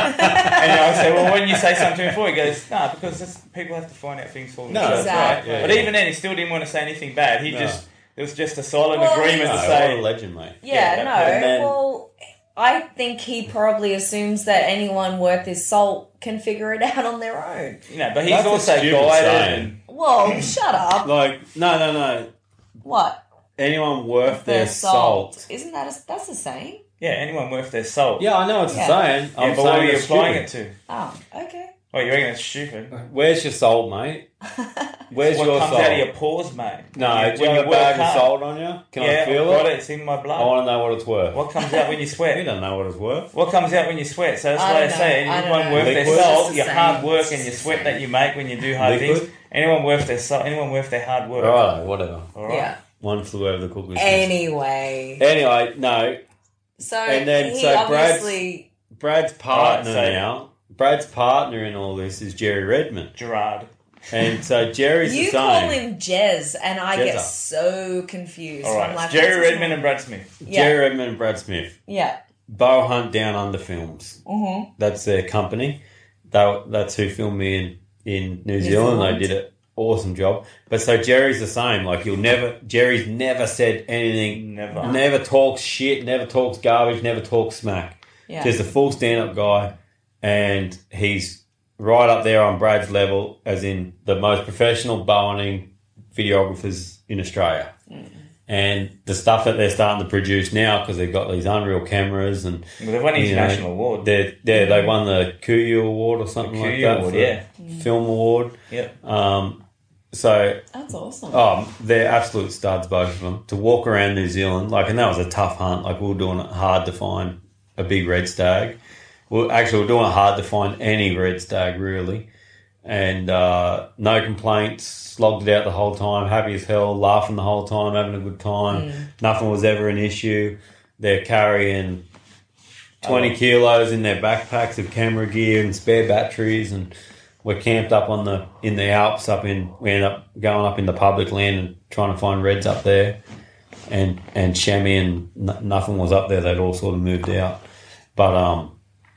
And I say, well, when you say something to him before, he goes, no, because this, people have to find out things for No, themselves. exactly. Right? But Yeah. even then, he still didn't want to say anything bad. He No. just, it was just a silent Well, agreement No, to what say, a legend, mate. Yeah, Yeah, no. and then- Well, I think he probably assumes that anyone worth his salt can figure it out on their own. you know, but he's That's a also stupid guided saying. and Well, shut up. Like, no, no, no. What? Anyone worth their salt. Isn't that a, that's the same? yeah, anyone worth their salt. Yeah, I know it's Yeah. a saying. Yeah, I'm but what are saying you it's applying stupid. it to? Oh, okay. Oh, you reckon it's stupid? Where's your salt, mate? Where's What your comes salt? out of your pores, mate? No, When do you have a work bag of hard. salt on you? Can yeah, I feel I've got it? it. It's in my I blood. want to know what it's worth. What comes out when you You sweat? don't know what it's worth. What comes out when you sweat? So that's I why I don't say know. I don't anyone know. worth their Liquid? salt, It's your the hard same. work It's and your the sweat same. that you make when you do hard Liquid? things. Anyone worth their salt, anyone worth their hard work. Right, whatever. All right. Yeah. One flew over the cuckoo's nest. Anyway. Anyway, no. So And then- he so Brad's- obviously... Brad's partner Alright, so- now. Brad's partner in all this is Jerry Redmond. Gerard. And so Jerry's You the call same. him Jez, and I get Jezza. so confused. All right. I'm like, it's Jerry what's his Redmond name? and Brad Smith. Yeah. Jerry Redmond and Brad Smith. Yeah. Bow Hunt Down Under Films. Mm-hmm. That's their company. They, that's who filmed me in, in New, Zealand. Zealand. They did an awesome job. But so Jerry's the same. Like, you'll never... Jerry's never said anything. Never. Never talks shit. Never talks garbage. Never talks smack. Yeah. Just a full stand-up guy. And he's right up there on Brad's level, as in the most professional bow hunting videographers in Australia. Mm. And the stuff that they're starting to produce now, because they've got these unreal cameras and Well, they've won an you know, international award. They're, they're, they won the Kuyu Award or something The like Kuyu that. Award, for yeah. Film Award. Yep. Um, so, That's awesome. oh, they're absolute studs, both of them. To walk around New Zealand, like, and that was a tough hunt. Like, we were doing it hard to find a big red stag. Well, actually, we're doing it hard to find any red stag, really. And uh, no complaints, slogged it out the whole time, happy as hell, laughing the whole time, having a good time. Mm. Nothing was ever an issue. They're carrying twenty Oh. kilos in their backpacks of camera gear and spare batteries, and we're camped up on the in the Alps. Up in we end up going up in the public land and trying to find reds up there, and and chamois, and n- nothing was up there. They'd all sort of moved out, but um.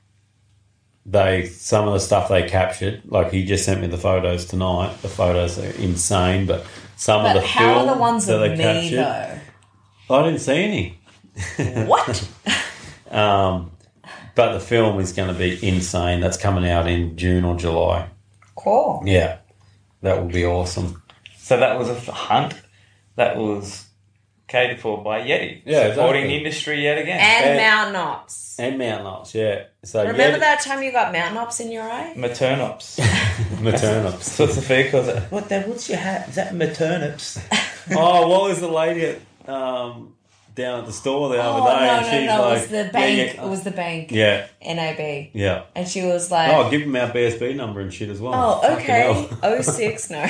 They some of the stuff they captured, like he just sent me the photos tonight. The photos are insane, but some but of the how film are the ones that of they me, captured, though? I didn't see any. What? Um, but the film is going to be insane. That's coming out in June or July. Cool. Yeah, that will be awesome. So that was a f- hunt that was catered for by Yeti. Yeah, Supporting exactly. the industry yet again. And And- Mountain Ops. And Mountain Ops, yeah. So Remember yeah, that time you got Mountain Ops in your eye? Maternops. Maternops. So what's the fair calls it? What the, what's your hat? Is that Maternops? Oh, what was the lady at, um, down at the store the Oh, other day? no, and no, she's no, like, it was the yeah, bank. yeah, It was the bank. yeah, N A B. yeah. And she was like, Oh, give them our B S B number and shit as well. oh, Fucking okay. hell. oh six, no.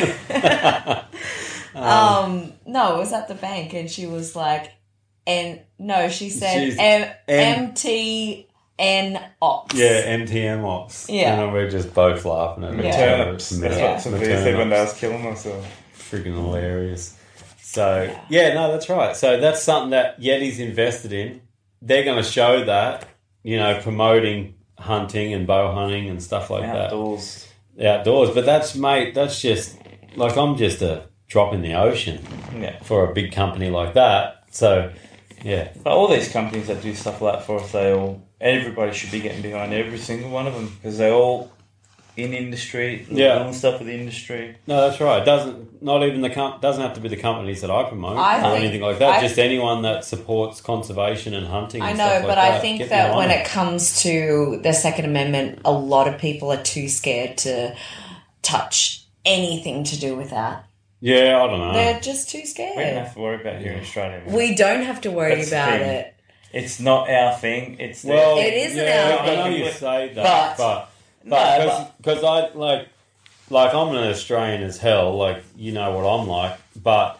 um, no, it was at the bank, and she was like, and no, she said She's M- M- M T N ops. Yeah, M T M ops. Yeah. And then we're just both laughing at it. Yeah. Turnips. That's Yeah. what Sophia said when I was killing myself. Freaking hilarious. So, yeah. yeah, no, that's right. So that's something that Yeti's invested in. They're going to show that, you know, promoting hunting and bow hunting and stuff like Outdoors. that. Outdoors. But that's, mate, that's just, like, I'm just a drop in the ocean Yeah. for a big company like that. So, yeah. But all these companies that do stuff like that for us, they all, everybody should be getting behind every single one of them because they're all in industry, Yeah. doing stuff with the industry. No, that's right. It doesn't not even the com- doesn't have to be the companies that I promote I or think- anything like that. I- Just anyone that supports conservation and hunting. I And know, stuff like but that. I think Get that behind when it comes to the Second Amendment, a lot of people are too scared to touch anything to do with that. yeah, I don't know. They're just too We don't scared. have to worry about it here in Australia. man. We don't have to worry That's the about thing. it. It's not our thing. It's their well, thing. It isn't yeah, our I know thing. you say that, But- but No, but because I like like I'm an Australian as hell. Like you know what I'm like, but.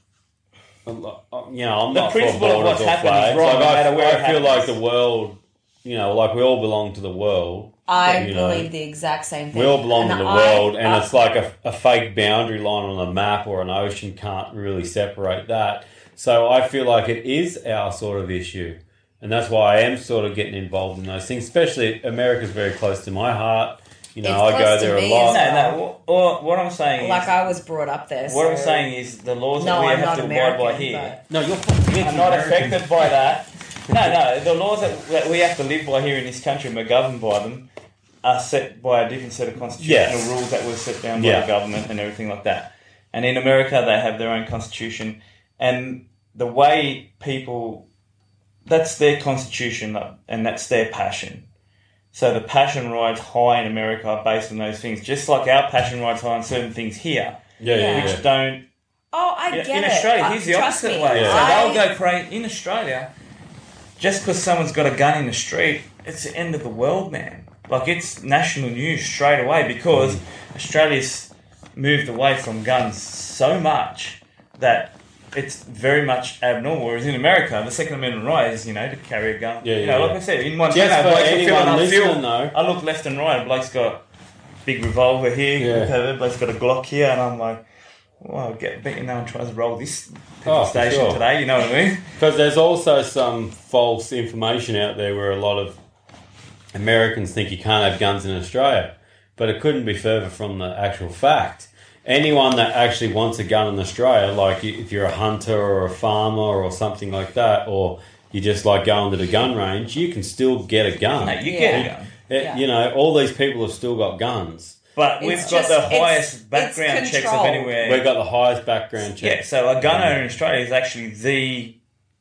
You know, I'm The not for principle of borders what's or happened is flags. wrong, Like, no I, matter where I it feel like happens. the world, you know, like we all belong to the world. I you know. believe the exact same thing. We all belong And to the I- world, and I- it's like a, a fake boundary line on a map or an ocean can't really separate that. So I feel like it is our sort of issue, and that's why I am sort of getting involved in those things. Especially America's very close to my heart. You know, It's I go close to there a me lot. as No, no. What, what- what I'm saying like is, I was brought up there. what I'm so- saying is, the laws No, that we I'm have not to American, abide by here but- No, you're fucking are not affected by that. No, no. The laws that, that we have to live by here in this country and we're governed by them are set by a different set of constitutional Yes. rules that were set down by Yeah. the government and everything like that. And in America, they have their own constitution, and the way people, that's their constitution, and that's their passion. So the passion rides high in America based on those things, just like our passion rides high on certain things here, Yeah, yeah, Yeah. yeah. which don't. Oh, I Yeah, get in it. Australia, Uh, here's the trust opposite me, way. Yeah. So I- they'll go crazy in Australia. Just because someone's got a gun in the street, it's the end of the world, man. Like it's national news straight away because Mm. Australia's moved away from guns so much that it's very much abnormal. Whereas in America, the Second Amendment right is, you know, to carry a gun. Yeah, you yeah, know, like yeah. I said, in Montana, Just for blokes are anyone filling up listening, fuel. though. I look left and right, and Blake's got big revolver here, Yeah. everybody's got a Glock here, and I'm like, well, get bet you no one tries to roll this Oh, for station sure. today. You know what I mean? Because there's also some false information out there where a lot of Americans think you can't have guns in Australia, but it couldn't be further from the actual fact. Anyone that actually wants a gun in Australia, like if you're a hunter or a farmer or something like that, or you just like going to the gun range, you can still get a gun. No, you Yeah. get a gun. It- Yeah. You know, all these people have still got guns. But It's we've got just- the it's- highest it's background checks of controlled. anywhere. We've got the highest background check. Yeah, so a gun owner in Australia is actually the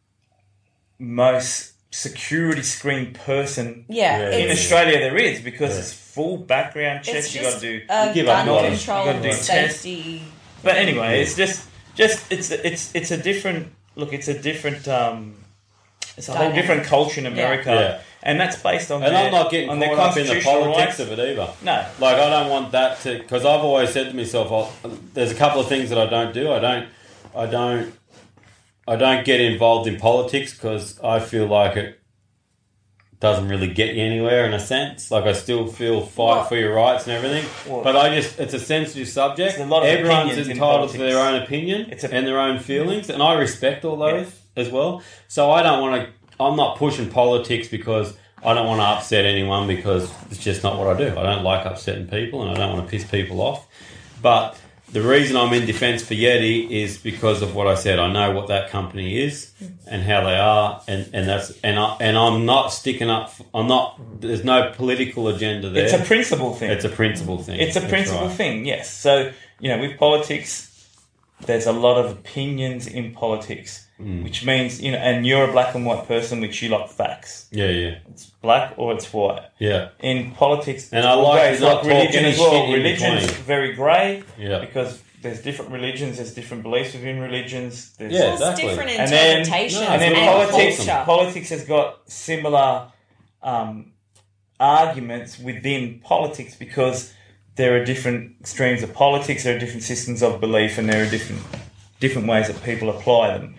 most security screened person Yeah, Yeah. in it's, Australia there is because Yeah. it's full background checks it's you got just to do. a You give up gun knowledge. control, You gotta do tests. safety. But anyway, it's just just it's it's it's a different look. It's a different um, it's a whole Dynamic. different culture in America, Yeah. and that's based on And their, I'm not getting on their caught up in the constitutional politics rights. of it either. No, Like, I don't want that to... Because I've always said to myself, I'll, there's a couple of things that I don't do. I don't... I don't... I don't get involved in politics because I feel like it doesn't really get you anywhere in a sense. Like, I still feel fight Well- for your rights and everything. Well- but I just... It's a sensitive subject. There's a lot of Everyone's opinions in entitled to politics. their own opinion It's a- and their own feelings. And I respect all those as well. So I don't want to... I'm not pushing politics because I don't want to upset anyone because it's just not what I do. I don't like upsetting people and I don't want to piss people off. But the reason I'm in defence for Yeti is because of what I said. I know what that company is and how they are, and, and that's and I and I'm not sticking up. I'm not. There's no political agenda there. it's a principle thing. It's a principle thing. It's a That's principle right. thing, yes. So, you know, with politics, there's a lot of opinions in politics, Mm. which means, you know, and you're a black and white person, which you like facts. Yeah, yeah, It's black or it's white. yeah, In politics, And I like always to not like talk religion any as well. shit in Religion's between. very grey yeah. because there's different religions, there's different beliefs within religions. There's, Yeah, There's exactly. different And then- interpretations No, and then it's and politics, culture. politics has got similar um, arguments within politics because there are different streams of politics, there are different systems of belief, and there are different different ways that people apply them.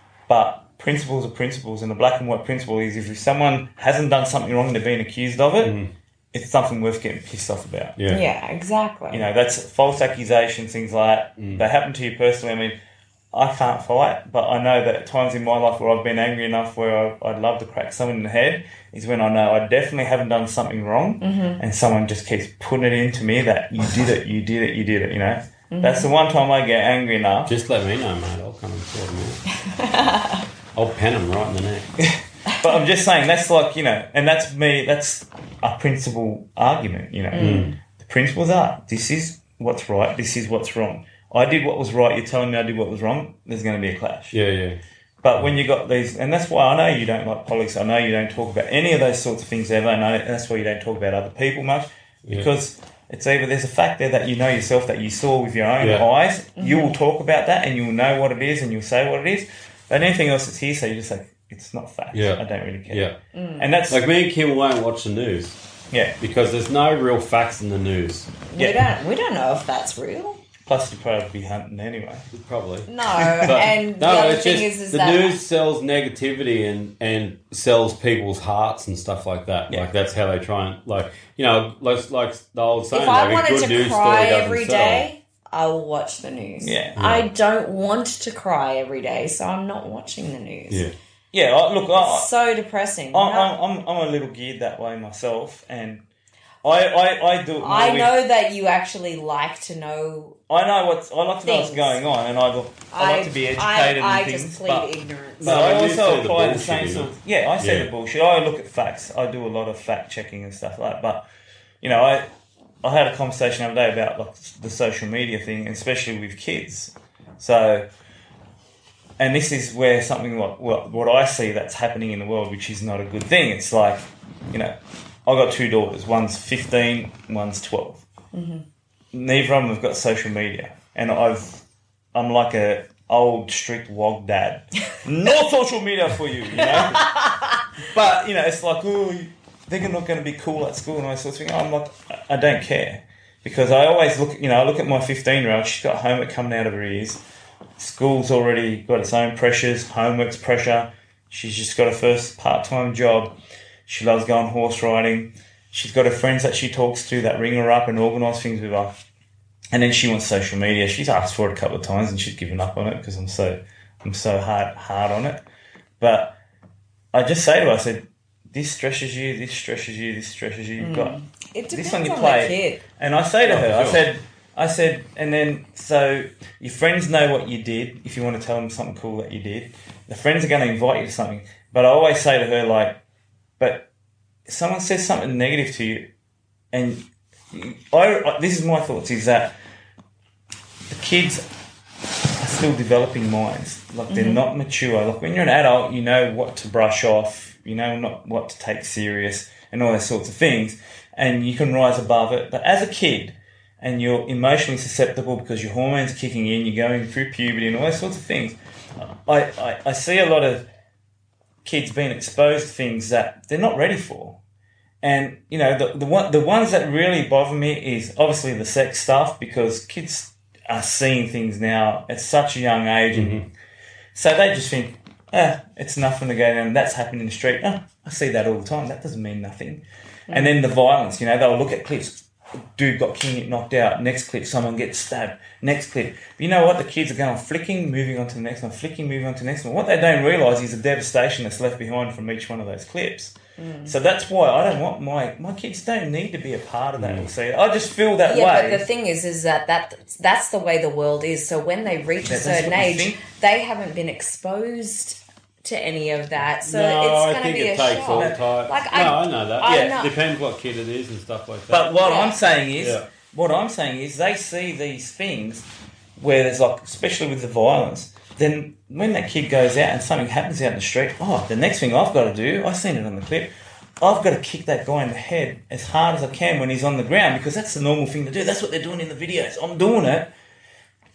But principles are principles, and the black and white principle is if someone hasn't done something wrong and they're being accused of it, Mm. it's something worth getting pissed off about. Yeah. Yeah, exactly. You know, that's false accusations, things like that. Mm. They happen to you personally. I mean, I can't fight, but I know that at times in my life where I've been angry enough where I, I'd love to crack someone in the head is when I know I definitely haven't done something wrong Mm-hmm. and someone just keeps putting it into me that you did it, you did it, you did it, you know. That's the one time I get angry enough. Just let me know, mate. I'll come and sort them out. I'll pen them right in the neck. But I'm just saying, that's like, you know, and that's me, that's a principle argument, you know. Mm. The principles are, this is what's right, this is what's wrong. I did what was right, you're telling me I did what was wrong, there's going to be a clash. Yeah, yeah. But when you got these, and that's why I know you don't like politics, I know you don't talk about any of those sorts of things ever, and I, that's why you don't talk about other people much, because it's either there's a fact there that you know yourself that you saw with your own Yeah. eyes, you will talk about that and you'll know what it is and you'll say what it is, but anything else that's hearsay, you're just like, it's not fact. Yeah. I don't really care. Yeah. And that's, Like me and Kim won't watch the news yeah. because there's no real facts in the news. we Yeah. don't we don't know if that's real. Plus, you'd probably be hunting anyway. Probably. No, and the No, other it's thing just is, is the that news sells negativity and, and sells people's hearts and stuff like that. Yeah. Like that's how they try and like you know like like the old saying. if I like, a wanted good to news cry story doesn't every sell. day, I will watch the news. Yeah. I don't want to cry every day, so I'm not watching the news. Yeah. Yeah, I, look, I, It's so depressing. I'm, No. I'm, I'm, I'm a little geared that way myself, and I, I, I do it more I with- know that you actually like to know. I know what's. I like to know what's Things. going on, and I, I like to be educated I, I in things. just plead but ignorance. but No, I but you also see the apply the bullshit, same you sort. know? Of, yeah, I see Yeah. the bullshit. I look at facts. I do a lot of fact checking and stuff like that. But you know, I I had a conversation the other day about like the social media thing, and especially with kids. So, and this is where something like what what I see that's happening in the world, which is not a good thing. It's like, you know, I got two daughters. One's fifteen, one's twelve. Mm-hmm. Neither of them have got social media, and I've I'm like a old strict wog dad. No social media for you, you know. But you know, it's like, oh, they're not going to be cool at school and all that sort of thing. I'm like, I don't care, because I always look. You know, I look at my fifteen year old. She's got homework coming out of her ears. School's already got its own pressures. Homework's pressure. She's just got her first part time job. She loves going horse riding. She's got her friends that she talks to that ring her up and organise things with her. And then she wants social media. She's asked for it a couple of times and she's given up on it because I'm so I'm so hard hard on it. But I just say to her, I said, this stresses you, this stresses you, this stresses you. You've got It this depends on your on plate. the kid. And I say to Oh, her, I sure. said, I said, and then so your friends know what you did. If you want to tell them something cool that you did, the friends are going to invite you to something. But I always say to her, like, but if someone says something negative to you, and I, I this is my thoughts, is that the kids are still developing minds. Like they're not mature. Like when you're an adult, you know what to brush off, you know not what to take serious, and all those sorts of things, and you can rise above it. But as a kid, and you're emotionally susceptible because your hormones are kicking in, you're going through puberty and all those sorts of things. I, I, I see a lot of kids being exposed to things that they're not ready for. And, you know, the, the, one, the ones that really bother me is obviously the sex stuff, because kids are seeing things now at such a young age. Mm-hmm. And so they just think, ah, it's nothing to go down. That's happening in the street. Oh, I see that all the time. That doesn't mean nothing. Mm-hmm. And then the violence, you know, they'll look at clips. Dude got king knocked out. Next clip, someone gets stabbed. Next clip. But you know what? The kids are going flicking, moving on to the next one, flicking, moving on to the next one. What they don't realise is the devastation that's left behind from each one of those clips. Mm. So that's why I don't want my... My kids don't need to be a part of that. Mm. See, I just feel that yeah, way. but the thing is, is that, that that's the way the world is. So when they reach That- a that's certain what you age, think? they haven't been exposed to any of that. So no, it's I going to think be it a takes shock. all time. Like, no, I- I, know that. I yeah, know- depends what kid it is and stuff like that. But what Yeah. I'm saying is, Yeah. what I'm saying is, they see these things where there's like, especially with the violence. Then when that kid goes out and something happens out in the street, oh, the next thing I've got to do, I've seen it on the clip. I've got to kick that guy in the head as hard as I can when he's on the ground, because that's the normal thing to do. That's what they're doing in the videos. I'm doing it.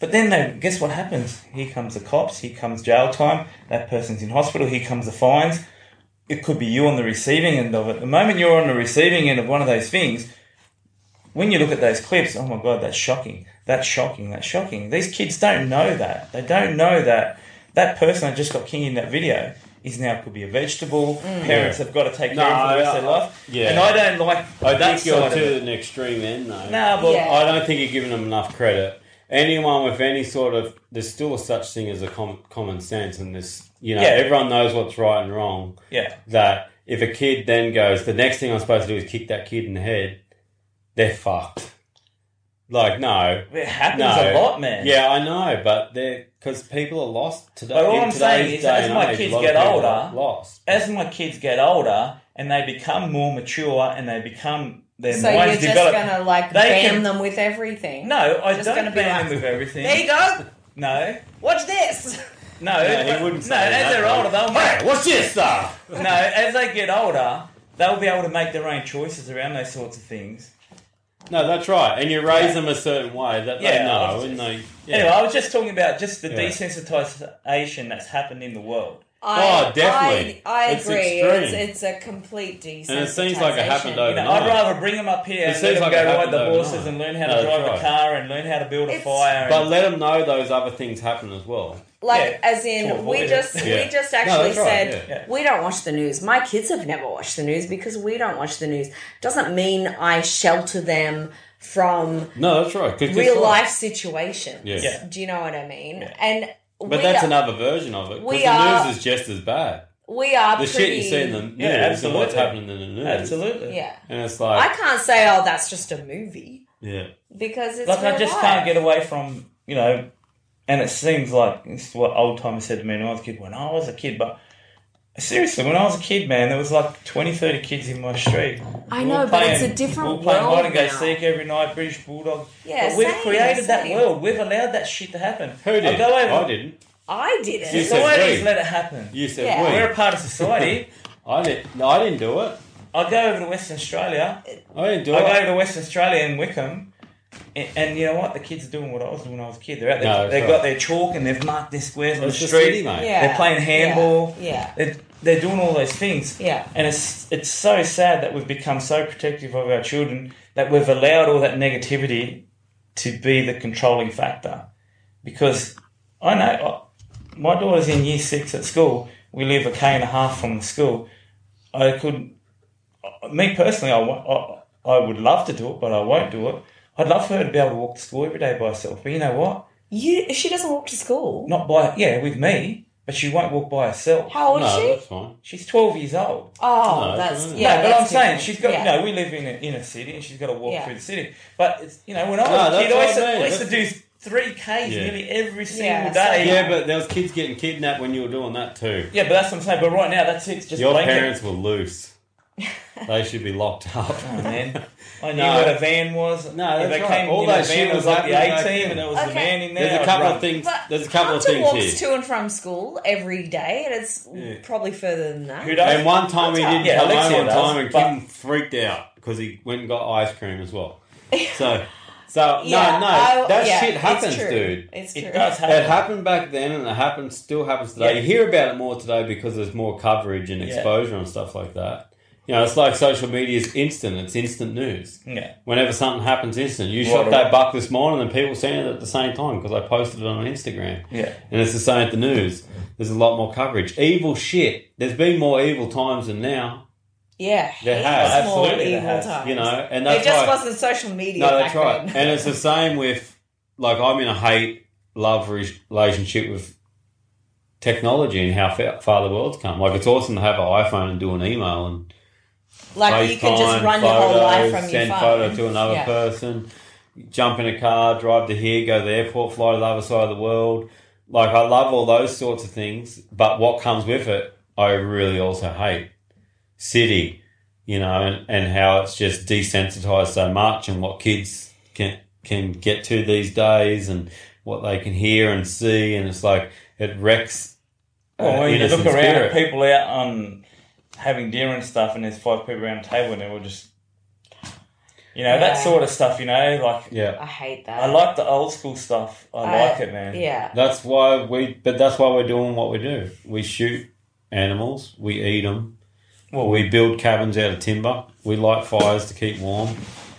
But then they, guess what happens? Here comes the cops, here comes jail time, that person's in hospital, here comes the fines. It could be you on the receiving end of it. The moment you're on the receiving end of one of those things, when you look at those clips, oh my God, that's shocking. That's shocking. That's shocking. These kids don't know that. They don't know that that person that just got king in that video is now could be a vegetable. Mm. Parents have got to take care no, of for the rest of their life. Yeah. And I don't like I that think you're side to of it. an extreme end, though. No, but Yeah. I don't think you're giving them enough credit. Anyone with any sort of... There's still a such thing as a com- common sense, and this, you know, Yeah. everyone knows what's right and wrong. yeah. That if a kid then goes, the next thing I'm supposed to do is kick that kid in the head, they're fucked. Like, no. It happens no. a lot, man. Yeah, I know, but they're... Because people are lost today. But all in I'm saying today's is, day as and my age, kids a lot get of people older, are lost. As my kids get older and they become more mature and they become... Their So minds you're just develop, gonna like they ban can- them with everything? No, I Just don't gonna be ban like, them with everything. There you go. No. Watch this. No, No, he but- wouldn't say no, that. as they're older, they'll make... Hey, what's this stuff? No, as they get older, they'll be able to make their own choices around those sorts of things. No, that's right. And you raise them a certain way that they Yeah, I know. was And just- they, yeah. Anyway, I was just talking about just the Yeah. desensitisation that's happened in the world. I, Oh, definitely. I, I It's agree. extreme. It's, it's a complete desensitization. And it seems like it happened You know, overnight. I'd rather bring them up here It and let seems them like go it ride happened the horses overnight. and learn how No, to that's drive right. the car and learn how to build a It's- fire. But And, let them know those other things happen as well. Like, Yeah, as to in, avoid we it. just Yeah. we just No, actually that's right, said yeah. we don't watch the news. My kids have never watched the news because we don't watch the news. Doesn't mean I shelter them from No, that's right. 'Cause guess real what? life situations. Yeah. Yeah. Do you know what I mean? Yeah. And But we that's are, another version of it. Because we the are- news is just as bad. we are The pretty, shit you see in the news Yeah, and absolutely. what's happening in the news. Absolutely. Yeah. And it's I like, can't say, oh, that's just a movie yeah. because it's Like, I real just life. can't get away from, you know, and it seems like it's what old timers said to me when I was a kid, when I was a kid, but seriously, when I was a kid, man, there was like twenty, thirty kids in my street. I We know, were but it's playing- a different we were playing world hide and go now. seek every night, British Bulldog. Yeah, but we've same, created that same. world. We've allowed that shit to happen. Who did? I go over. I didn't. I did it. You said Society's we. let it happen. You said Yeah. we. We're a part of society. I didn't. No, I didn't do it. I go over to Western Australia. I didn't do I go it. over to Western Australia in Wickham, and, and you know what? The kids are doing what I was doing when I was a kid. They're out there. No, that's they've right. got their chalk and they've marked their squares on It's the the street. city, mate. Yeah. They're playing handball. Yeah. They're, they're doing all those things. Yeah. And it's it's so sad that we've become so protective of our children that we've allowed all that negativity to be the controlling factor. Because I know I- my daughter's in year six at school. We live a k and a half from the school. I could, me personally, I, wa- I, I would love to do it, but I won't do it. I'd love for her to be able to walk to school every day by herself. But you know what? You, she doesn't walk to school. Not by, yeah, with me, but she won't walk by herself. How old No, is she? that's fine. She's twelve years old. Oh, No, that's no, no. yeah. no, but that's I'm saying different. she's got, Yeah. you know, we live in a, in a city and she's got to walk Yeah. through the city. But, it's, you know, when I was No, a that's kid, I what used, to, I mean. I used to do three Ks Yeah. nearly every single Yeah, so- day. Yeah, but there was kids getting kidnapped when you were doing that too. Yeah, but that's what I'm saying. But right now, that's it. It's just Your blanket. parents were loose. They should be locked up. Oh, man. I knew No. what a van was. No, If that's they right. came, All you know, that van shit was was like the happening back A team then. and there was the Okay. man in there. There's a I'd couple run. of things. But There's a couple of Hunter things walks here. to and from school every day, and it's Yeah. probably further than that. Who does? And one time he didn't Yeah, come Alexia home on does, time, and but- Kim freaked out because he went and got ice cream as well. So, so Yeah, no, no, I- that yeah, shit it's happens, true. dude. It's It true. does happen. It happened back then, and it happens, still happens today. Yeah. You hear about it more today because there's more coverage and Yeah. exposure and stuff like that. You know, it's like social media is instant. It's instant news. Yeah. Whenever something happens, instant. You Right shot away. that buck this morning, and people seen it at the same time because I posted it on Instagram. Yeah. And it's the same at the news. There's a lot more coverage. Evil shit. There's been more evil times than now. Yeah, There heaps has. more Absolutely there evil has. times. You know, and it that's just why. wasn't social media. No, that's back right. then. And it's the same with, like, I'm in a hate love re- relationship with technology and how fa- far the world's come. Like, it's awesome to have an iPhone and do an email and like you can just FaceTime, run your whole life from your send phone. photo to another Yeah. person, jump in a car, drive to here, go to the airport, fly to the other side of the world. Like, I love all those sorts of things, but what comes with it, I really also hate. City, you know, and, and how it's just desensitized so much and what kids can can get to these days and what they can hear and see, and it's like it wrecks. uh, Well, when you innocent look around spirit. at people out on having dinner and stuff, and there's five people around the table, and they're all just You know, Yeah. that sort of stuff, you know, like, Yeah. I hate that. I like the old school stuff. I I- like it, man. Yeah. That's why we, but that's why we're doing what we do. We shoot animals, we eat them, Well, we build cabins out of timber, we light fires to keep warm,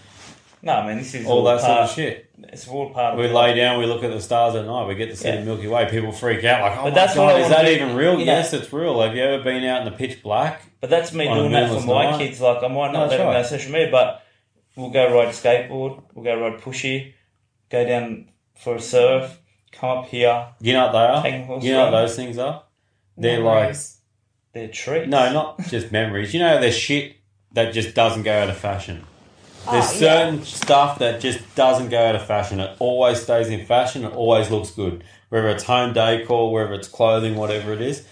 No, I mean, this is all all that sort part of shit. It's all part of We the lay down, we look at the stars at night, we get to see Yeah. the Milky Way. People freak out like, oh But my that's what God, I is wanna that do, even real? you know. Yes, it's real. Have you ever been out in the pitch black? But that's me On a doing that for moonless my night. kids. Like, I might No, not let that's them go right. on social media, but we'll go ride a skateboard, we'll go ride pushy, go down for a surf, come up here. You know what they are? Taking horse You know what riding. those things are? They're Memories. They're treats. like, no, not just memories. You know, there's shit that just doesn't go out of fashion. There's Oh, yeah. certain stuff that just doesn't go out of fashion. It always stays in fashion. It always looks good. Whether it's home decor, whether it's clothing, whatever it is.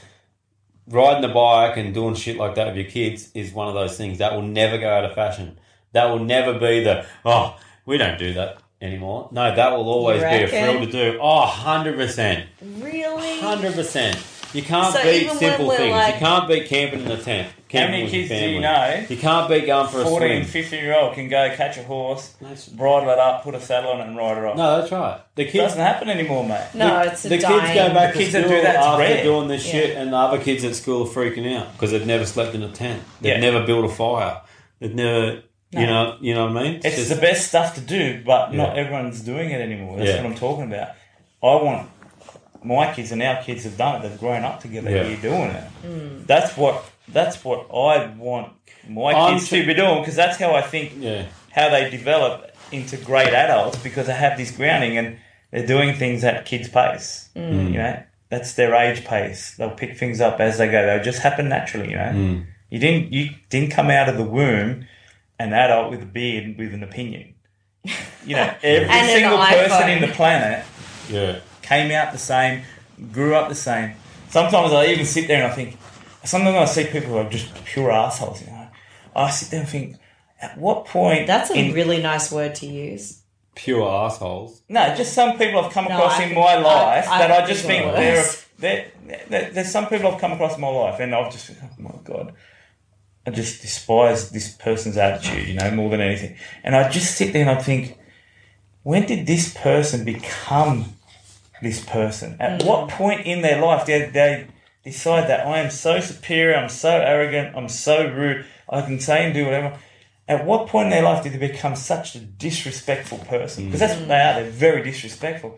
Riding a bike and doing shit like that with your kids is one of those things that will never go out of fashion. That will never be the, oh, we don't do that anymore. No, that will always You be a reckon? thrill to do. Oh, one hundred percent. Really? one hundred percent. You can't So beat even when simple we're things. like- You can't beat camping in a tent. How Camping many with your kids do family. you know? You can't beat going for a fourteen, swim. fifteen year old can go catch a horse, That's- bridle it up, put a saddle on it and ride it off. No, that's right. The It kids doesn't happen anymore, mate. No, the, it's a the dying. kids go back The to kids that school do that's after rare. doing this Yeah. shit, and the other kids at school are freaking out because they've never slept in a tent. They've Yeah. never built a fire. They've never, No. you know, you know what I mean. It's just- the best stuff to do, but not Yeah. everyone's doing it anymore. That's Yeah. what I'm talking about. I want my kids and our kids have done it. They've grown up together. Yeah. You're doing it. That's what that's what I want my I'm kids t- to be doing because that's how I think yeah, how they develop into great adults because they have this grounding and they're doing things at kids' pace. Mm. You know, that's their age pace. They'll pick things up as they go. They'll just happen naturally. You know, Mm. you didn't you didn't come out of the womb an adult with a beard with an opinion. You know, every And an single person iPhone. in the planet yeah. came out the same, grew up the same. Sometimes I even sit there and I think, sometimes I see people who are just pure assholes, you know. I sit there and think, at what point... That's a in, really nice word to use. Pure assholes. No, just some people I've come No, across I in think- my I- life I that I think just it think was. they're, they're, they're... There's some people I've come across in my life and I've just... Oh, my God. I just despise this person's attitude, you know, more than anything. And I just sit there and I think, when did this person become this person? At Mm. what point in their life did they decide that I am so superior, I'm so arrogant, I'm so rude, I can say and do whatever? At what point in their life did they become such a disrespectful person? Because that's what they are, they're very disrespectful.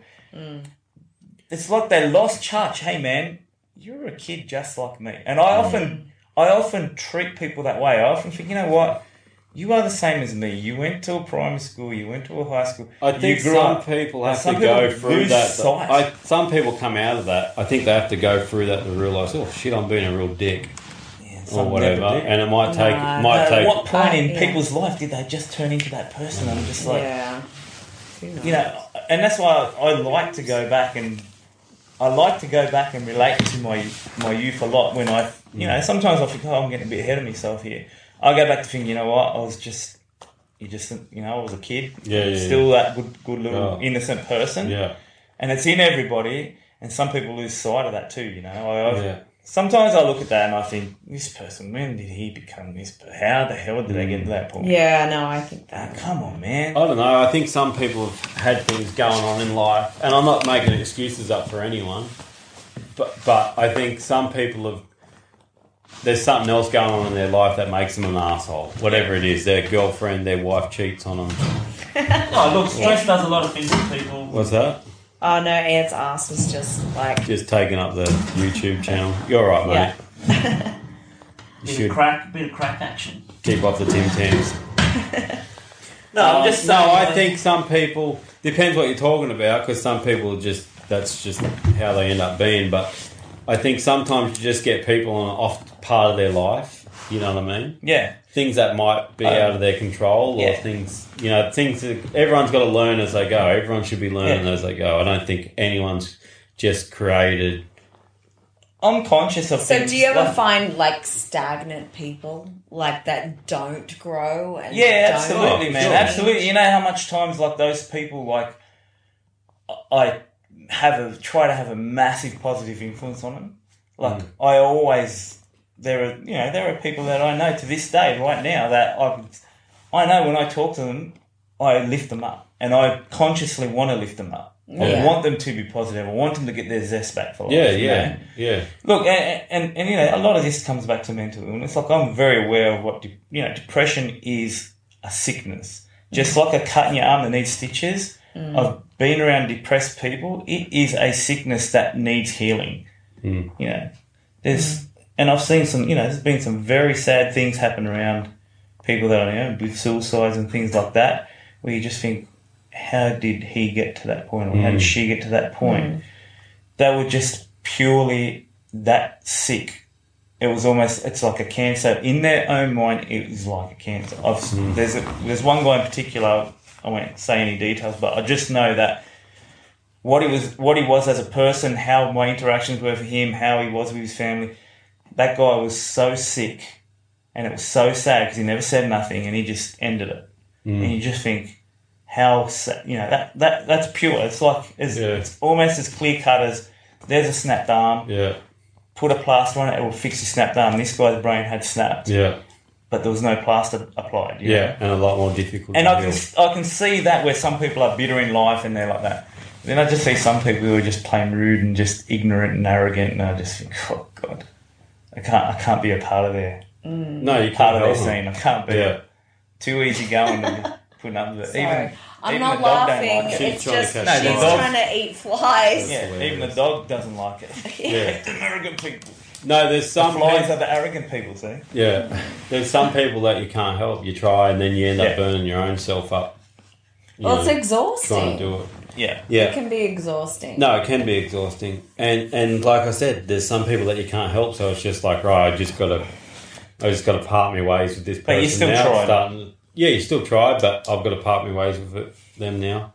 It's like they lost touch. Hey man, you're a kid just like me. And I often I often treat people that way. I often think, you know what? You are the same as me. You went to a primary school. You went to a high school. I think you grew some up. people And have some to go people through lose that. sight. I, some people come out of that. I think they have to go through that to realise, oh shit, I'm being a real dick Yeah, or some whatever. never do. And it might take, No, might At take. what point I- in yeah. people's life did they just turn into that person? I'm just like, yeah. Who knows? you know, and that's why I, I like to go back and I like to go back and relate to my my youth a lot. When I, you know, sometimes I think, oh, I'm getting a bit ahead of myself here. I go back to think, you know what, I was just, you just, you know, I was a kid, Yeah, yeah, still that good, good little Oh. innocent person, Yeah, and it's in everybody. And some people lose sight of that too. You know, I, I've, yeah. sometimes I look at that and I think, this person, when did he become this? How the hell did they get to that point? Yeah, no, I think Ah, that. come on, man. I don't know. I think some people have had things going on in life, and I'm not making excuses up for anyone, but but I think some people have. There's something else going on in their life that makes them an asshole. Whatever it is, their girlfriend, their wife cheats on them. Oh, look, stress does a lot of things to people. What's that? Oh no, Ant's ass was just like. Just taking up the YouTube channel. You're all right, mate. Yeah. You Bit should of crack, bit of crack action. keep off the Tim Tams. No, I'm just No, saying, I like- think some people depends what you're talking about because some people just that's just how they end up being. But I think sometimes you just get people on an off part of their life. You know what I mean? yeah. Things that might be Um, out of their control, or yeah. things you know, things that everyone's got to learn as they go. Everyone should be learning Yeah. as they go. I don't think anyone's just created. I'm conscious of So things. do you ever like- find like stagnant people like that don't grow? And Yeah, don't absolutely, Oh, man. sure. Absolutely. You know how much times like those people like I have a try to have a massive positive influence on them. Like Mm. I always there are you know there are people that I know to this day right now that I I know when I talk to them, I lift them up, and I consciously want to lift them up. I Yeah. want them to be positive. I want them to get their zest back for life. Yeah, you yeah, know? yeah. Look, and, and and you know, a lot of this comes back to mental illness. Like, I'm very aware of what de- you know. Depression is a sickness, just like a cut in your arm that needs stitches. Mm. I've been around depressed people. It is a sickness that needs healing. Mm. You know, there's and I've seen some. You know, there's been some very sad things happen around people that I know with suicides and things like that, where you just think, how did he get to that point, or how did she get to that point? They were just purely that sick. It was almost, it's like a cancer. In their own mind, it was like a cancer. I've, Mm. There's a, there's one guy in particular, I won't say any details, but I just know that what he was what he was as a person, how my interactions were for him, how he was with his family, that guy was so sick, and it was so sad because he never said nothing, and he just ended it. Mm. And you just think, how, sa- you know, that, that that's pure. It's like, it's, Yeah. it's almost as clear cut as there's a snapped arm, Yeah, put a plaster on it, it will fix your snapped arm. This guy's brain had snapped, yeah, but there was no plaster applied. you yeah, know? and a lot more difficult. And to I can, heal. I can see that where some people are bitter in life and they're like that. Then I just see some people who are just plain rude and just ignorant and arrogant, and I just think, oh God, I can't, I can't be a part of their No, you part can't of their help them. scene. I can't be Yeah. too easy going to be putting up with it. Sorry. Even, I'm even not the dog don't laughing. like it. She's It's trying to just catch No, she's the dog- trying to eat flies. Yeah, hilarious. even the dog doesn't like it. Yeah. Arrogant people. No, there's The some flies people, are the arrogant people, see? yeah. There's some people that you can't help. You try, and then you end up Yeah. burning your own self up. You Well, it's know, exhausting. trying to do it. Yeah. Yeah. It can be exhausting. No, it can be exhausting, and and like I said, there's some people that you can't help. So it's just like, right, I just got to, I just got to part my ways with this person. But you still now. It's try. starting to- yeah, you still try, but I've got to part my ways with it, them now.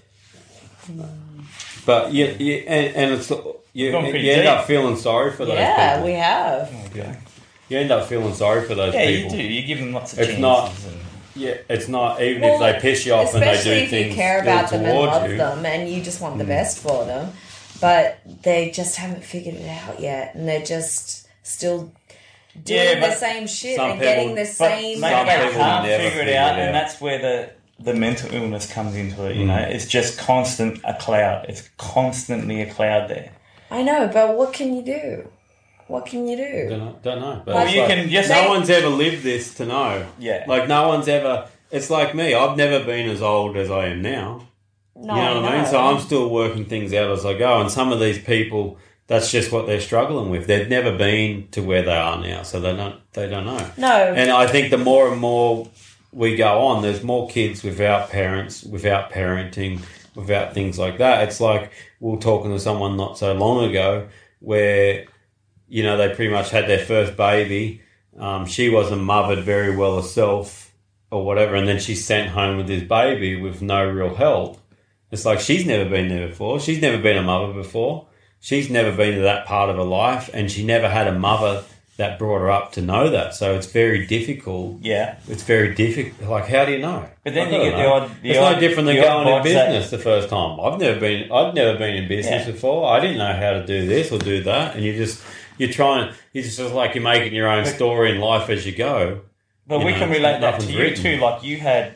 But yeah, yeah and, and it's you, Gone you pretty end deep. up feeling sorry for those Yeah, people. we have. Okay. You end up feeling sorry for those Yeah, people. you do. You give them lots of It's chances. not- and- Yeah, it's not even Well, if they piss you off and they Especially do if things you care ill about them and towards love you. them and you just want the best for them, but they just haven't figured it out yet, and they're just still doing Yeah, the but same shit some and getting people- the But same maybe Some they people outcome. can't never figure it figure out, it and out. that's where the, the mental illness comes into it, you Mm. know? It's just constant a cloud. It's constantly a cloud there. I know, but what can you do? What can you do? Don't know. Don't know. But Well, it's you like, can just- no They- one's ever lived this to know. Yeah. Like no one's ever. It's like me. I've never been as old as I am now. No, You know what I mean? know. So I'm still working things out as I go. And some of these people, that's just what they're struggling with. They've never been to where they are now, so they don't. They don't know. No. And I think the more and more we go on, there's more kids without parents, without parenting, without things like that. It's like we were talking to someone not so long ago where, you know, they pretty much had their first baby. Um, she wasn't mothered very well herself or whatever, and then she's sent home with this baby with no real help. It's like she's never been there before. She's never been a mother before. She's never been to that part of her life, and she never had a mother that brought her up to know that. So it's very difficult. Yeah. It's very difficult. Like, how do you know? But then I you don't get the know. odd- the it's odd- no different than the odd going in box that- business the first time. I've never been. I've never been in business Yeah. before. I didn't know how to do this or do that, and you just you're trying. It's just like you're making your own story in life as you go. But You we know, can relate that to nothing's you written. too. Like you had,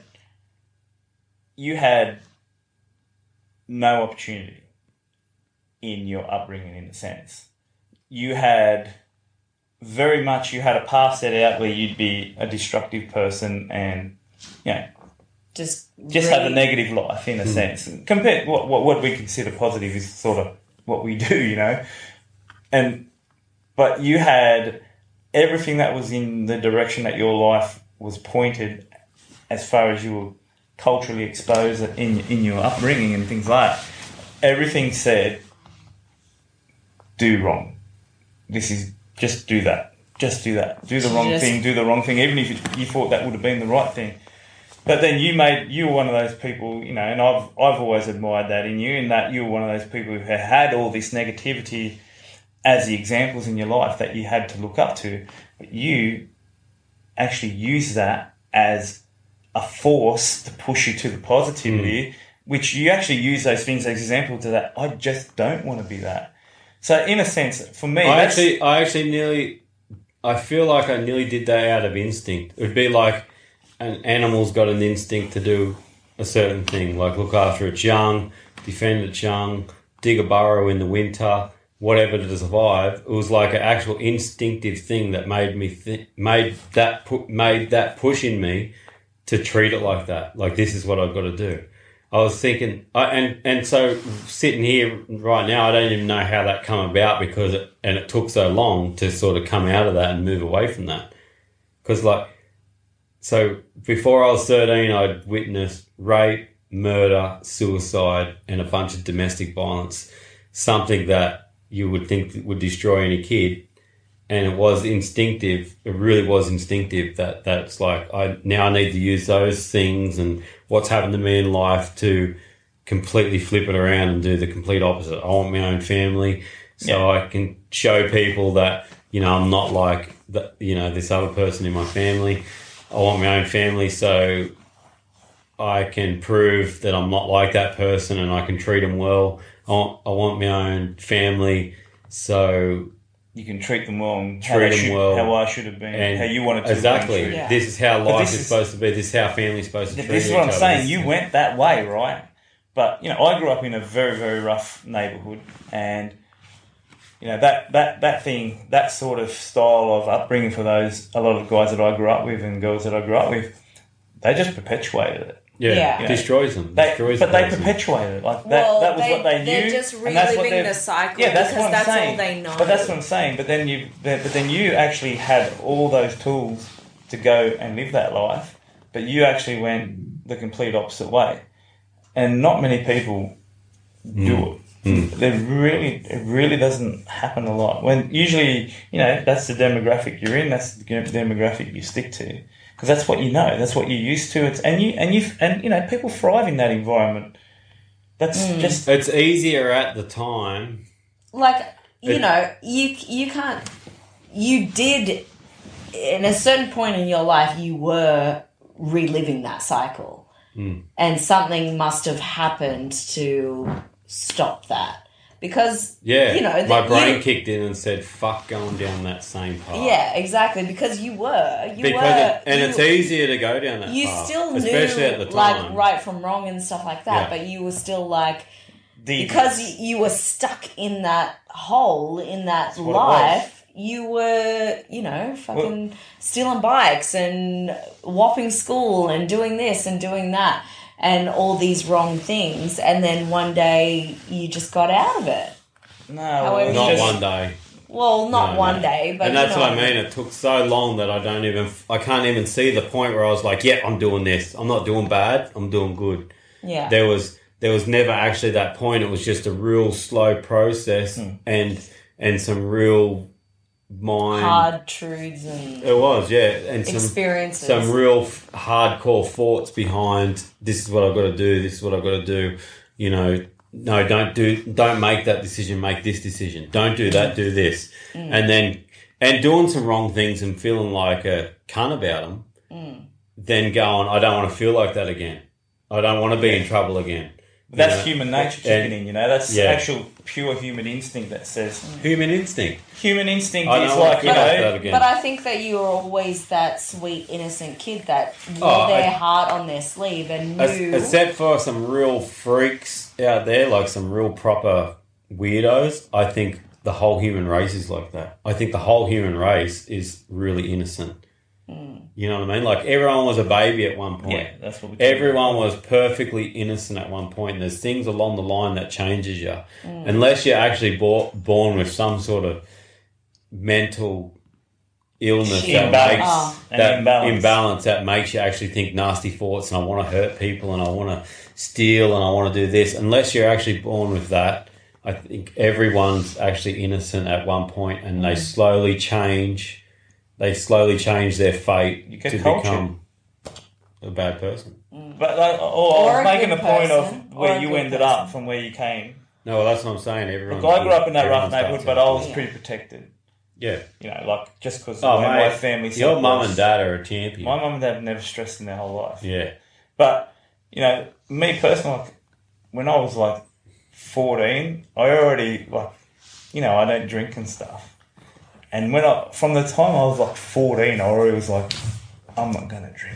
you had no opportunity in your upbringing, in a sense. You had very much. You had a path set out where you'd be a destructive person, and you know, just just really, have a negative life in a sense. Compared what, what what we consider positive is sort of what we do, you know. And but you had everything that was in the direction that your life was pointed, as far as you were culturally exposed in in your upbringing and things like that. Everything said, do wrong. This is just do that. Just do that. Do the wrong Just- thing. Do the wrong thing. Even if you, you thought that would have been the right thing. But then you made you were one of those people, you know, and I've I've always admired that in you, in that you were one of those people who had had all this negativity as the examples in your life that you had to look up to, but you actually use that as a force to push you to the positivity, mm. which you actually use those things as examples to that. I just don't want to be that. So in a sense, for me, I that's, actually, I actually nearly, I feel like I nearly did that out of instinct. It would be like, an animal's got an instinct to do a certain thing, like look after its young, defend its young, dig a burrow in the winter, whatever to survive. It was like an actual instinctive thing that made me th- made that pu- made that push in me to treat it like that. Like this is what I've got to do. I was thinking, I, and and so sitting here right now, I don't even know how that come about because it, and it took so long to sort of come out of that and move away from that. Because like, so before I was thirteen, I'd witnessed rape, murder, suicide, and a bunch of domestic violence. Something that you would think would destroy any kid, and it was instinctive. It really was instinctive that that's like I now I need to use those things and what's happened to me in life to completely flip it around and do the complete opposite. I want my own family, so yeah. I can show people that you know I'm not like the, you know this other person in my family. I want my own family, so I can prove that I'm not like that person and I can treat them well. I want, I want my own family, so you can treat them well and treat how, they them should, well, how I should have been, and how you wanted to exactly. be. Yeah. This is how life this is, is supposed to be. This is how family's supposed to treat This is each what I'm other. saying. This You is- went that way, right? But you know, I grew up in a very, very rough neighbourhood, and you know that that that thing, that sort of style of upbringing for those a lot of guys that I grew up with and girls that I grew up with, they just perpetuated it. Yeah, Yeah. destroys them. They, Destroys but the they person. perpetuated it. Like that, Well, that was they- what they knew. they're just and that's what reliving they're- the cycle Yeah, that's because what I'm that's all saying. they know. But that's what I'm saying. But then you, but then you actually had all those tools to go and live that life, but you actually went the complete opposite way, and not many people do Mm. it. Mm. There really, it really doesn't happen a lot. When usually, you know, that's the demographic you're in. That's the demographic you stick to. Because that's what you know, that's what you're used to. It's and you and you and you know people thrive in that environment. That's Mm. just It's easier at the time. Like, you It- know, you you can't. You did, in a certain point in your life, you were reliving that cycle, Mm. and something must have happened to stop that. Because Yeah, you know, my that brain you- kicked in and said, "Fuck, going down that same path." Yeah, exactly. Because you were, you because were, it, and you, it's easier to go down that You path, still especially knew at the time. like right from wrong and stuff like that, Yeah. but you were still like. devious. Because y- you were stuck in that hole, in that what it life, you were, you know, fucking stealing bikes and whopping school and doing this and doing that and all these wrong things. And then one day you just got out of it. no, However, well, it's Not just- one day. Well, not No, one no. day, but and that's you know, what I mean. It took so long that I don't even, I can't even see the point where I was like, "Yeah, I'm doing this. I'm not doing bad. I'm doing good." Yeah. There was, there was never actually that point. It was just a real slow process Hmm. and and some real mind. Hard truths and It was, yeah, and some experiences. some real f- hardcore thoughts behind. This is what I've got to do. This is what I've got to do. You know. No, don't do. Don't make that decision. Make this decision. Don't do that. Do this, Mm. and then and doing some wrong things and feeling like a cunt about them. Mm. Then going, I don't want to feel like that again. I don't want to be in trouble again. You That's know? human nature And- kicking in, you know. That's Yeah. actual pure human instinct that says Human instinct. human instinct I is don't want like to you feel like know. that again. But I think that you were always that sweet, innocent kid that wore Oh, their I- heart on their sleeve and As- knew. Except for some real freaks out there, like some real proper weirdos, I think the whole human race is like that. I think the whole human race is really innocent. You know what I mean? Like everyone was a baby at one point. Yeah, that's what we Everyone was perfectly innocent at one point. And there's things along the line that changes you. Unless you're actually bo- born with some sort of mental illness that Imbalance. makes Oh. An that imbalance. imbalance that makes you actually think nasty thoughts and I want to hurt people and I want to steal and I want to do this. Unless you're actually born with that, I think everyone's actually innocent at one point and they slowly change. They slowly change their fate You get to cultured. become a bad person. But like, or, Or I a was making the good point person, of or where a you good ended person. up from where you came. No, well, that's what I'm saying. Everyone. Look, I grew up in that rough everyone neighborhood, starts but I out. was Yeah. pretty protected. Yeah. You know, like just because Oh, my mate, family. your set mum was- and dad are a champion. My mum and dad have never stressed in their whole life. Yeah. But, you know, me personally, like, when I was like fourteen, I already, like, you know, I don't drink and stuff. And when I, from the time I was like fourteen, I already was like, I'm not going to drink.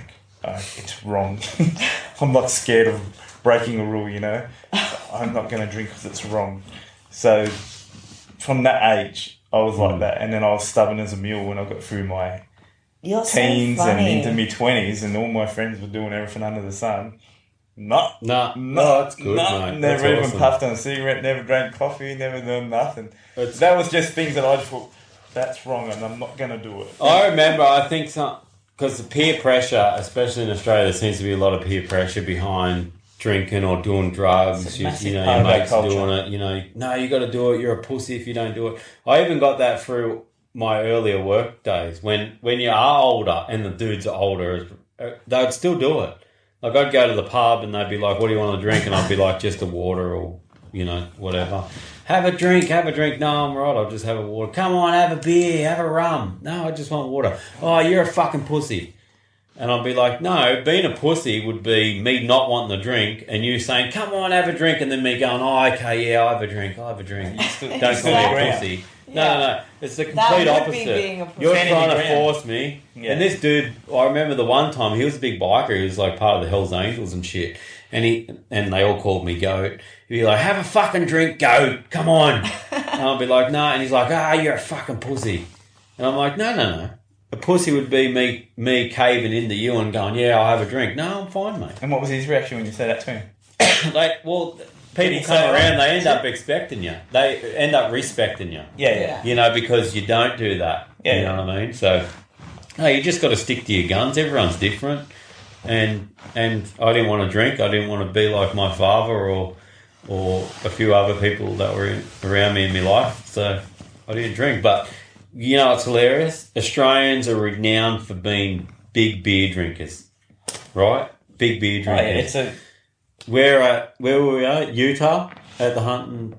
uh, it's wrong. I'm not scared of breaking a rule, you know. I'm not going to drink because it's wrong. So from that age, I was like that. And then I was stubborn as a mule when I got through my You're teens so and funny. into my twenties, and all my friends were doing everything under the sun. Not, Nah, not, no, that's good, not, mate. never That's even awesome. puffed on a cigarette, never drank coffee, never done nothing. It's- that was just things that I just thought, that's wrong and I'm not going to do it. I remember, I think some, because the peer pressure, especially in Australia, there seems to be a lot of peer pressure behind drinking or doing drugs. It's a You, massive you know, part your of our mates are culture. doing it. You know, no, you got to do it. You're a pussy if you don't do it. I even got that through my earlier work days. When when you are older and the dudes are older, they'd still do it. Like, I'd go to the pub and they'd be like, what do you want to drink? And I'd be like, just a water or, you know, whatever. Have a drink, have a drink. No, I'm right, I'll just have a water. Come on, have a beer, have a rum. No, I just want water. Oh, you're a fucking pussy. And I'd be like, no, being a pussy would be me not wanting to drink and you saying, come on, have a drink, and then me going, oh, okay, yeah, I'll have a drink, I'll have a drink. Don't call me a Exactly. pussy. No, Yeah. no, no. It's the That complete would opposite. be being a pussy. You're Standing trying your to ground. force me. Yeah. And this dude, I remember the one time, he was a big biker. He was like part of the Hells Angels and shit. And he and they all called me Goat. He'd be like, have a fucking drink, Goat. Come on. And I'll be like, no. And he's like, ah, you're a fucking pussy. And I'm like, no, no, no. A pussy would be me me caving into you and going, yeah, I'll have a drink. No, I'm fine, mate. And what was his reaction when you said that to him? Like, well, Did people he come say around, that? they end up expecting you. They end up respecting you. Yeah, yeah. Yeah. You know, because you don't do that. Yeah, you yeah. know what I mean? So, no, you just got to stick to your guns. Everyone's different. And and I didn't want to drink. I didn't want to be like my father or or a few other people that were in, around me in my life. So I didn't drink. But, you know, it's hilarious. Australians are renowned for being big beer drinkers, right? Big beer Oh, yeah, drinkers. it's a We're at, where were we at? Utah at the hunting,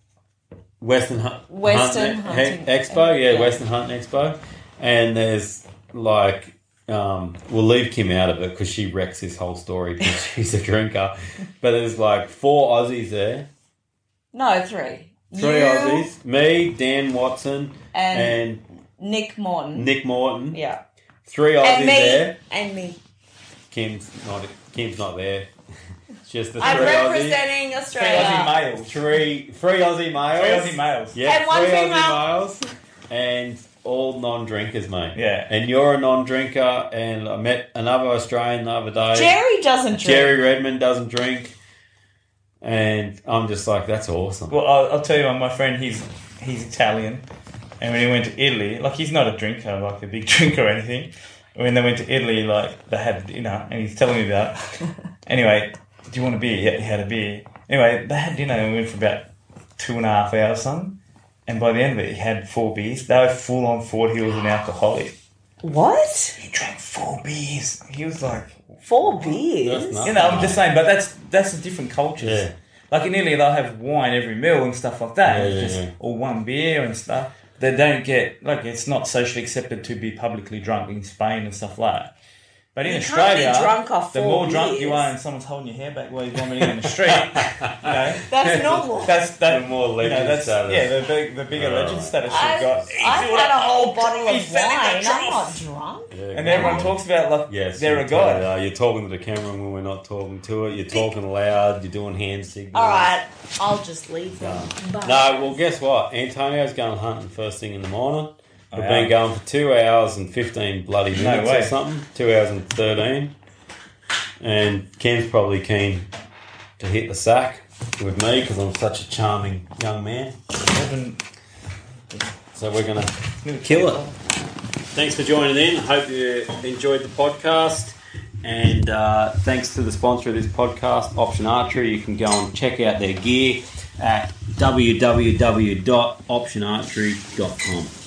Western, Hunt, Western Hunting, Hunting- Expo. Yeah, yeah. Western Hunting Expo. And there's like, um, we'll leave Kim out of it because she wrecks this whole story because she's a drinker. But there's like four Aussies there. No, three. Three You Aussies. Me, Dan Watson, and, and Nick Morton. Nick Morton. Yeah. Three Aussies And me. there. And me. Kim's not, Kim's not there. It's just the I'm three Aussies. representing three Australia. Aussie males. Three, three Aussie males. Three Aussie males. Yeah, And one three female. Aussie males. And all non-drinkers, mate. Yeah. And you're a non-drinker, and I met another Australian the other day. Jerry doesn't drink. Jerry Redmond doesn't drink. And I'm just like, that's awesome. Well, I'll, I'll tell you what, my friend, he's he's Italian, and when he went to Italy, like, he's not a drinker, like a big drinker or anything. When they went to Italy, like, they had dinner, and he's telling me about. Anyway, do you want a beer? Yeah, he had a beer. Anyway, they had dinner, and we went for about two and a half hours, something. And by the end of it, he had four beers. They were full on Fort Hills and alcoholic. What? He drank four beers. He was like, Four beers? That's nuts. you know, I'm just saying, but that's that's a different cultures. Yeah. Like in Italy, they'll have wine every meal and stuff like that. Yeah, It's yeah, just yeah. or one beer and stuff. They don't get like it's not socially accepted to be publicly drunk in Spain and stuff like that. But in You can't Australia, be drunk off the four more drunk you beers. are and someone's holding your hair back while you're vomiting in the street, you know, That's normal. that's that. The more you know, legend that's, status. Yeah, the big, the bigger Oh. legend status I've, you've got. I've had a whole bottle He's of selling wine. the I'm not truth. drunk. Yeah, And go everyone on. talks about like Yes, they're you a god. totally are. You're talking to the camera when we're not talking to it. You're talking loud. You're doing hand signals. All right, I'll just leave them. Bye. No, well, guess what? Antonio's going hunting first thing in the morning. We've Oh, been yeah. going for two hours and fifteen bloody minutes way. or something. Two hours and thirteen. And Ken's probably keen to hit the sack with me because I'm such a charming young man. Haven't- So we're going to kill it. Thanks for joining in. Hope you enjoyed the podcast. And uh, thanks to the sponsor of this podcast, Option Archery. You can go and check out their gear at w w w dot option archery dot com.